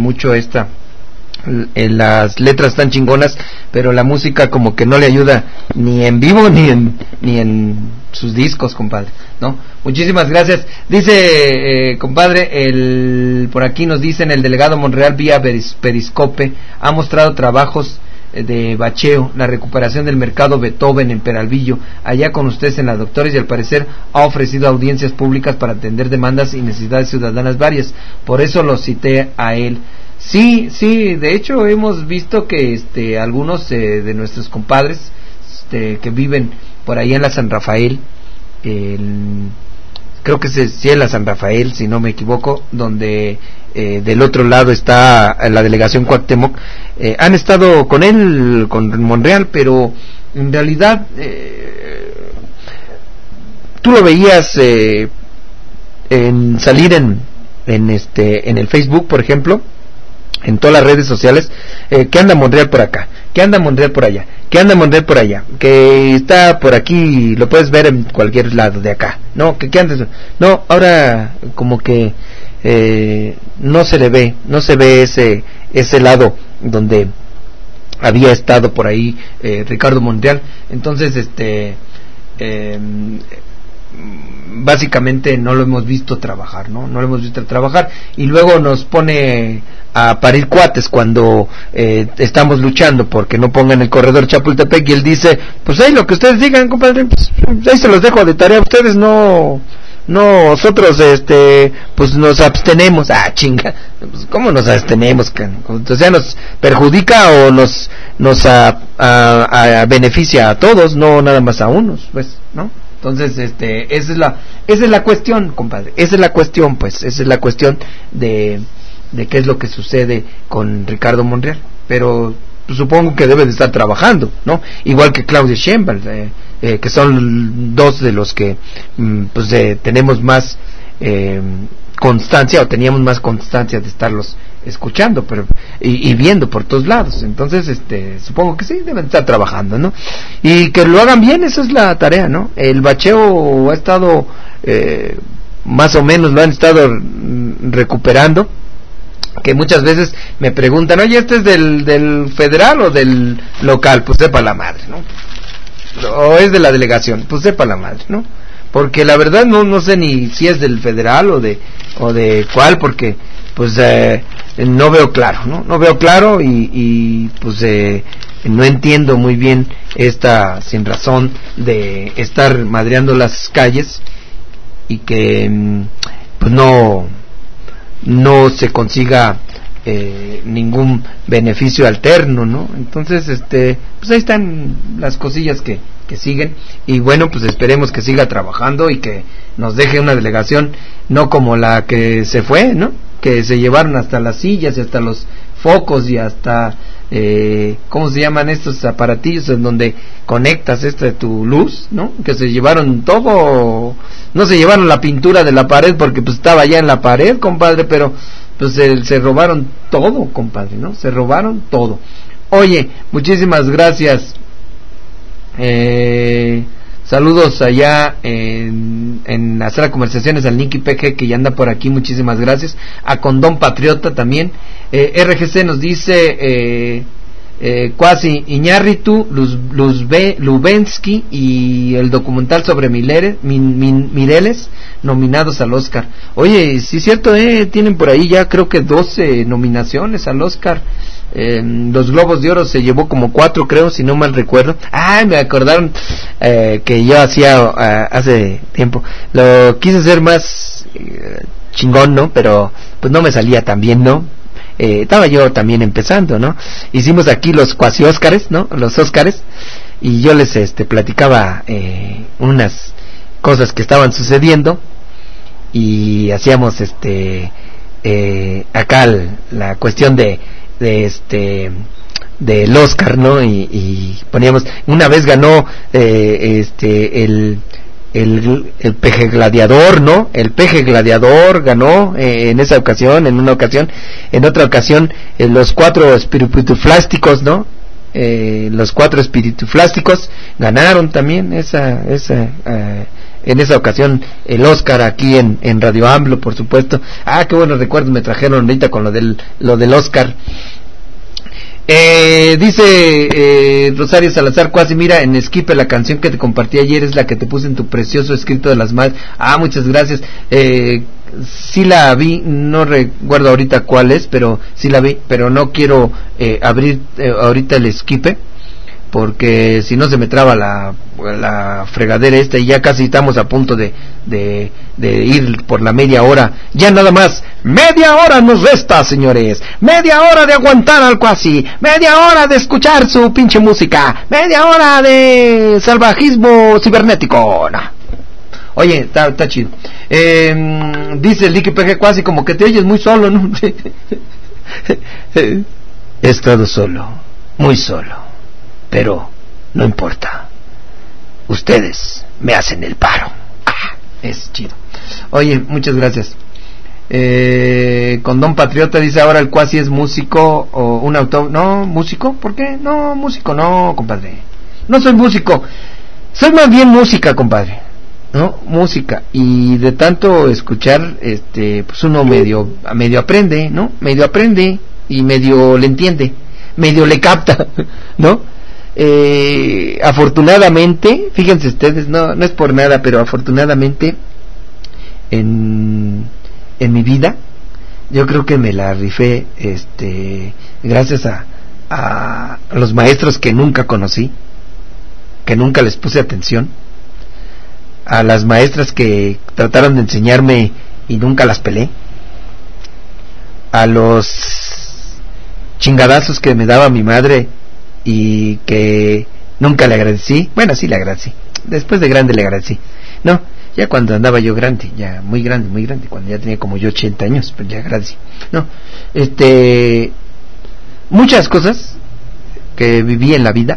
las letras están chingonas, pero la música como que no le ayuda ni en vivo ni en sus discos, compadre, ¿no? Muchísimas gracias. Dice, compadre, por aquí nos dicen, el delegado Monreal vía Periscope ha mostrado trabajos de bacheo, la recuperación del mercado Beethoven en Peralvillo, allá con ustedes en la Doctores, y al parecer ha ofrecido audiencias públicas para atender demandas y necesidades ciudadanas varias, por eso lo cité a él. Sí, de hecho hemos visto que algunos de nuestros compadres que viven por ahí en la San Rafael, creo que es Ciela San Rafael, si no me equivoco, donde del otro lado está la delegación Cuauhtémoc. Han estado con él, con Monreal, pero en realidad tú lo veías en salir en el Facebook, por ejemplo, en todas las redes sociales, que anda Monreal por acá, que anda Monreal por allá, que anda Monreal por allá, que está por aquí, lo puedes ver en cualquier lado de acá, no, que andes, no, ahora como que no se ve ese lado donde había estado por ahí Ricardo Monreal. Entonces básicamente no lo hemos visto trabajar, no lo hemos visto trabajar, y luego nos pone a parir cuates cuando estamos luchando porque no pongan el corredor Chapultepec, y él dice, pues ahí lo que ustedes digan, compadre, pues ahí se los dejo de tarea, ustedes nosotros pues nos abstenemos. Chinga, pues ¿cómo nos abstenemos? O sea, nos perjudica o nos beneficia a todos, no nada más a unos, pues, ¿no? Entonces, esa es la cuestión, compadre. Esa es la cuestión, pues, esa es la cuestión de qué es lo que sucede con Ricardo Monreal. Pero pues, supongo que debe de estar trabajando, ¿no? Igual que Claudia Sheinbaum, que son dos de los que pues tenemos más constancia, o teníamos más constancia de estarlos escuchando, pero y viendo por todos lados. Entonces supongo que sí deben estar trabajando, ¿no? Y que lo hagan bien, esa es la tarea, ¿no? El bacheo ha estado más o menos lo han estado recuperando, que muchas veces me preguntan, oye, ¿este es del federal o del local? Pues sepa la madre, ¿no? O es de la delegación, pues sepa la madre, ¿no? Porque la verdad no sé ni si es del federal o de cuál, porque pues no veo claro, no veo claro, y pues no entiendo muy bien esta sin razón de estar madreando las calles y que pues no se consiga ningún beneficio alterno, ¿no? Entonces pues ahí están las cosillas que siguen, y bueno, pues esperemos que siga trabajando y que nos deje una delegación no como la que se fue, ¿no? Que se llevaron hasta las sillas y hasta los focos y hasta ¿cómo se llaman estos aparatillos en donde conectas tu luz, ¿no? Que se llevaron todo. No se llevaron la pintura de la pared porque pues estaba ya en la pared, compadre, pero pues se robaron todo, compadre, ¿no? Se robaron todo. Oye, muchísimas gracias. Saludos allá en la sala de conversaciones al Nicky PG, que ya anda por aquí, muchísimas gracias. A Condón Patriota también. RGC nos dice Cuasi Iñárritu, Lubensky y el documental sobre Mireles nominados al Oscar. Oye, sí es cierto, tienen por ahí ya creo que 12 nominaciones al Oscar. Los Globos de Oro se llevó como 4, creo, si no mal recuerdo. Me acordaron que yo hacía hace tiempo, lo quise hacer más chingón, ¿no? Pero pues no me salía tan bien, ¿no? Estaba yo también empezando, ¿no? Hicimos aquí los cuasi Óscares, ¿no? Los Óscares, y yo les platicaba unas cosas que estaban sucediendo, y hacíamos acá la cuestión del Oscar, ¿no? Y poníamos, una vez ganó el peje gladiador, ¿no? El peje gladiador ganó en esa ocasión, en otra ocasión los 4 espirituflásticos, ¿no? Los 4 espirituflásticos ganaron también en esa ocasión el Oscar aquí en Radio AMLO, por supuesto. Qué buenos recuerdos me trajeron ahorita con lo del Oscar. Dice Rosario Salazar, Cuasi, mira, en Esquipe la canción que te compartí ayer es la que te puse en tu precioso escrito de las madres. Muchas gracias. Sí la vi, no recuerdo ahorita cuál es, pero sí la vi, pero no quiero abrir ahorita el Esquipe, porque si no se me traba la fregadera y ya casi estamos a punto de ir por la media hora. Ya nada más media hora nos resta, señores. Media hora de aguantar al Cuasi, media hora de escuchar su pinche música, media hora de salvajismo cibernético. Oye, está chido. Dice el Licky PG Cuasi, como que te oyes muy solo, ¿no? He estado solo, muy solo, pero no importa. Ustedes me hacen el paro. Es chido. Oye, muchas gracias. Con Don Patriota dice, ahora el Cuasi es músico o un autor. No, músico, ¿por qué? No, músico, no, compadre. No soy músico. Soy más bien música, compadre. ¿No? Música. Y de tanto escuchar, pues uno medio aprende, ¿no? Medio aprende y medio le entiende, medio le capta, ¿no? Afortunadamente, fíjense ustedes, no es por nada, pero afortunadamente en mi vida yo creo que me la rifé gracias a los maestros que nunca conocí, que nunca les puse atención, a las maestras que trataron de enseñarme y nunca las pelé, a los chingadazos que me daba mi madre y que nunca le agradecí. Bueno, sí le agradecí, después de grande le agradecí, no, ya cuando andaba yo grande, ya muy grande, cuando ya tenía como yo 80 años, pues ya agradecí, no, muchas cosas que viví en la vida,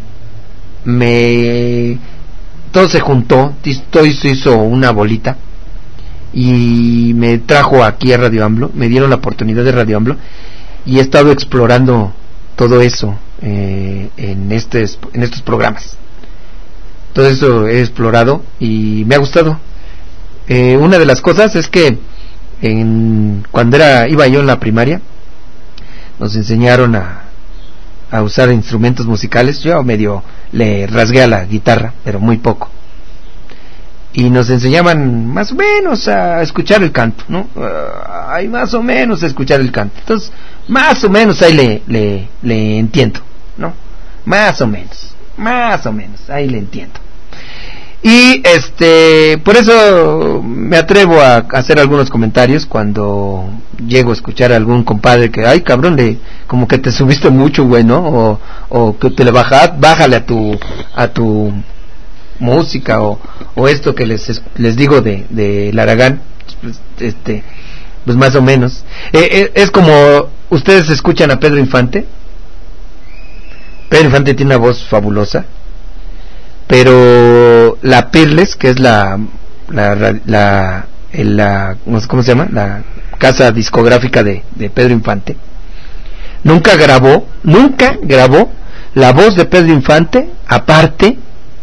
todo se juntó, todo se hizo una bolita y me trajo aquí a Radio AMLO, me dieron la oportunidad de Radio AMLO y he estado explorando todo eso en estos programas. Todo eso he explorado y me ha gustado. Una de las cosas es que cuando iba yo en la primaria, nos enseñaron a usar instrumentos musicales. Yo medio le rasgué a la guitarra, pero muy poco. Y nos enseñaban más o menos a escuchar el canto, ¿no? Hay más o menos a escuchar el canto. Entonces, más o menos ahí le entiendo, ¿no? Más o menos, ahí le entiendo. Y por eso me atrevo a hacer algunos comentarios cuando llego a escuchar a algún compadre que, ay cabrón, como que te subiste mucho, güey, ¿no? O que te le bájale a tu música, o esto que les digo de Laragán, pues más o menos. Es como ustedes escuchan a Pedro Infante. Pedro Infante tiene una voz fabulosa, pero la Pirles, que es no sé cómo se llama, la casa discográfica de Pedro Infante, nunca grabó la voz de Pedro Infante aparte,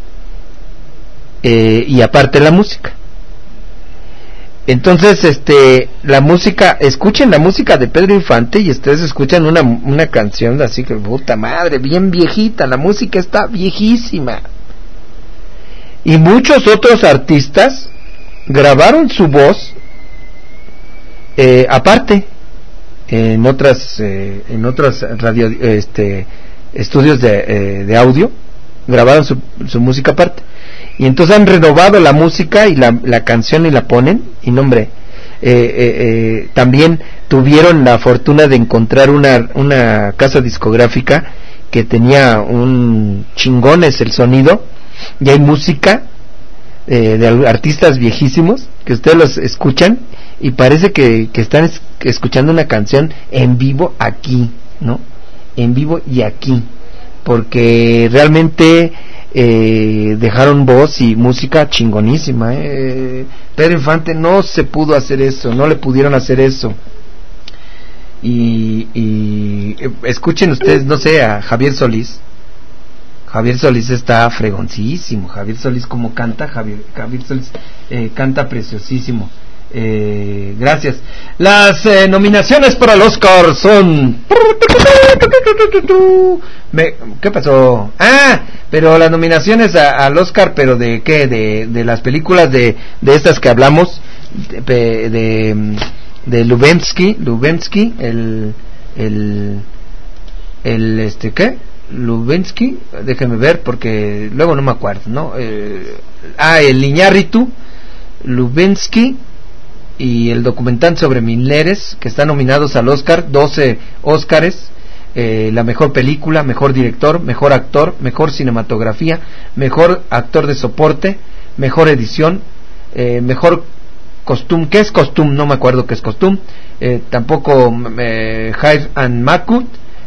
y aparte la música. Entonces la música, escuchen la música de Pedro Infante y ustedes escuchan una canción así que puta madre, bien viejita, la música está viejísima. Y muchos otros artistas grabaron su voz aparte en otras radio, estudios de audio, grabaron su música aparte, y entonces han renovado la música y la canción y la ponen, y no hombre, también tuvieron la fortuna de encontrar una casa discográfica que tenía un chingones el sonido, y hay música de artistas viejísimos que ustedes los escuchan y parece que están escuchando una canción en vivo aquí, ¿no? En vivo y aquí, porque realmente dejaron voz y música chingonísima. Pedro Infante no se pudo hacer eso, no le pudieron hacer eso. Y escuchen ustedes, no sé, a Javier Solís. Javier Solís está fregoncísimo. Javier Solís como canta, Javier Solís canta preciosísimo. Gracias. Las nominaciones para el Oscar son... ¿Qué pasó? Pero las nominaciones al Oscar, pero ¿de qué? De las películas de estas que hablamos, de Lubensky, ¿qué? Lubensky, déjeme ver porque luego no me acuerdo, ¿no? El Iñárritu, Lubensky y el documental sobre Milleres, que están nominados al Oscar, 12 Óscares, la mejor película, mejor director, mejor actor, mejor cinematografía, mejor actor de soporte, mejor edición, mejor costume, ¿qué es costume? No me acuerdo qué es costume. Tampoco Hair and Makeup,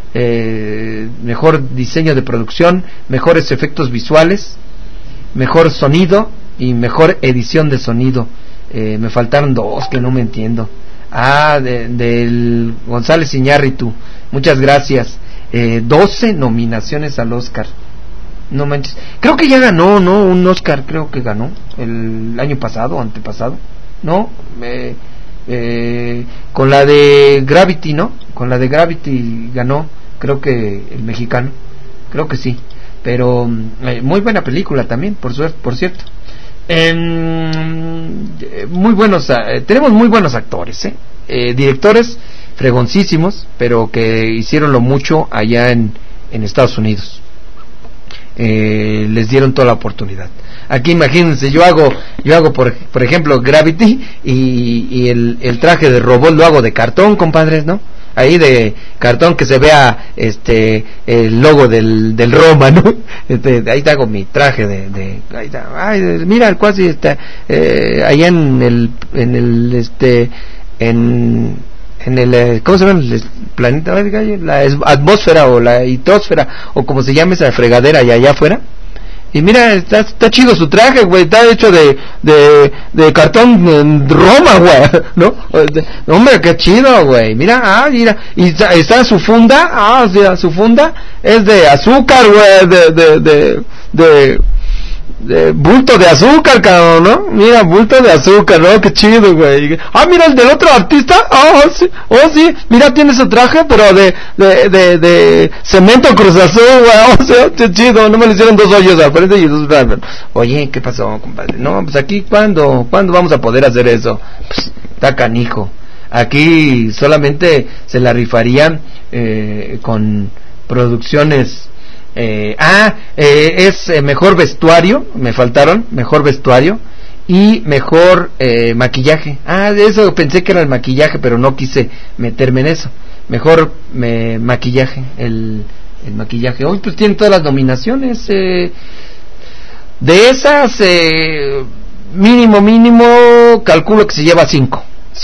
mejor diseño de producción, mejores efectos visuales, mejor sonido y mejor edición de sonido. Me faltaron 2 que no me entiendo. Del González Iñárritu, muchas gracias. 12 nominaciones al Oscar. No manches. Creo que ya ganó, ¿no? Un Oscar, creo que ganó el año pasado, antepasado. ¿No? Con la de Gravity, ¿no? Con la de Gravity ganó, creo que el mexicano. Creo que sí. Pero muy buena película también, por cierto. Muy buenos, tenemos muy buenos actores, directores fregoncísimos, pero que hicieron lo mucho allá en Estados Unidos. Les dieron toda la oportunidad. Aquí imagínense, yo hago por ejemplo Gravity y el traje de robot lo hago de cartón, compadres, ¿no? Ahí de cartón, que se vea el logo del Roma, ¿no? Ahí te hago mi traje de ahí está. Ay, mira, el cuasi está allá en el ¿cómo se llama el planeta? La atmósfera o la litosfera o como se llama esa fregadera allá afuera. Y mira, está chido su traje, güey, está hecho de cartón en Roma, güey, ¿no? Hombre, qué chido, güey. Mira, mira, y está su funda, o sea, su funda es de azúcar, güey, de bulto de azúcar, cabrón, ¿no? Mira, bulto de azúcar, ¿no? Qué chido, güey. Mira, el del otro artista, sí, mira, tiene su traje, pero de cemento Cruz Azul, güey, o sea, qué chido, no me le hicieron 2 hoyos al frente y 2 atrás. Oye, ¿qué pasó, compadre? No, pues aquí, ¿cuándo vamos a poder hacer eso? Pues, está canijo. Aquí solamente se la rifarían con producciones. Es mejor vestuario, me faltaron, mejor vestuario y mejor maquillaje. De eso pensé que era el maquillaje, pero no quise meterme en eso. Mejor maquillaje, el maquillaje. Hoy pues tienen todas las nominaciones. De esas, mínimo, calculo que se lleva 5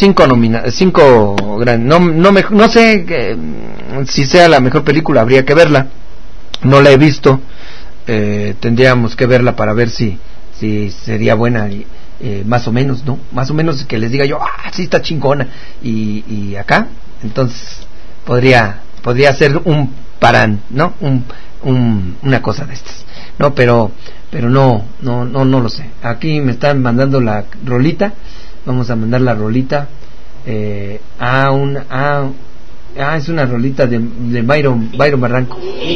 grandes. No sé si sea la mejor película, habría que verla. No la he visto, tendríamos que verla para ver si sería buena, más o menos, ¿no? Más o menos que les diga yo, sí está chingona, y acá, entonces podría ser un parán, ¿no? Una cosa de estas, ¿no? Pero no lo sé. Aquí me están mandando la rolita, vamos a mandar la rolita, es una rolita de Byron Barranco.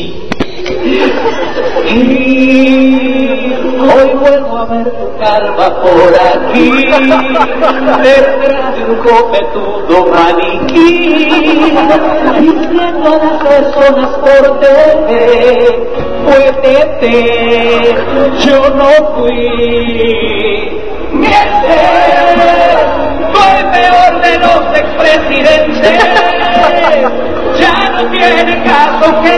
Hoy vuelvo a ver tu calva por aquí, detrás de un copetudo maniquí, diciendo a las personas por TV, fue Tete, yo no fui. Miente, soy peor de los expresidentes, ya no tiene caso que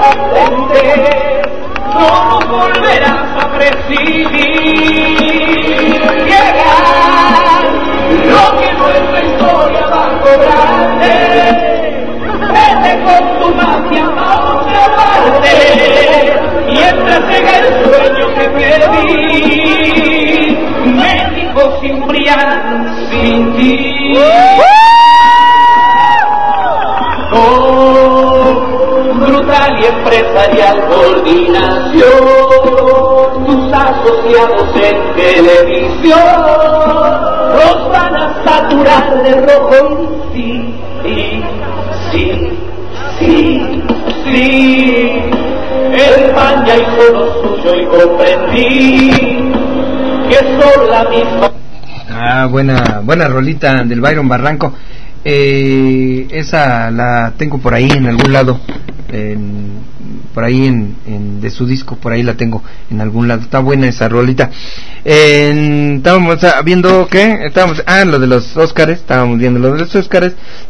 no volverás a presidir. Llega lo que nuestra historia va a cobrarte. Vete con tu magia a otra parte mientras llega el sueño que perdí. México sin Brian, sin ti. Brutal y empresarial coordinación, tus asociados en televisión los van a saturar de rojo y sí, el PAN ya hizo lo suyo y comprendí que son la misma. Buena rolita del Byron Barranco. Esa la tengo por ahí en algún lado, por ahí de su disco, por ahí la tengo en algún lado. Está buena esa rolita. Estábamos viendo lo de los Óscares, estábamos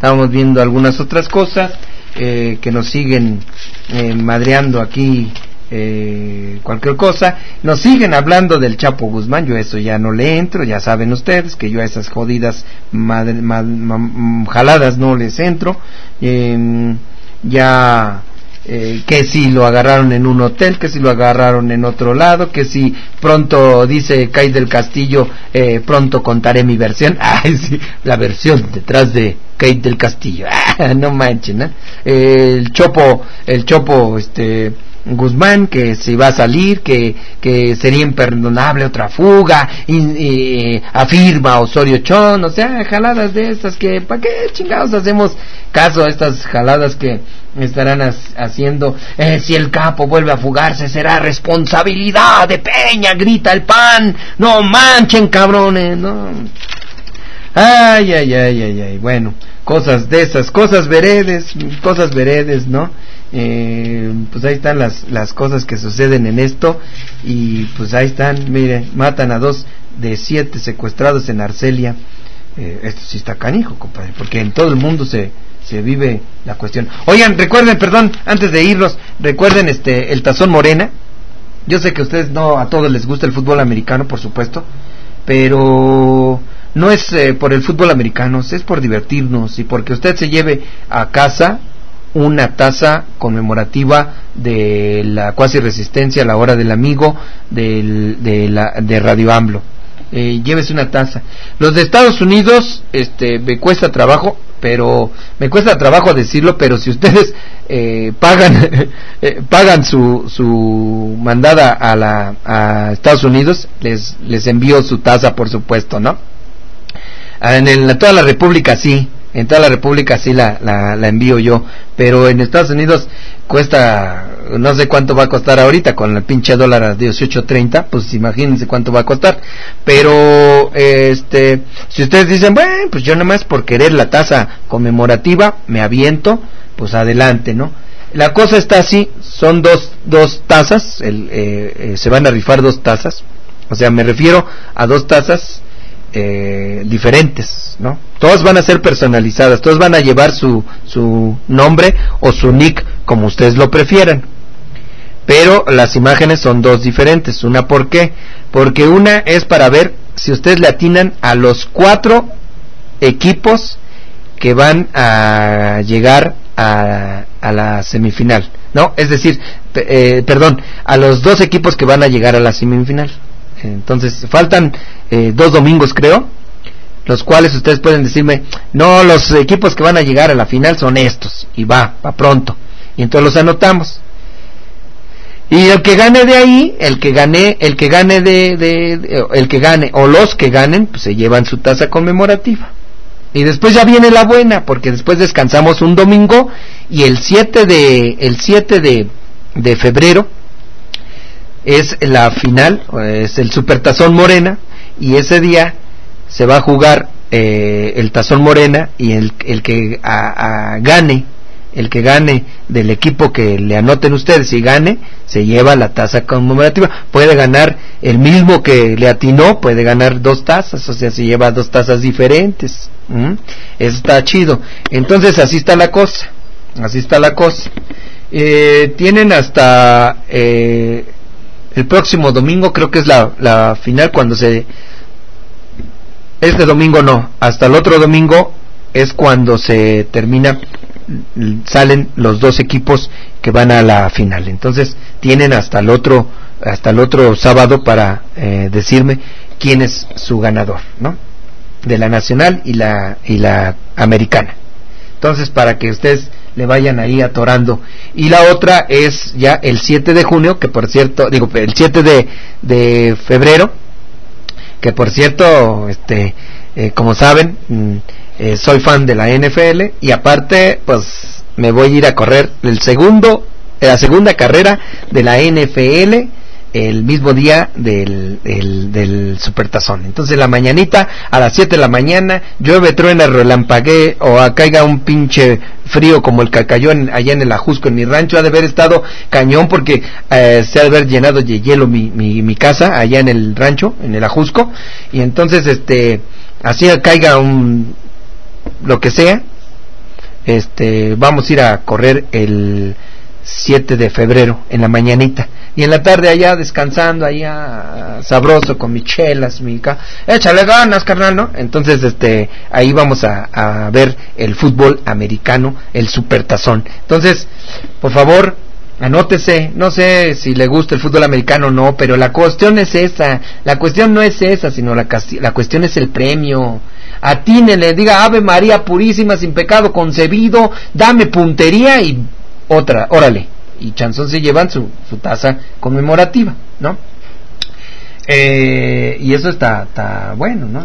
viendo algunas otras cosas que nos siguen madreando aquí cualquier cosa. Nos siguen hablando del Chapo Guzmán, yo eso ya no le entro, ya saben ustedes que yo a esas jodidas jaladas no les entro. Que si lo agarraron en un hotel, que si lo agarraron en otro lado, que si pronto, dice Kay del Castillo, pronto contaré mi versión. Ay, sí, la versión detrás de Kay del Castillo. No manchen, ¿eh? El Chopo Guzmán, que se va a salir, que sería imperdonable otra fuga, afirma Osorio Chón, o sea, jaladas de estas que, ¿para qué chingados hacemos caso a estas jaladas que estarán haciendo? Si el capo vuelve a fugarse será responsabilidad de Peña, grita el PAN, no manchen cabrones, no. Ay, bueno, cosas de esas, cosas veredes, ¿no? Pues ahí están las cosas que suceden en esto, y pues ahí están, mire, matan a 2 de 7 secuestrados en Arcelia. Esto sí está canijo, compadre, porque en todo el mundo se vive la cuestión. Oigan, recuerden, perdón, antes de irnos, recuerden el Tazón Morena. Yo sé que a ustedes no a todos les gusta el fútbol americano, por supuesto, pero no es por el fútbol americano, es por divertirnos y porque usted se lleve a casa una taza conmemorativa de la cuasi resistencia, la hora del amigo de Radio AMLO. Llévese una taza. Los de Estados Unidos, me cuesta trabajo decirlo, pero si ustedes pagan su mandada a Estados Unidos, les envío su taza, por supuesto, ¿no? En toda la República sí. En toda la República sí la envío yo, pero en Estados Unidos cuesta, no sé cuánto va a costar ahorita con el pinche dólar a 18.30, pues imagínense cuánto va a costar. Pero si ustedes dicen, bueno, pues yo nomás por querer la taza conmemorativa me aviento, pues adelante, ¿no? La cosa está así, son dos tazas, se van a rifar 2 tazas, o sea, me refiero a 2 tazas diferentes, ¿no? Todas van a ser personalizadas, todas van a llevar su nombre o su nick, como ustedes lo prefieran, pero las imágenes son 2 diferentes. Una, ¿por qué? Porque una es para ver si ustedes le atinan a los 4 equipos que van a llegar a la semifinal, ¿no? Es decir, a los 2 equipos que van a llegar a la semifinal. Entonces faltan 2 domingos, creo, los cuales ustedes pueden decirme, no, los equipos que van a llegar a la final son estos, y va pronto, y entonces los anotamos, y el que gane de ahí, el que gane o los que ganen, pues se llevan su taza conmemorativa. Y después ya viene la buena, porque después descansamos un domingo, y el 7 de febrero es la final, es el Supertazón Morena, y ese día se va a jugar el Tazón Morena, y el que gane del equipo que le anoten ustedes y gane, se lleva la taza conmemorativa. Puede ganar el mismo que le atinó, puede ganar 2 tazas, o sea, se lleva 2 tazas diferentes. Eso está chido. Entonces así está la cosa. Tienen hasta el próximo domingo, creo que es la final, cuando este domingo no, hasta el otro domingo es cuando se termina, salen los 2 equipos que van a la final. Entonces tienen hasta el otro sábado para decirme quién es su ganador, ¿no? De la nacional y la americana. Entonces, para que ustedes le vayan ahí atorando. Y la otra es ya el 7 de junio, que por cierto, el 7 de febrero, que por cierto, como saben, soy fan de la NFL, y aparte, pues, me voy a ir a correr la segunda carrera de la NFL el mismo día del Supertazón. Entonces la mañanita, a las 7 de la mañana, llueve, truena, relampaguee, o caiga un pinche frío como el que cayó allá en el Ajusco, en mi rancho, ha de haber estado cañón, porque se ha de haber llenado de hielo mi casa allá en el rancho, en el Ajusco, y entonces así caiga lo que sea, vamos a ir a correr 7 de febrero, en la mañanita, y en la tarde allá descansando, allá sabroso con mis chelas, échale ganas, carnal, ¿no? Entonces, ahí vamos a ver el fútbol americano, el supertazón. Entonces, por favor, anótese. No sé si le gusta el fútbol americano o no, pero la cuestión es esa. La cuestión no es esa, sino la cuestión es el premio. Atínele, diga Ave María purísima, sin pecado concebido, dame puntería y órale, y chanzón se llevan su taza conmemorativa, ¿no? Y eso está bueno, ¿no?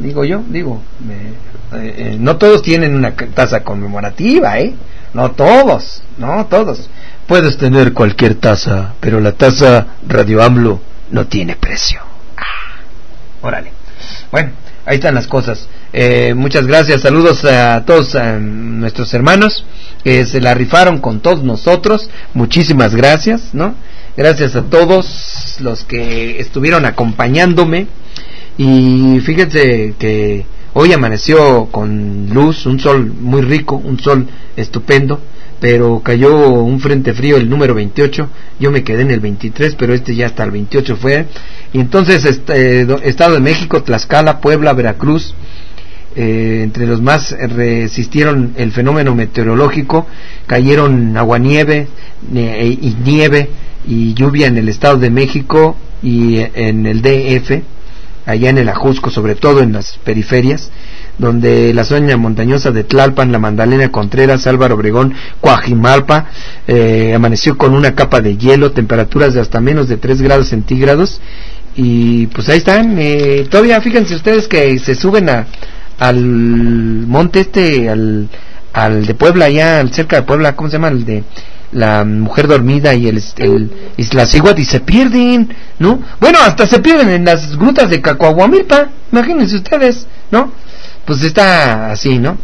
No todos tienen una taza conmemorativa, no todos. Puedes tener cualquier taza, pero la taza Radio AMLO no tiene precio. Órale. Bueno, ahí están las cosas. Muchas gracias, saludos a todos nuestros hermanos que se la rifaron con todos nosotros. Muchísimas gracias, ¿no? Gracias a todos los que estuvieron acompañándome. Y fíjense que hoy amaneció con luz, un sol muy rico, un sol estupendo, pero cayó un frente frío, el número 28, yo me quedé en el 23, pero ya hasta el 28 fue, y entonces Estado de México, Tlaxcala, Puebla, Veracruz, entre los más resistieron el fenómeno meteorológico, cayeron aguanieve y nieve y lluvia en el Estado de México y en el DF, allá en el Ajusco, sobre todo en las periferias, donde la zona montañosa de Tlalpan, La Magdalena Contreras, Álvaro Obregón, Coajimalpa, amaneció con una capa de hielo, temperaturas de hasta menos de 3 grados centígrados, y pues ahí están. Todavía fíjense ustedes que se suben al monte al de Puebla, allá cerca de Puebla, ¿cómo se llama? El de la Mujer Dormida y el Iztaccíhuatl, y se pierden, ¿no? Bueno, hasta se pierden en las grutas de Cacoahuamilpa, imagínense ustedes, ¿no? Pues está así, ¿no?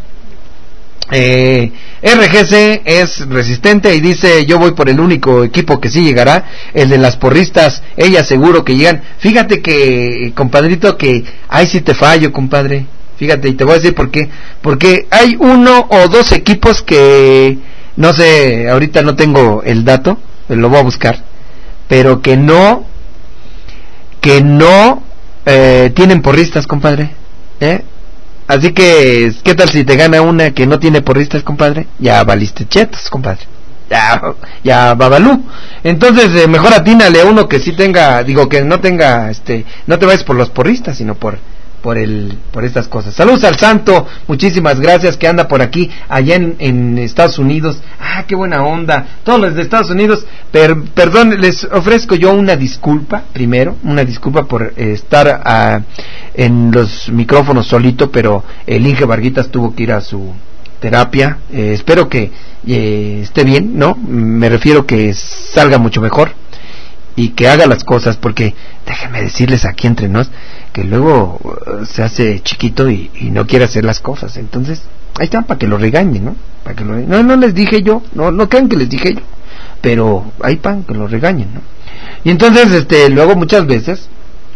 RGC es resistente y dice: yo voy por el único equipo que sí llegará, el de las porristas, ella seguro que llegan. Fíjate que, compadrito, que ahí sí te fallo, compadre. Fíjate, y te voy a decir por qué. Porque hay 1 o 2 equipos que, no sé, ahorita no tengo el dato, lo voy a buscar, pero que no tienen porristas, compadre, así que, ¿qué tal si te gana una que no tiene porristas, compadre? Ya valiste chetos, compadre, ya babalú. Entonces, mejor atínale a uno que sí tenga, que no tenga, no te vayas por los porristas, sino por estas cosas. Saludos al Santo, muchísimas gracias, que anda por aquí, allá en Estados Unidos. Qué buena onda, todos los de Estados Unidos. Perdón, les ofrezco yo una disculpa, primero, por estar en los micrófonos solito, pero el Inge Varguitas tuvo que ir a su terapia. Espero que esté bien, ¿no? Me refiero que salga mucho mejor y que haga las cosas, porque déjenme decirles aquí entre nos que luego se hace chiquito y no quiere hacer las cosas. Entonces ahí están, para que lo regañen, ¿no? No les dije yo, no crean que les dije yo, pero ahí para que lo regañen, ¿no? Y entonces luego muchas veces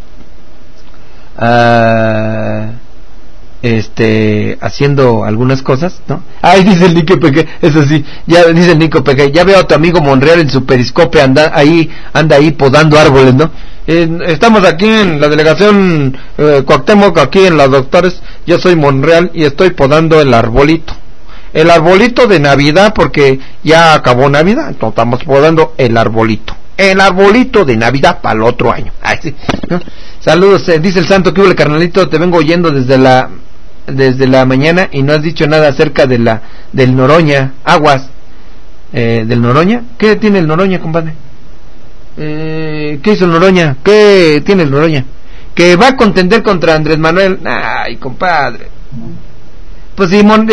haciendo algunas cosas, ¿no? Dice el Nico Peque, eso sí, dice el Nico Peque, ya veo a tu amigo Monreal en su periscope, anda ahí podando árboles, ¿no? Estamos aquí en la delegación Cuauhtémoc, aquí en las Doctores. Yo soy Monreal y estoy podando el arbolito de Navidad, porque ya acabó Navidad, entonces estamos podando el arbolito de Navidad para el otro año. Sí, ¿no? Saludos, dice el Santo: que hubo, carnalito, te vengo oyendo desde la mañana y no has dicho nada acerca del Noroña. Aguas. ¿Del Noroña? ¿Qué tiene el Noroña, compadre? ¿Qué hizo el Noroña? ¿Qué tiene el Noroña? Que va a contender contra Andrés Manuel. Ay, compadre. Pues si ¿cómo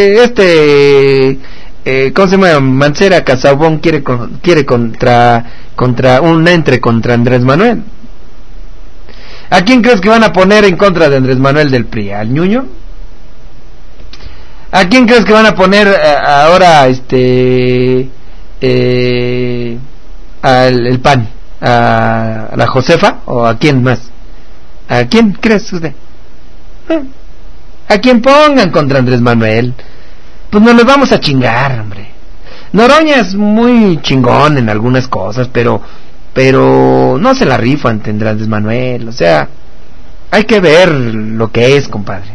se llama? Mancera Casabón quiere contra Andrés Manuel. ¿A quién crees que van a poner en contra de Andrés Manuel del PRI? ¿Al Ñuño? ¿A quién crees que van a poner ahora el PAN? ¿A la Josefa? ¿O a quién más? ¿A quién crees usted? ¿A quién pongan contra Andrés Manuel? Pues no nos vamos a chingar, hombre. Noroña es muy chingón en algunas cosas, pero no se la rifa ante Andrés Manuel. O sea, hay que ver lo que es, compadre.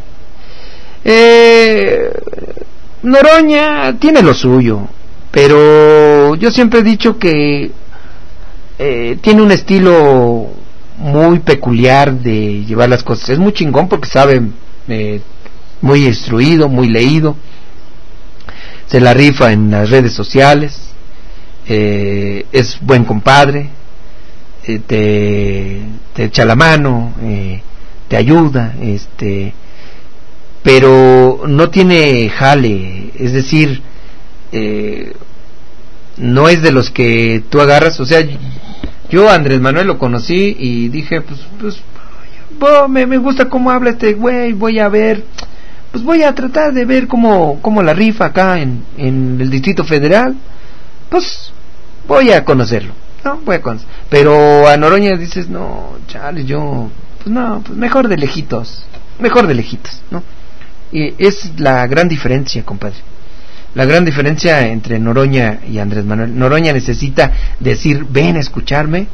Noroña tiene lo suyo, pero yo siempre he dicho que tiene un estilo muy peculiar de llevar las cosas. Es muy chingón porque sabe, muy instruido, muy leído, se la rifa en las redes sociales, es buen compadre, te echa la mano, te ayuda, pero no tiene jale, es decir, no es de los que tú agarras. O sea, yo a Andrés Manuel lo conocí y dije, pues me gusta cómo habla este güey, voy a ver, pues voy a tratar de ver cómo la rifa acá en el Distrito Federal, pues voy a conocerlo, ¿no? Pero a Noroña dices, no, chale, yo, pues no, pues mejor de lejitos, ¿no? Y es la gran diferencia, compadre. La gran diferencia entre Noroña y Andrés Manuel. Noroña necesita decir, ven a escucharme,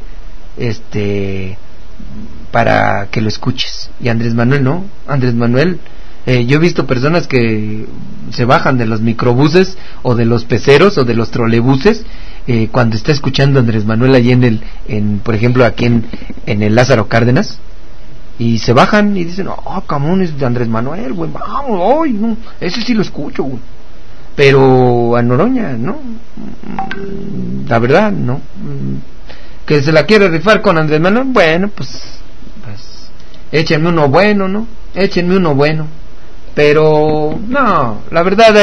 para que lo escuches. Y Andrés Manuel no. Andrés Manuel, yo he visto personas que se bajan de los microbuses o de los peceros o de los trolebuses cuando está escuchando a Andrés Manuel allí por ejemplo aquí en el Lázaro Cárdenas, y se bajan y dicen, camón, es de Andrés Manuel, güey, vamos, hoy, no, ese sí lo escucho, güey. Pero a Noroña, ¿no? La verdad, ¿no? Que se la quiere rifar con Andrés Manuel, bueno, pues échenme uno bueno, ¿no? Échenme uno bueno. Pero, no, la verdad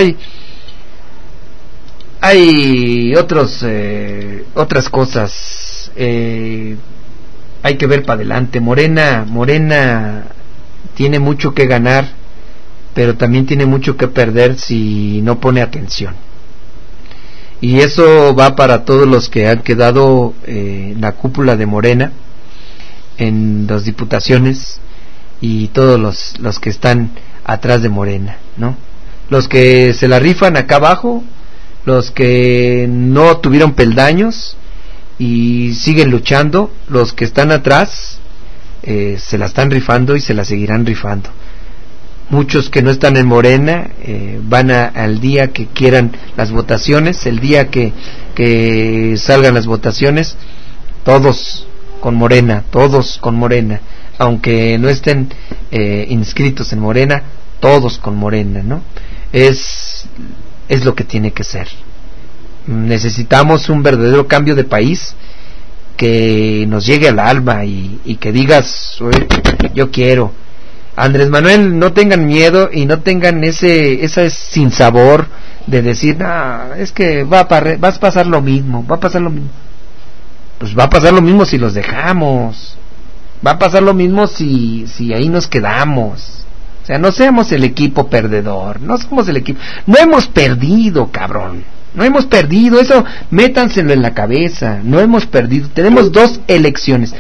hay otras cosas. Hay que ver para adelante. Morena tiene mucho que ganar, pero también tiene mucho que perder si no pone atención. Y eso va para todos los que han quedado en la cúpula de Morena, en las diputaciones, y todos los que están atrás de Morena, ¿no? Los que se la rifan acá abajo, los que no tuvieron peldaños y siguen luchando, los que están atrás se la están rifando y se la seguirán rifando. Muchos que no están en Morena van al día que quieran las votaciones, el día que salgan las votaciones, todos con Morena, aunque no estén inscritos en Morena, todos con Morena, ¿no? Es lo que tiene que ser. Necesitamos un verdadero cambio de país que nos llegue al alma y que digas, yo quiero. Andrés Manuel, no tengan miedo y no tengan ese sinsabor de decir, es que vas a pasar lo mismo. Pues va a pasar lo mismo si los dejamos, va a pasar lo mismo si ahí nos quedamos. O sea, no seamos el equipo perdedor, no somos el equipo, no hemos perdido, cabrón, no hemos perdido, eso métanselo en la cabeza, no hemos perdido. Tenemos dos elecciones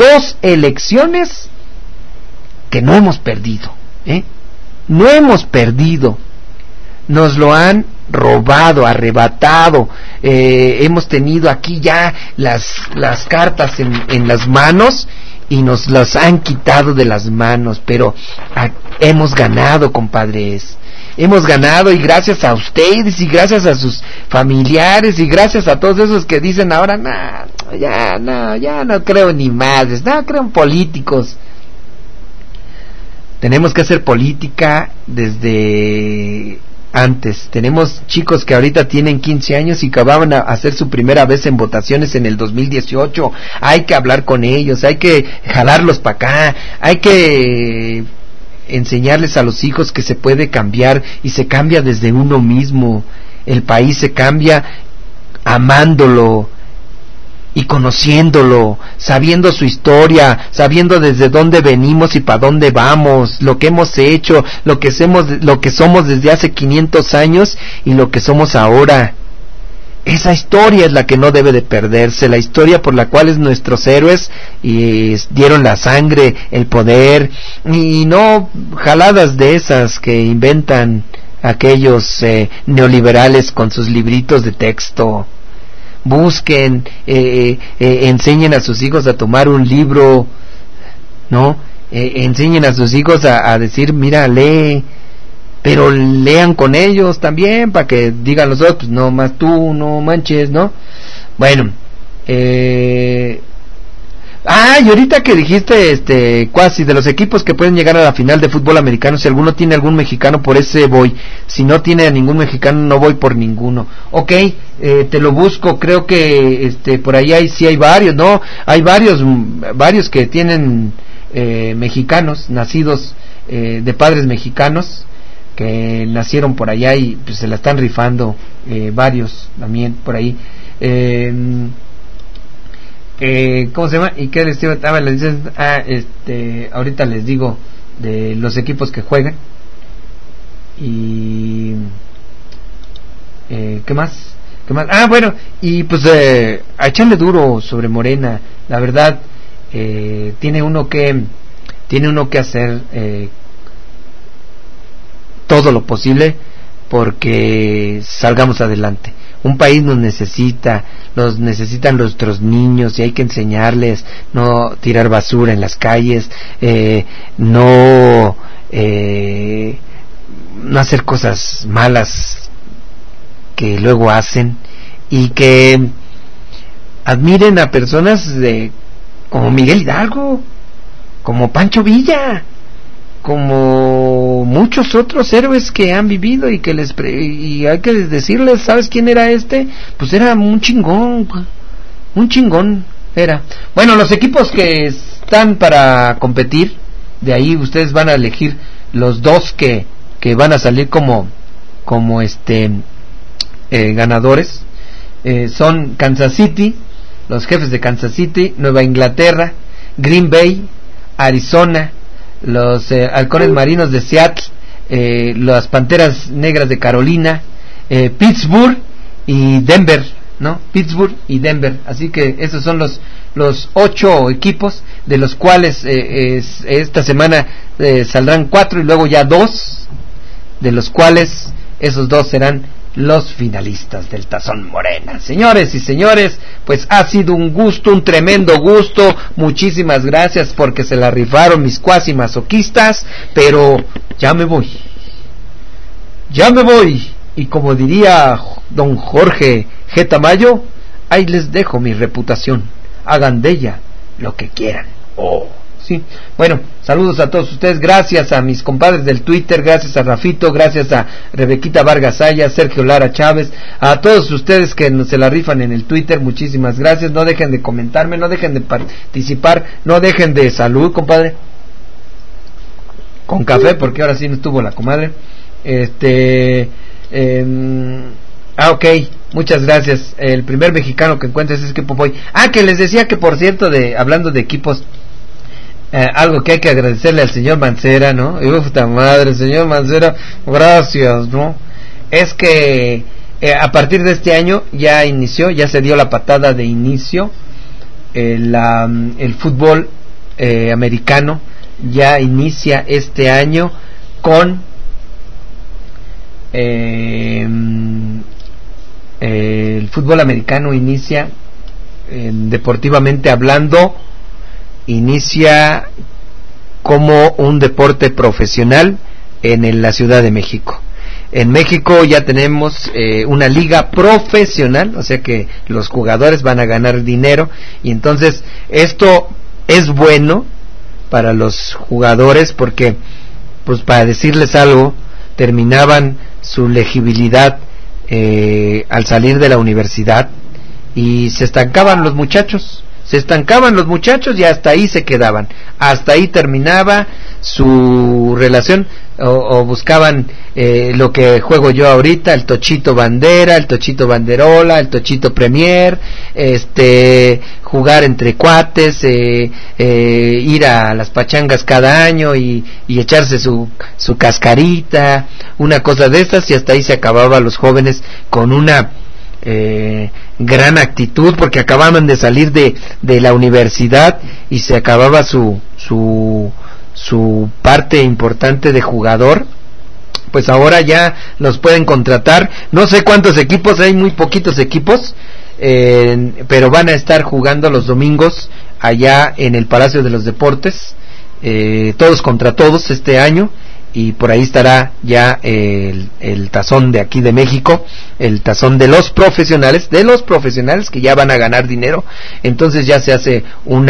que no hemos perdido, no hemos perdido, nos lo han robado, arrebatado, hemos tenido aquí ya las cartas en las manos y nos las han quitado de las manos, pero hemos ganado, compadres, hemos ganado, y gracias a ustedes y gracias a sus familiares y gracias a todos esos que dicen ahora, ya no creo ni madres, no creo en políticos. Tenemos que hacer política desde antes. Tenemos chicos que ahorita tienen 15 años y acababan a hacer su primera vez en votaciones en el 2018. Hay que hablar con ellos, hay que jalarlos para acá, hay que enseñarles a los hijos que se puede cambiar, y se cambia desde uno mismo. El país se cambia amándolo y conociéndolo, sabiendo su historia, sabiendo desde dónde venimos y para dónde vamos, lo que hemos hecho, lo que somos desde hace 500 años y lo que somos ahora. Esa historia es la que no debe de perderse, la historia por la cual nuestros héroes dieron la sangre, el poder, y no jaladas de esas que inventan aquellos neoliberales con sus libritos de texto. Busquen, enseñen a sus hijos a tomar un libro, ¿no? Enseñen a sus hijos a decir, mira, lee, pero lean con ellos también, para que digan los otros, no más tú, no manches, ¿no? Bueno, y ahorita que dijiste, Cuasi, de los equipos que pueden llegar a la final de fútbol americano, si alguno tiene algún mexicano, por ese voy. Si no tiene a ningún mexicano, no voy por ninguno. Ok, te lo busco. Creo que por ahí sí hay varios, ¿no? Hay varios que tienen mexicanos, nacidos de padres mexicanos, que nacieron por allá y pues se la están rifando, varios también por ahí. ¿Cómo se llama? ¿Y qué les digo? Ahorita les digo de los equipos que juegan. Y ¿qué más? Bueno, y pues a echarle duro sobre Morena. La verdad, tiene uno que hacer todo lo posible porque salgamos adelante. Un país nos necesitan nuestros niños, y hay que enseñarles no tirar basura en las calles, no hacer cosas malas que luego hacen, y que admiren a personas como Miguel Hidalgo, como Pancho Villa, como muchos otros héroes que han vivido, y que y hay que decirles, ¿sabes quién era este? Pues era un chingón era. Bueno, los equipos que están para competir, de ahí ustedes van a elegir los dos que van a salir como ganadores. Son Kansas City, los Jefes de Kansas City, Nueva Inglaterra, Green Bay, Arizona, los Halcones Marinos de Seattle, las Panteras Negras de Carolina, Pittsburgh y Denver, ¿no? Pittsburgh y Denver. Así que esos son los 8 equipos, de los cuales esta semana saldrán 4 y luego ya 2, de los cuales esos 2 serán los finalistas del Tazón Morena. Señores y señores, pues ha sido un gusto, un tremendo gusto. Muchísimas gracias porque se la rifaron mis cuasi masoquistas, pero ya me voy. Y como diría don Jorge G. Tamayo, ahí les dejo mi reputación. Hagan de ella lo que quieran. Sí. Bueno, saludos a todos ustedes, gracias a mis compadres del Twitter, gracias a Rafito, gracias a Rebequita Vargas Aya, Sergio Lara Chávez, a todos ustedes que se la rifan en el Twitter, muchísimas gracias. No dejen de comentarme, no dejen de participar, no dejen de salud, compadre, con café, porque ahora sí no estuvo la comadre. Ok, muchas gracias. El primer mexicano que encuentres es que Popoy. Que les decía que, por cierto, hablando de equipos, algo que hay que agradecerle al señor Mancera, ¿no? Puta madre, señor Mancera, gracias, ¿no? Es que a partir de este año ya se dio la patada de inicio, el fútbol americano ya inicia este año con el fútbol americano inicia, deportivamente hablando, inicia como un deporte profesional en la Ciudad de México. En México ya tenemos una liga profesional, o sea que los jugadores van a ganar dinero, y entonces esto es bueno para los jugadores porque, pues, para decirles algo, terminaban su legibilidad al salir de la universidad y se estancaban los muchachos y hasta ahí se quedaban, hasta ahí terminaba su relación, o buscaban lo que juego yo ahorita, el tochito bandera, el tochito banderola, el tochito premier, jugar entre cuates, ir a las pachangas cada año y echarse su cascarita, una cosa de estas, y hasta ahí se acababa los jóvenes con una gran actitud, porque acababan de salir de la universidad y se acababa su parte importante de jugador, pues ahora ya los pueden contratar. No sé cuántos equipos, hay muy poquitos equipos, pero van a estar jugando los domingos allá en el Palacio de los Deportes, todos contra todos este año, y por ahí estará ya el tazón de aquí de México, el tazón de los profesionales que ya van a ganar dinero. Entonces ya se hace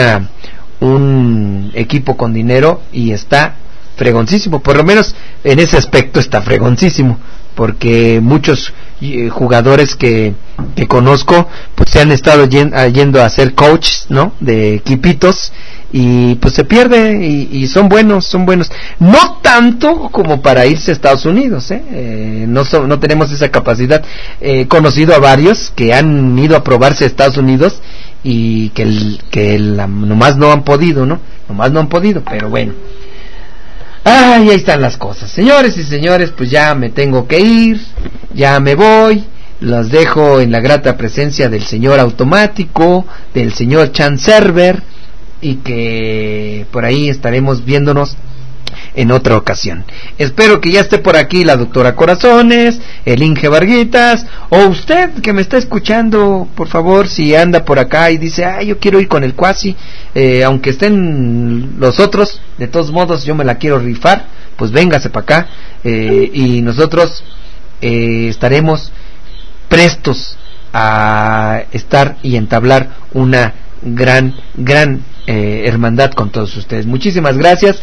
un equipo con dinero y está fregoncísimo, por lo menos en ese aspecto está fregoncísimo, porque muchos jugadores que conozco pues se han estado yendo a ser coaches, ¿no?, de equipitos, y pues se pierde, y son buenos, no tanto como para irse a Estados Unidos, no tenemos esa capacidad. He conocido a varios que han ido a probarse a Estados Unidos y que nomás no han podido, pero bueno. Ay, ahí están las cosas. Señores y señores, pues ya me tengo que ir, ya me voy. Los dejo en la grata presencia del señor Automático, del señor Chan Server, y que por ahí estaremos viéndonos en otra ocasión. Espero que ya esté por aquí la doctora Corazones, el Inge Varguitas, o usted que me está escuchando, por favor, si anda por acá y dice, yo quiero ir con el Cuasi, aunque estén los otros, de todos modos yo me la quiero rifar, pues véngase para acá, y nosotros estaremos prestos a estar y entablar una gran hermandad con todos ustedes. Muchísimas gracias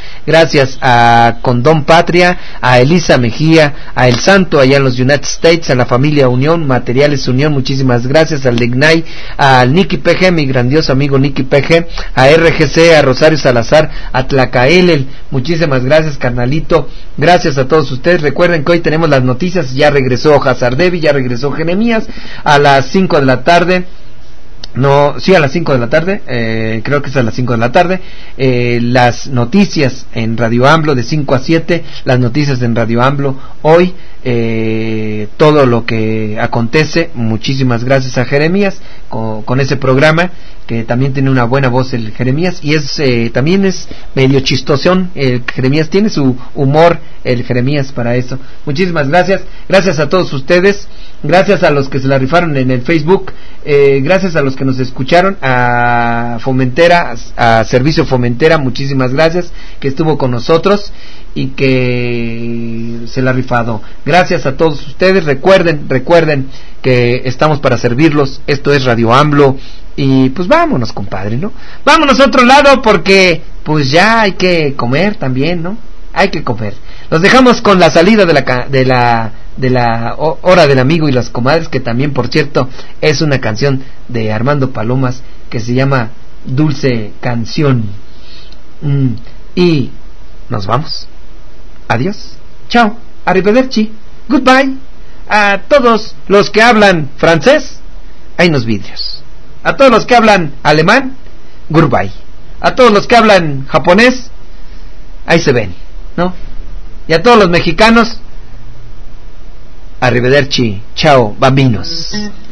a Condón Patria, a Elisa Mejía, a El Santo allá en los United States, a la familia Unión, Materiales Unión, muchísimas gracias al Lignay, al Nicky PG, mi grandioso amigo Nicky PG, a RGC, a Rosario Salazar, a Tlacaelel, muchísimas gracias, carnalito, gracias a todos ustedes. Recuerden que hoy tenemos las noticias, ya regresó Hazardevi, ya regresó Jeremías a las 5 de la tarde. No, sí, a las 5 de la tarde, creo que es a las 5 de la tarde, las noticias en Radio AMLO de 5 a 7, las noticias en Radio AMLO hoy, todo lo que acontece. Muchísimas gracias a Jeremías con ese programa, que también tiene una buena voz el Jeremías, y también es medio chistosón el Jeremías, tiene su humor el Jeremías para eso. Muchísimas gracias a todos ustedes, gracias a los que se la rifaron en el Facebook, gracias a los que nos escucharon, a Fomentera, a Servicio Fomentera, muchísimas gracias, que estuvo con nosotros y que se la ha rifado. Gracias a todos ustedes. Recuerden que estamos para servirlos. Esto es Radio AMLO, y pues vámonos, compadre, ¿no? Vámonos a otro lado, porque pues ya hay que comer también, ¿no? Hay que comer. Los dejamos con la salida de la hora del amigo y las comadres, que también, por cierto, es una canción de Armando Palomas que se llama Dulce Canción. Y nos vamos. Adiós. Chao. Arrivederci. Goodbye. A todos los que hablan francés, hay unos vidrios. A todos los que hablan alemán, goodbye. A todos los que hablan japonés, ahí se ven, ¿no? Y a todos los mexicanos, arrivederci. Chao, bambinos.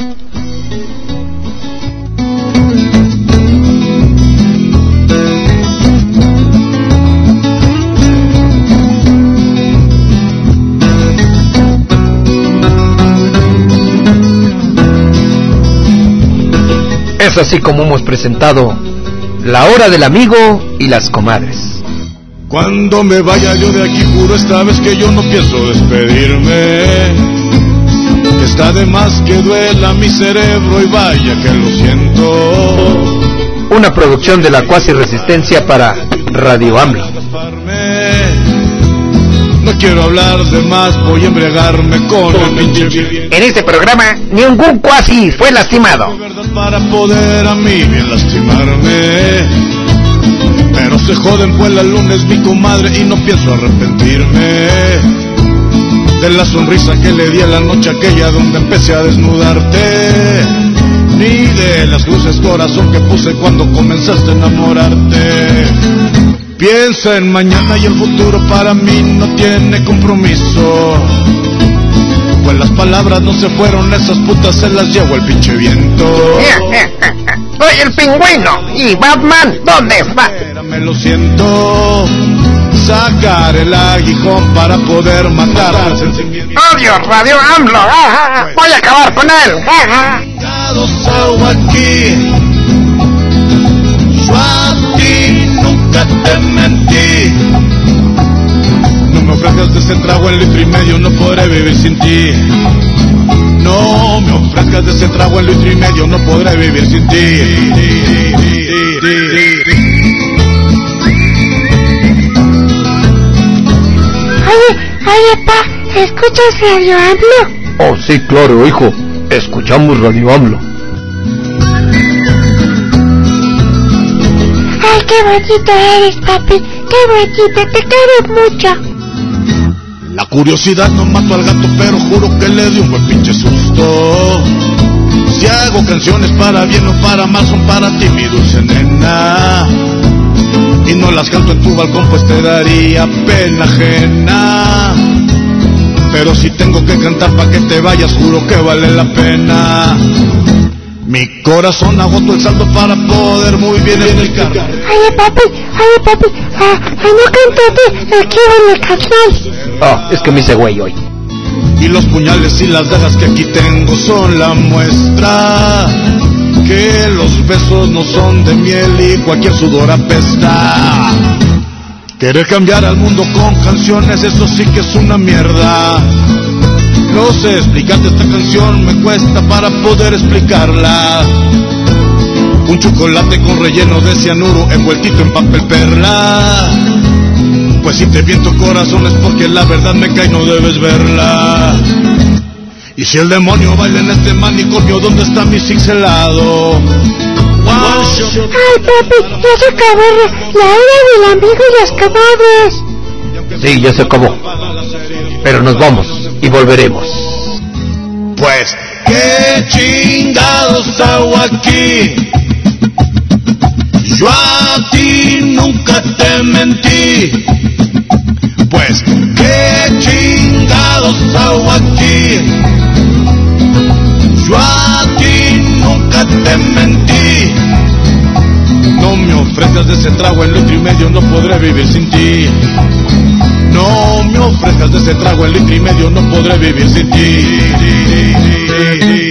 Es así como hemos presentado La Hora del Amigo y las Comadres. Cuando me vaya yo de aquí, juro esta vez que yo no pienso despedirme. Está de más que duela mi cerebro, y vaya que lo siento. Una producción de la Cuasi Resistencia para Radio AMLO. No quiero hablar de más, voy a embriagarme con el pinche bien. En este programa, ningún Cuasi fue lastimado. Para poder a mí bien lastimarme. Pero se joden, pues la luna es mi comadre y no pienso arrepentirme de la sonrisa que le di a la noche aquella donde empecé a desnudarte, ni de las luces corazón que puse cuando comenzaste a enamorarte. Piensa en mañana y el futuro para mí no tiene compromiso, pues las palabras no se fueron, esas putas se las llevó el pinche viento. Soy el Pingüino y Batman, ¿dónde va? Me lo siento, sacar el aguijón para poder matar al sentimiento. Odio Radio AMLO, voy a acabar con él. Aquí, yo a ti nunca te mentí. No me ofrezcas de ese trago en litro y medio, no podré vivir sin ti. No me ofrezcas de ese trago en litro y medio, no podré vivir sin ti. Oye, pa, ¿escuchas Radio AMLO? Oh, sí, claro, hijo. Escuchamos Radio AMLO. Ay, qué bonito eres, papi. Qué bonito, te quiero mucho. La curiosidad no mató al gato, pero juro que le dio un buen pinche susto. Si hago canciones para bien o para mal, son para ti, mi dulce nena. Y no las canto en tu balcón, pues te daría pena ajena. Pero si tengo que cantar pa' que te vayas, juro que vale la pena. Mi corazón agotó el saldo para poder muy bien explicar. Oye, papi, no cantaste aquí en la canción. Ah, es que me hice güey hoy. Y los puñales y las dagas que aquí tengo son la muestra que los besos no son de miel y cualquier sudor apesta. Querer cambiar al mundo con canciones, eso sí que es una mierda. No sé explicarte esta canción, me cuesta para poder explicarla. Un chocolate con relleno de cianuro envueltito en papel perla. Pues si te viento corazón es porque la verdad me cae, no debes verla. Y si el demonio baila en este manicomio, ¿dónde está mi pixelado? Ay, papi, ya se acabó la hora del amigo y las comadres. Sí, ya se acabó. Pero nos vamos y volveremos. Pues, ¿qué chingados hago aquí? Yo a ti nunca te mentí. Pues, ¿qué chingados hago aquí? Yo a ti nunca te mentí. No me ofrezcas de ese trago en litro y medio, no podré vivir sin ti. No me ofrezcas de ese trago en litro y medio, no podré vivir sin ti.